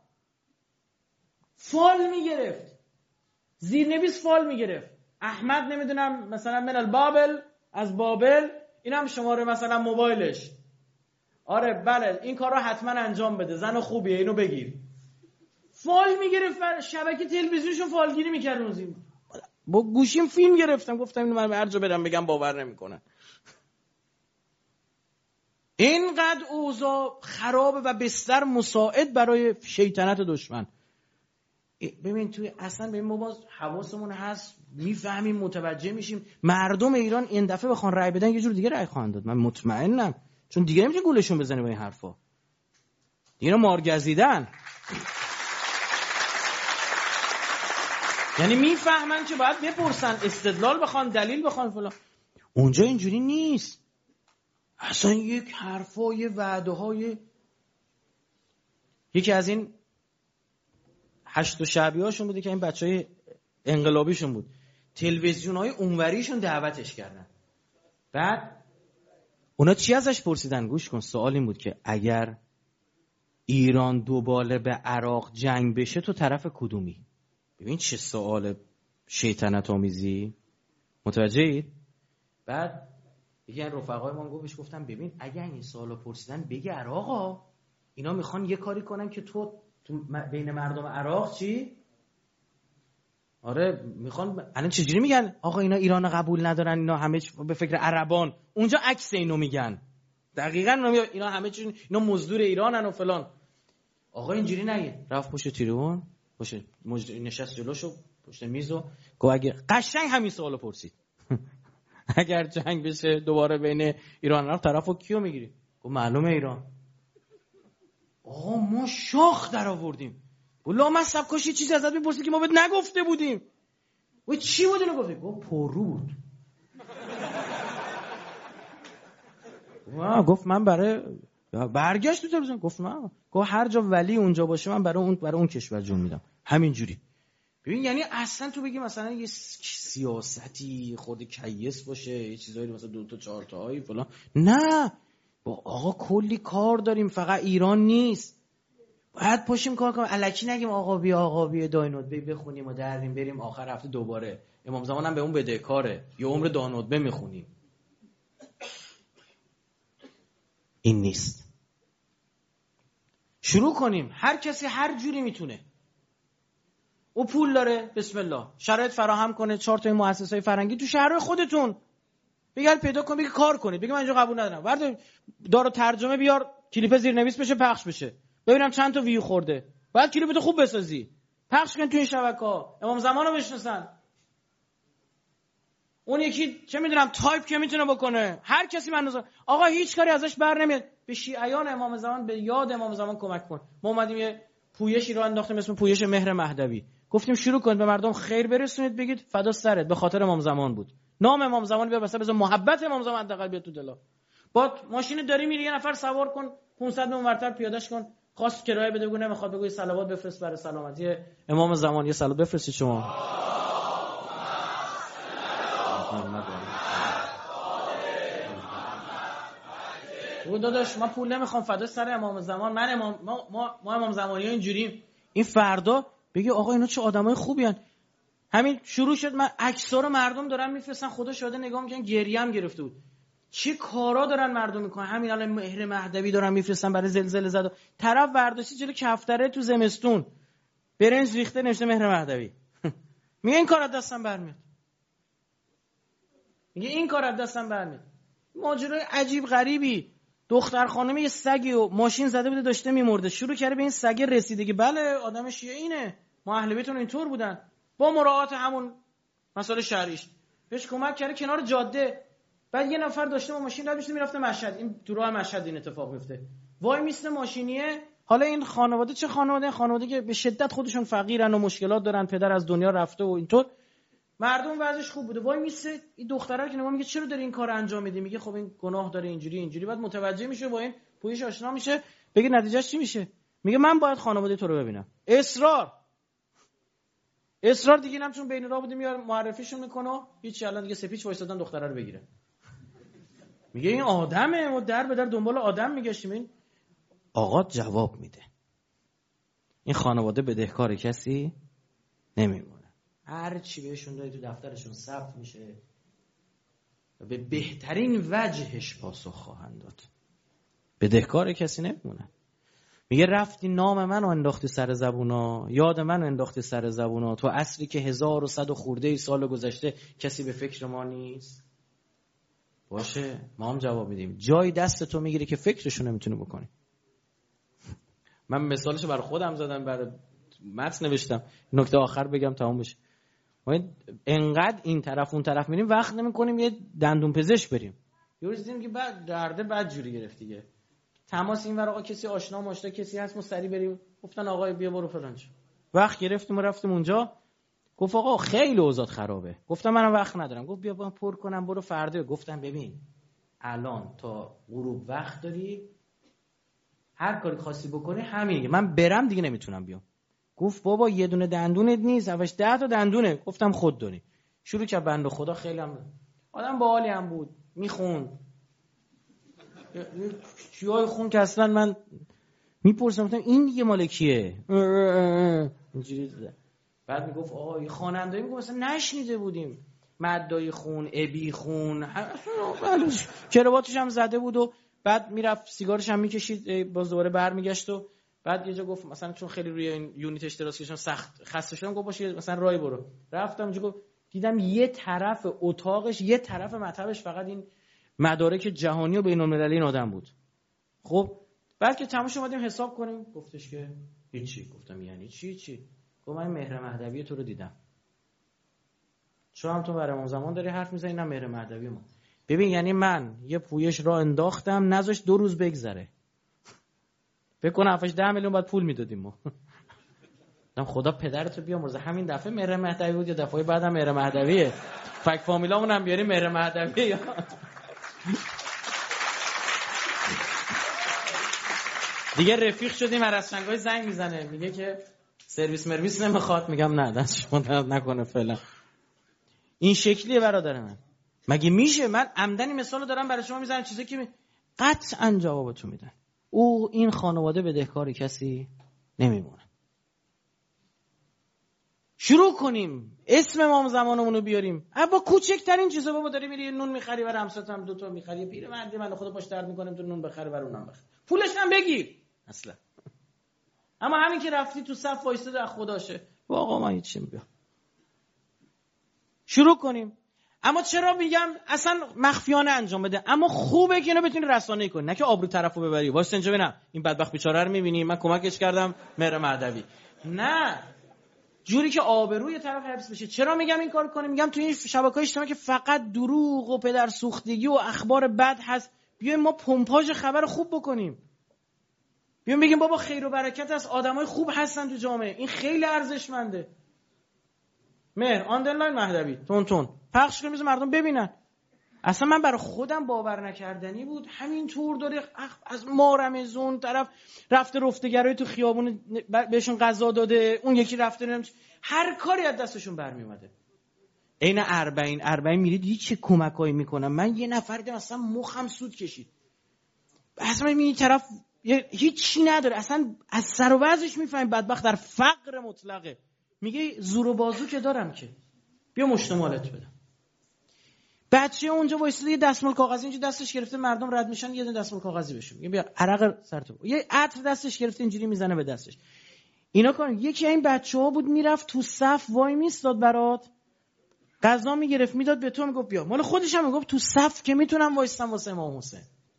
فال میگرفت، زیرنویس فال میگرفت، احمد نمیدونم مثلا من البابل، از بابل، اینم شماره مثلا موبایلش، آره بله این کار رو حتما انجام بده، زن خوبیه اینو بگیر. فال میگرفت، شبکه تلویزیونشون فالگیری میکرد. روزی با گوشیم فیلم گرفتم، گفتم اینو من هر جا برم بگم باور نمیکنن. اینقدر اوضاع خرابه و بستر مساعد برای شیطنت دشمن. ببین توی اصلا ببین ما باز حواسمون هست، میفهمیم، متوجه میشیم. مردم ایران این دفعه بخوان رای بدن یه جور دیگه رای خواهند داد، من مطمئنم، چون دیگه نمیشه گولشون بزنه با این حرفا. دیگه مارگزیدن. یعنی میفهمن که باید بپرسن، استدلال بخوان، دلیل بخوان فلان. اونجا اینجوری نیست. اصلا یک حرفای وعده‌های، یکی از این 8 شعبیه‌هاشون بوده که این بچهای انقلابیشون بود، تلویزیون‌های اونوریشون دعوتش کردن. بعد اونا چی ازش پرسیدن؟ گوش کن، سوال این بود که اگر ایران دوباره به عراق جنگ بشه تو طرف کدومی؟ ببین چه سوال شیطنت آمیزی. متوجهید؟ بعد یکی از رفقای ما گفتش، گفتم ببین اگر این سوالو پرسیدن بگی عراقا اینا میخوان یه کاری کنن که تو بین مردم عراق چی؟ آره میخوان الان چجوری میگن آقا اینا ایران قبول ندارن، اینا همه به فکر عربان، اونجا عکس اینو میگن. دقیقاً اینا همه چی، اینا مزدور ایرانن و فلان. آقا اینجوری نگه. رفت پشت تریبون، نشست جلوشو پشت میزو، گفت اگه قشنگ همین سوالو پرسید اگر جنگ بشه دوباره بین ایران و عراق طرفو کیو میگیری؟ گفت معلومه ایران. آقا ما شاخ در آوردیم. والله من سبکاشی چیزی ازت میپرسید که ما بهت نگفته بودیم. و چی بود اینو گفتی؟ گفت پرو بود. گفت من برای برگشت تو تلویزیون، گفت من گفت هر جا ولی اونجا باشه من برای اون کشور جون میدم. همینجوری. ببین یعنی اصلا تو بگی مثلا یه سیاستی خود کیس باشه، یه چیزایی مثلا 2 تا 4 تایی فلان، نه با آقا کلی کار داریم، فقط ایران نیست. باید پاشیم کار کنیم، الکی نگیم آقا بیا داینود بخونیم و دریم بریم آخر هفته دوباره امام زمان هم به اون بدهکاره یه عمر داینود میخونیم. این نیست. شروع کنیم، هر کسی هر جوری میتونه، او پول داره بسم الله شرایط فراهم کنه 4 تا مؤسسه‌های فرهنگی تو شهر خودتون. بگل پیدا کن، بگی کار کنید، بگی من اینجا قبول ندارم، ورد دارو ترجمه بیار، کلیپ زیرنویس بشه، پخش بشه، ببینم چند تا ویو خورده. بعد کلیپتو خوب بسازی، پخش کن تو این شبکه‌ها، امام زمانو بشناسن. اون یکی چه میدونم تایپ که میتونه بکنه، هر کسی من آقا هیچ کاری ازش بر نمیاد. به شیعیان امام زمان، به یاد امام زمان کمک کن. ما اومدیم یه پویشی رو انداختیم اسم پویش مهر مهدوی، گفتیم شروع کنید به مردم خیر برسونید، بگید فدا سرت به خاطر امام زمان بود، نام امام زمان بیار، مثلا بذار محبت امام زمان حداقل بیاد تو دلا. با ماشین داری میری یه نفر سوار کن 500 اونورتر پیادهش کن، خواست کرایه بده بگو نمیخواد، بگو صلوات بفرست برای سلامتی امام زمان، یه صلوات بفرستید شما. او داداش ما پول نمیخوام، فدا سر امام زمان، من ما امام زمانی ها اینجوریم. این فردا بگی آقا اینا چه آدمای خوبی هن. همین شروع شد، من عکس‌ها رو مردم دارن میفرستن، خدا شاهده نگاه میکنن، گریه‌ام گرفته بود. چه کارا دارن مردم میکنن. همین الان مهر مهدوی دارن میفرستن برای زلزله زده، طرف برداشتی جلوی کفتره تو زمستون برنج ریخته نوشته مهر مهدوی. میگه این کار از دستم برمیاد، میگه این کار از دستم برمیاد. ماجرای عجیب غریبی. دختر خانم یه سگی و ماشین زده بوده داشته میمرده، شروع کرده به این سگ رسیدگی، بله آدم شیعه اینه، ما اهل بیتون اینطور بودن، با مراعات همون مسائل شرعیش بهش کمک کرده کنار جاده. بعد یه نفر داشته با ماشین رد میشده میرفته مشهد، این تو راه مشهد این اتفاق میفته، وای میسته ماشینیه. حالا این خانواده چه خانواده که به شدت خودشون فقیرن و مشکلات دارن، پدر از دنیا رفته و اینطور، مردم وضعش خوب بوده، وای میسته این دختره که نگاه میگه چرا داری این کار انجام میدی، میگه خب این گناه داره اینجوری. بعد متوجه میشه، با این پویش آشنا میشه، بگه نتیجهش چی میشه، میگه من باید خانواده تو رو ببینم. اصرار دیگه نم، چون بین راه بودیم میاد معرفیشون میکنه، هیچ الان دیگه سپیچ وایسادن دختره رو بگیره. میگه این آدمه، ما در به در دنبال آدم میگشتیم. این آقا جواب میده این خانواده بدهکار کسی نمیمونه، هر چی بهشون دادی تو دفترشون ثبت میشه و به بهترین وجهش پاسخ خواهند داد، بدهکار کسی نمیمونه. میگه رفتی نام منو انداختی سر زبونا، یاد منو انداختی سر زبونا، تو عصری که 1100 خورده سال گذشته کسی به فکر ما نیست. باشه ما هم جواب میدیم، جای دست تو میگیری که فکرشو نمیتونی بکنی. من مثالشو برای خودم زدم، برای متن نوشتم، نکته آخر بگم تمام بشه. ما انقدر این طرف اون طرف میریم وقت نمیکنیم یه دندون پزشک بریم، یه روز دیدیم که بعد درده بد جوری گرفت دیگه، تماس این ور آقا کسی آشنا ماشنا کسی هست ما سری بریم، گفتن آقا بیا برو فلان چه، وقت گرفتیم و رفتیم اونجا، گفت آقا خیلی اوضاع خرابه، گفتم منم وقت ندارم، گفت بیا پر کنم برو فردا. گفتم ببین الان تا غروب وقت داری، هر کاری خواستی بکنی همین، من برم دیگه نمیتونم بیام. گفت بابا یه دونه دندونت نیست، اولش 10 تا دندونه. گفتم خود داری. شروع کرد بنده خدا، خیلی هم آدم باحالی هم بود، میخوند چیای خون که اصلا من میپرسم گفتم این دیگه مال کیه اینجوری. بعد میگفت آقا این خواننده‌ای، میگفت مثلا نشنیده بودیم، مدای خون، ابی خون، کراواتش هم زده بود و بعد میرفت سیگارش هم میکشید، باز دوباره برمیگشت و بعد یه جا گفت مثلا چون خیلی روی این یونیتش دراز کشیدم سخت خسته شدم، گفت باشه مثلا رای برو. رفتم اونجا، گفت دیدم یه طرف اتاقش، یه طرف مطبش فقط این مدارک جهانی و بین‌المللی این آدم بود. خب بعد که تموم شد اومدیم حساب کنیم، گفتش که هیچی. گفتم یعنی چی؟ گفت من مهر مهدوی تو رو دیدم، چون هم تو برای امام زمان داری حرف میزنی، نه مهر مهدوی ما. ببین یعنی من یه پویش را انداختم نذاش 2 روز بگذره، فکر کنم 7-10 میلیون بعد پول میدادیم ما. خدا پدرتو بیامرزه، همین دفعه مهر مهدوی بود یا دفعه بعدم مهر مهدویه، فک فامیلامون هم بیاریم مهر مهدویه. دیگه رفیق شدیم، هر از چنگای زنگ میزنه میگه که سرویس مرویس نمیخواد، میگم نه دست شما درد نکنه فعلا. این شکلیه برادر من. مگه میشه؟ من عمدنی مثالو دارم برای شما میزنم، چیزی که قطعا جوابتون میدن. او این خانواده بدهکار کسی نمیمونه. شروع کنیم اسم امام زمانمون رو بیاریم، با کوچکترین چیزا. بابا داری میری نون میخری برای همسات، هم 2 تا میخری، پیرمردی من خدا باش درد میکنم تو نون بخره برای اونم بخره، پولش هم بگیر اصلا. اما همین که رفتی تو صف وایساده از خداشه، آقا من هیچ چیم بیا. شروع کنیم. اما چرا میگم اصلا مخفیانه انجام بده، اما خوبه که اینو بتونی رسانه‌ای کنی، نه که آبرو طرفو ببری. واسه اینجا ببینم این بدبخت بیچاره رو می‌بینی، من کمکش کردم مهر مهدوی. نه، جوری که آبروی طرف حفظ بشه. چرا میگم این کار کنیم؟ میگم تو این شبکه‌های اجتماعی که فقط دروغ و پدر سوختگی و اخبار بد هست، بیایم ما پمپاژ خبر خوب بکنیم. بیایم بگیم بابا خیر و برکت از آدمای خوب هستن تو جامعه، این خیلی ارزشمنده. مهر آندرلاین مهدوی تون پخش کنیم مردم ببینن. اصلا من برای خودم باور نکردنی بود همین طور داره از ما رمزون طرف رفته رفتگرای تو خیابون بهشون غذا داده، اون یکی رفته هر کاری از دستشون برمی اومده. عین 40 میرید هیچ کمکایی میکنم. من یه نفر دیدم اصلا مخم سود کشید، اصلا این طرف هیچی نداره، اصلا از سر و وضعش میفهمیم بدبخت در فقر مطلقه. میگه زور و بازو که دارم که بیا مشتمالت بدم. بچه اونجا وایساده یه دستمال کاغذی اینجا دستش گرفته، مردم رد میشن یه دستمال کاغذی بهشون میگه بیا عرق سرتو، یه عطر دستش گرفته اینجوری میزنه به دستش. اینا کن. یکی این بچه‌ها بود میرفت تو صف وای میستاد برات، غذا میگرفت میداد به تو، میگفت بیا. مال خودش هم میگفت تو صف که میتونم وایستم واسه امام حسین.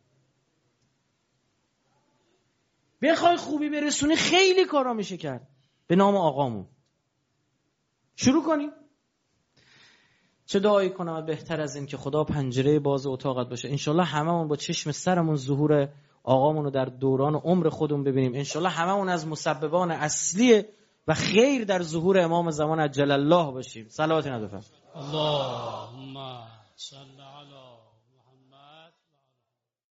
بخوای خوبی برسونی خیلی کارا میشه کرد به نام آقامون. شروع کنیم. چه دعایی کنم بهتر از این که خدا پنجره باز اتاقت باشه. انشالله هممون با چشم سرمون ظهور آقامون رو در دوران عمر خودمون ببینیم. انشالله هممون از مسببان اصلی و خیر در ظهور امام زمان عجل الله باشیم. صلوات نبی. اللهم صل علی